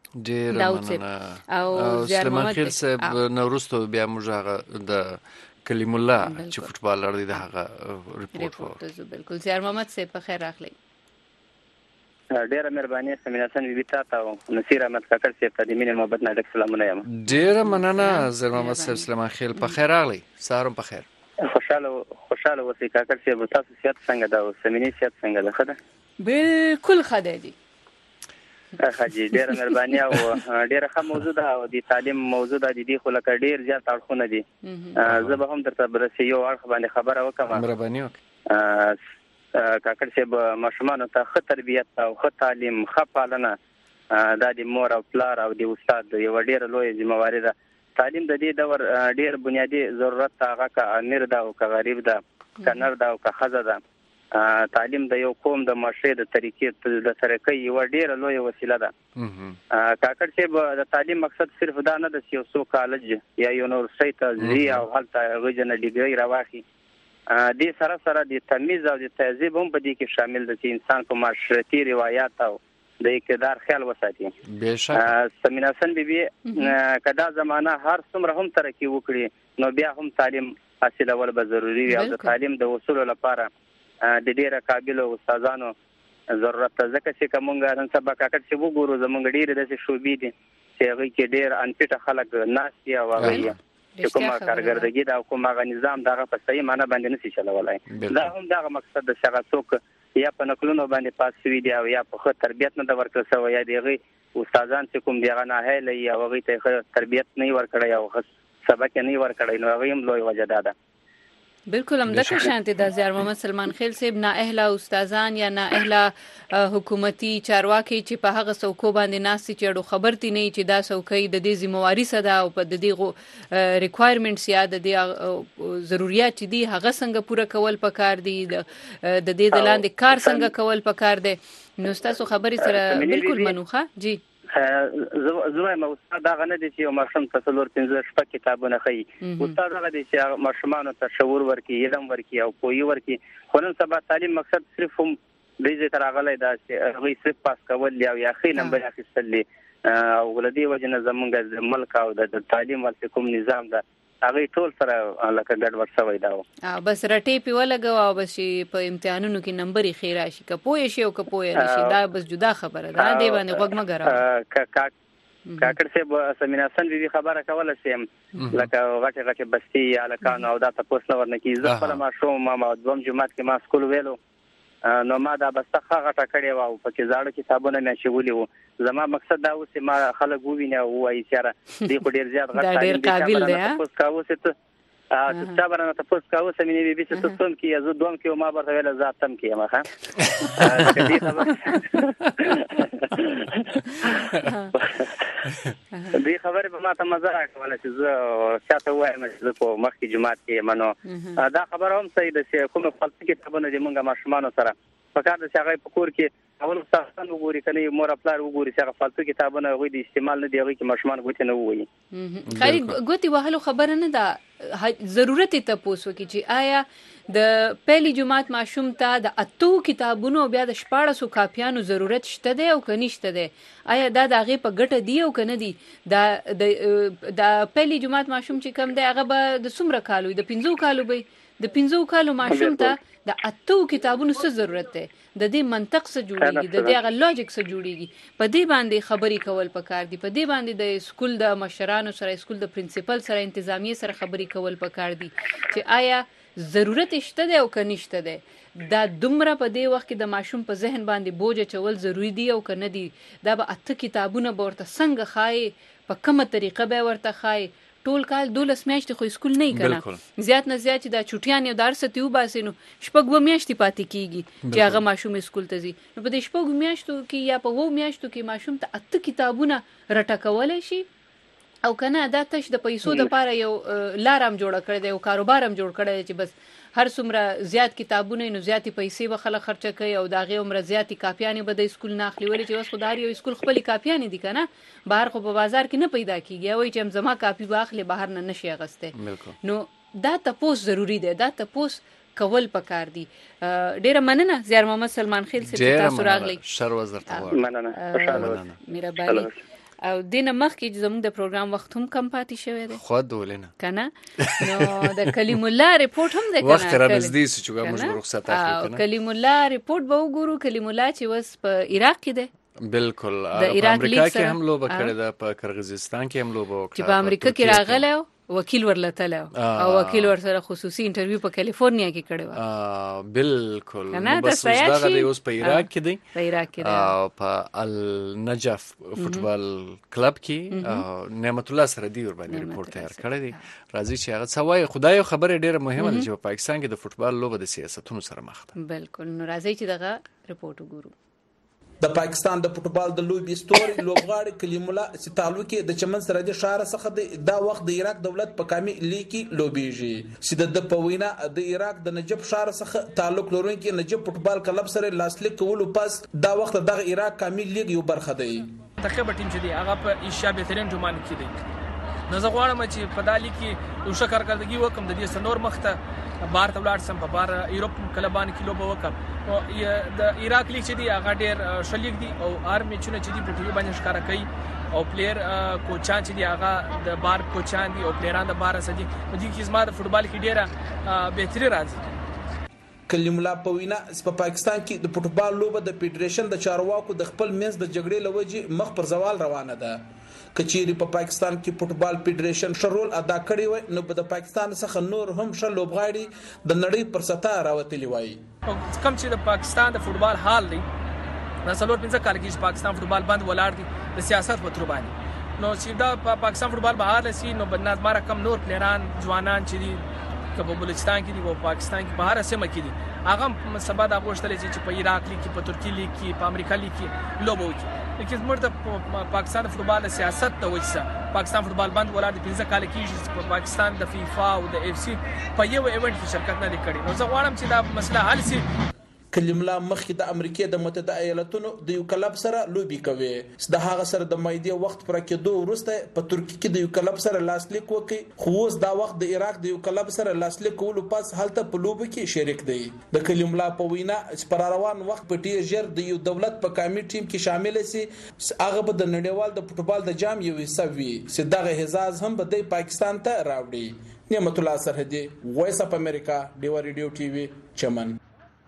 او سلیمان خیل صاحب نورستو بیا موږ هغه د کلیم الله چې فوټبالر دی د هغه ریپورت. بالکل زیار محمد صاحب په خیر راغلی. ډیره مهرباني سمینه سن وی تا او نصیر احمد کاکړ صاحب ته د مینې محبت نه ډک سلامونه یم. ډیره مننه زیار محمد صاحب. سلیمان خیل په خیر راغلی. سهار په خیر. خوشاله اوسئ کاکړ صاحب. تاسو صحت څنګه ده او سمینې صحت څنګه ده؟ ښه ده؟ بالکل ښه دی. حاجی ډیره مهرباني او ډیره ښه موضوع ده او د تعلیم موضوع ده. د دې خو لکه ډیر زیات اړخونه دي. زه به هم درته برسې یو اړخ باندې خبره وکړم. مهرباني وکړئ. کاکړ صاحب ماشومانو ته ښه تربیت او ښه تعلیم ښه پالنه دا د مور او پلار او د استاد یوه ډیره لویه ذمهواري ده. تعلیم د دې دور ډیر بنیادي ضرورت ده، هغه که امیر ده او که غریب ده، که نر ده او که ښځه ده. تعلیم د یو قوم د معاشرې د طریقې د ترقۍ یوه ډیره لویه وسیله ده. کاکړ صاحب د تعلیم مقصد صرف دا نه ده چې یو څوک کالج یا یونیورسټۍ ته ځي او هلته هغوی نه ډیګرۍ راواخلي. دې سره سره د تمیز او د تهذیب هم په دې کې شامل ده چې انسان په معاشرتي روایات او د اقتدار خیال وساتي. سمینه حسن بیبي که دا زمانه هر څومره هم ترقي وکړي نو بیا هم تعلیم حاصلول به ضروري وي او د تعلیم د وصولو لپاره د ډیره قابلو استادانو ضرورت ده. ځکه چې که موږ نن سبا کاکړ صاحب وګورو زموږ ډېرې داسې شعبې دي چې هغوی کې ډېر انفټه خلک ناست دي او هغوی چې کومه کارګردګي ده او کوم هغه نظام د هغه په صحیح معنا باندې نشي چلولی. دا هم دغه مقصد ده چې هغه څوک یا په نقلونو باندې پاس شوي دي او یا په ښه تربیت نه ده ورکړل شوی یا د هغوی استادان چې کوم دي هغه ناهیله وي او هغوی ته یې ښه تربیت نه وي ورکړی او ښه سبق یې نه وي ورکړی نو هغوی هم لوی وجه دا ده. بالکل همدغه شانتي د زیار محمد سلمان خیل صاحب نااهله استادان یا نااهله حکومتي چارواکي چې په هغه څوکو باندې ناست چې اړو خبرتي نه چې دا څوکۍ د دې ذمهواري څه ده او په د دې ریکوایرمنټس یا د دې ضرورت چې دي هغه څنګه پوره کول پکار دي، د دې د لاندې کار څنګه کول پکار دي. نو تاسو خبرې سره بالکل منوخه. جی زه وایم استاد هغه نه دی چې یو ماشوم ته 4-5 کتابونه ښیي. استاد هغه دی چې ماشومانو ته شعور ورکړي، علم ورکړي او پوهي ورکړي. خو نن سبا تعلیم مقصد صرف هم دې ځای ته راغلی دا چې هغوی صرف پاس کول دي او یا ښې نمبر اخیستل دي او له دې وجې نه زموږ د ملک او د تعلیم ورته کوم نظام ده هغوی ټول سره لکه ګډوډ شوی دا و. بس رټې پې ولګوه او بس په امتحانونو کې نمبر یې ښې راشي، که پوه شي او که پوه نه شي دا بس جدا خبره ده. دې باندې غوږ مه ګروه. کاکړ صاحب سمینه حسن بیبي خبره کوله چې لکه غټې غټې بستي هلکانو او دا تپوس نه ورنه کېږي. زه خپله ماشوم ما دویم جومات کې ما سکول ویلو نو ما دا بسته ښه غټه کړې وه او پکې زاړه کتابونه مې اچولي وو. زما مقصد دا اوس چې ما خلک وویني او ووایي چې یاره دې خو ډېر زیات غټ تعلیم دی. چا به رانه تپوس کاوه چې چا به رانه تپوس کاوه سمینې بیبي چې ته څوم کې یې زه دوم کې وم ما به ورته ویله زه اتم کې یم. دې خبرې به ما ته مزه راکوله چې زه چا ته ووایم چې زه په مخکې جومات کې یم. نو دا خبره هم صحیح ده چې کومې فلسفي کتابونه دي موږ ماشومانو سره پکار ده چې هغه په کور کې اول استادان وګوري کنه مور خپل وګوري چې هغه فالتو کتابونه غوي د استعمال نه دی غوي چې ماشومان غوته نه وایي خالي ګوتی وهلو خبره نه ده ضرورت ته پوسو کی چې آیا د پهلی جماعت ماشوم ته د اتو کتابونو بیا د 1400 کاپیانو ضرورت شته دی او کنيشته دی آیا دا د هغه په ګټه دی او کنه دی د پهلی جماعت ماشوم چې کم دی هغه به د څومره کالو د 15 کالو به د 15 کالو ماشوم ته د اتو کتابونو څه ضرورت دی د دې منطق څه جوړیږي د دې هغه لوجیک څه جوړیږي په دې باندې خبرې کول پکار دي په دې باندې د سکول د مشرانو سره سکول د پرنسپل سره انتظامیه سره خبرې کول پکار دي چې آیا ضرورت شته دی او کنيشته دی دا دومره په دې وخت کې د ماشوم په ذهن باندې بوج چول ضروری دی او کنه دی دا به اته کتابونه ورته څنګه خای په کومه طریقه به ورته خای ټول کال 12 میاشتې خو سکول نه کنه زیات نه زیات دا چټیان یو درس ته وباسي نو شپږ میاشتې پاتې کیږي چې هغه ماشوم سکول ته ځي نو په دې شپږ میاشتو کې یا په 2 میاشتو کې ماشوم ته اته کتابونه رټکولای شي او کنه دا تش د پیسو د پاره یو لارم جوړ کړی دی او کاروبارم جوړ کړی دی چې بس هر څومره زیات کتابونه نو زیاتې پیسې به خلک خرچه کوي او دا غي عمر زیاتې کاپیانې به د سکول نه اخلي ولې چې اوس خدای یو سکول خپل کاپیانې دي کنه بهر خو په بازار کې نه پیدا کیږي وای چې زما کاپی واخلې بهر نه نشي اغسته نو دا تاسو ضروری دی دا تاسو کول پکار دي ډیره مننه زیار محمد سلمان خیل سره تاسو راغلی شر وزر ته مننه خوشاله مهرباني او دینه مخکې زموږ د پروګرام وخت هم کم پاتې شوی دی خو دولنه کنه نو د کلیم الله ریپورت هم ده کنه وخت را نږدې شو چې موږ رخصت اخلو کنه کلیم الله ریپورت به وګورو کلیم الله چې وس په عراق کې ده بالکل په امریکا کې هم لوبه کړې ده په قرغیزستان کې هم لوبه وکړه چې په امریکا کې راغله وکیل ورلته او وکیل ور سره خصوصي انټرویو په کالیفورنیا کې کړی و بالکل بس دا د اوس په عراق کې دی په عراق کې دی په النجف فوتبال کلب کې نعمت الله سره دی ور باندې ریپورت تیار کړی دی راځي چې هغه سوای خدای خبره ډیره مهمه ده چې په پاکستان کې د فوتبال لوبه د سیاستونو سره مخ ده بالکل نو راځي چې دغه ریپورت وګورو د پاکستان د فوتبال د لوبي ستوري لوبغاړي کلیم الله چې تعلق د چمن سره د شهر څخه د وخت د عراق دولت په کامي لیکي لوبيږي چې د پوینا د عراق د نجف شهر څخه تعلق لرونکي نجف فوتبال کلب سره لاسلیک کولو پس دا وخت د عراق کامي لیګ یو برخه دی تقریبا ټیم چې دی هغه په ایشیا بهترین ټومان کې دی نو زه غواړم چې په دالي کې یو شکر کړدګي وکم د دې سنور مخته بار ته ولاړ سم په بار یورپ کلبان کې لوبه وکم او د عراق لیگ چې دی هغه ډېر شلیک دی او آرمي چونه چې دی په ټي وي باندې ښکارا کوي او پلیر کوچان چې دی هغه د بار کوچان دی او پلیران د بار سدي په دې کې زما د فوتبال کې ډېره بهتري راځي کلیم الله په وینا په پاکستان کې د فوتبال لوبه د فدریشن د چارواکو د خپل منځ د جګړې لوجې مخ پر زوال روانه ده کچيري په پاکستان کې فوتبال فدریشن شرول ادا کړی وي نو د پاکستان څخه نور هم شل لوبغاړي د نړۍ پر سطح راوتلی وي کم چې د پاکستان د فوتبال حال دی د څلور 15 کال کې پاکستان فوتبال بند ولاړ دي د سیاست په تر باندې نو چې دا پاکستان فوتبال بهر لسی نو بنات مارا کم نور پلیران ځوانان چې دي په بلوچستان کې دي او پاکستان کې بهر سیمه کې دي هغه سبا د غوښتل چې په عراق لیگ کې په ترکی لیگ کې په امریکا لیگ کې لوبه وکړي لیکن مرته پاکستان فوتبال سیاست ته وځه پاکستان فوتبال بند ولاړ د 15 کال کې په پاکستان د فیفا او د اف سی په یو ایونت کې شرکت نه کړي نو زه غواړم چې دا مسله حل شي کلیم الله مخکې د امریکا د متحده ایالاتونو د یو کلب سره لوبي کوي د هغه سره د مایدي وخت پر کېدو ورسته په ترکی کې د یو کلب سره لاسلیک وکړي خو اوس دا وخت د عراق د یو کلب سره لاسلیک کولو پس هلته په لوبي کې شریک دی د کلیم الله په وینا پر روان وخت په ډیر ژر د یو دولت په کامي ټیم کې شامل سي هغه به د نړیوال د فوتبال د جام یو حصہ وي چې دغه اعزاز هم به د پاکستان ته راوړي نعمت الله سرحدي وایس اپ امریکا ډیوا ریډیو ټي وي چمن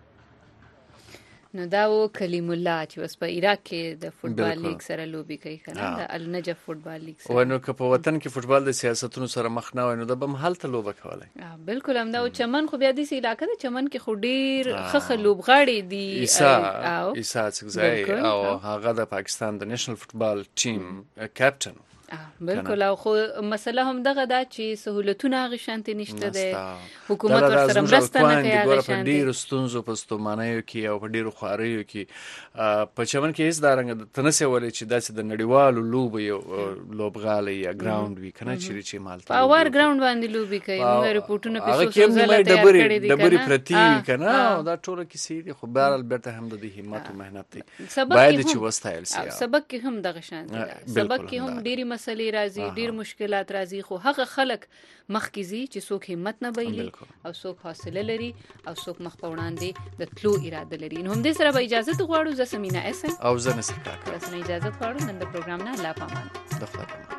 نو دا و کلیم الله چې وس په عراق کې د فوتبال لیگ سره لوبي کوي کنه د النجف فوتبال لیگ سره ونو که په وطن کې فوتبال د سیاستونو سره مخ نه وای نو د بم حالت لوبه کولای بالکل هم دا چمن خو بیا د سې علاقې د چمن کې خو ډیر خخ لوبغاړي دي عیسی څخه او هغه د پاکستان د نېشنل فوتبال ټیم کاپټن بالکل. او خو مسله هم دغه دا چې سہولتونه هغه شانتي نشته ده، حکومت ورسره مرسته نه کوي هغه شانتي. ډیر ستونزو په ستومانیو کې او په ډیرو خواریو کې په چمن کې هیڅ دارنګ تنسه ولې چې داسې د نړیوالو لوبو یو لوبغاله یا ګراوند وی کنه چې مالته په اور ګراوند باندې لوبي کوي. موږ ریپورتونه په هغه کې موږ ډبري پرتی کنه او دا ټول کیسې دي. خو بهر البته هم د همت او مهنت دی باید چې وستایل شي. سبق کې هم دغه شان دي، سبق کې هم ډېری مسلې راځي، ډېر مشکلات راځي، خو هغه خلک مخکې ځي چې څوک همت نه بایلي او څوک حوصله لري او څوک مخ په وړاندې د تلو اراده لري. نو همدې سره به اجازه غواړو. زه سمینا اسم او زه نصر کاکړ تاسو نه اجازه غواړم نن د پروګرام نه لا پامان د خپل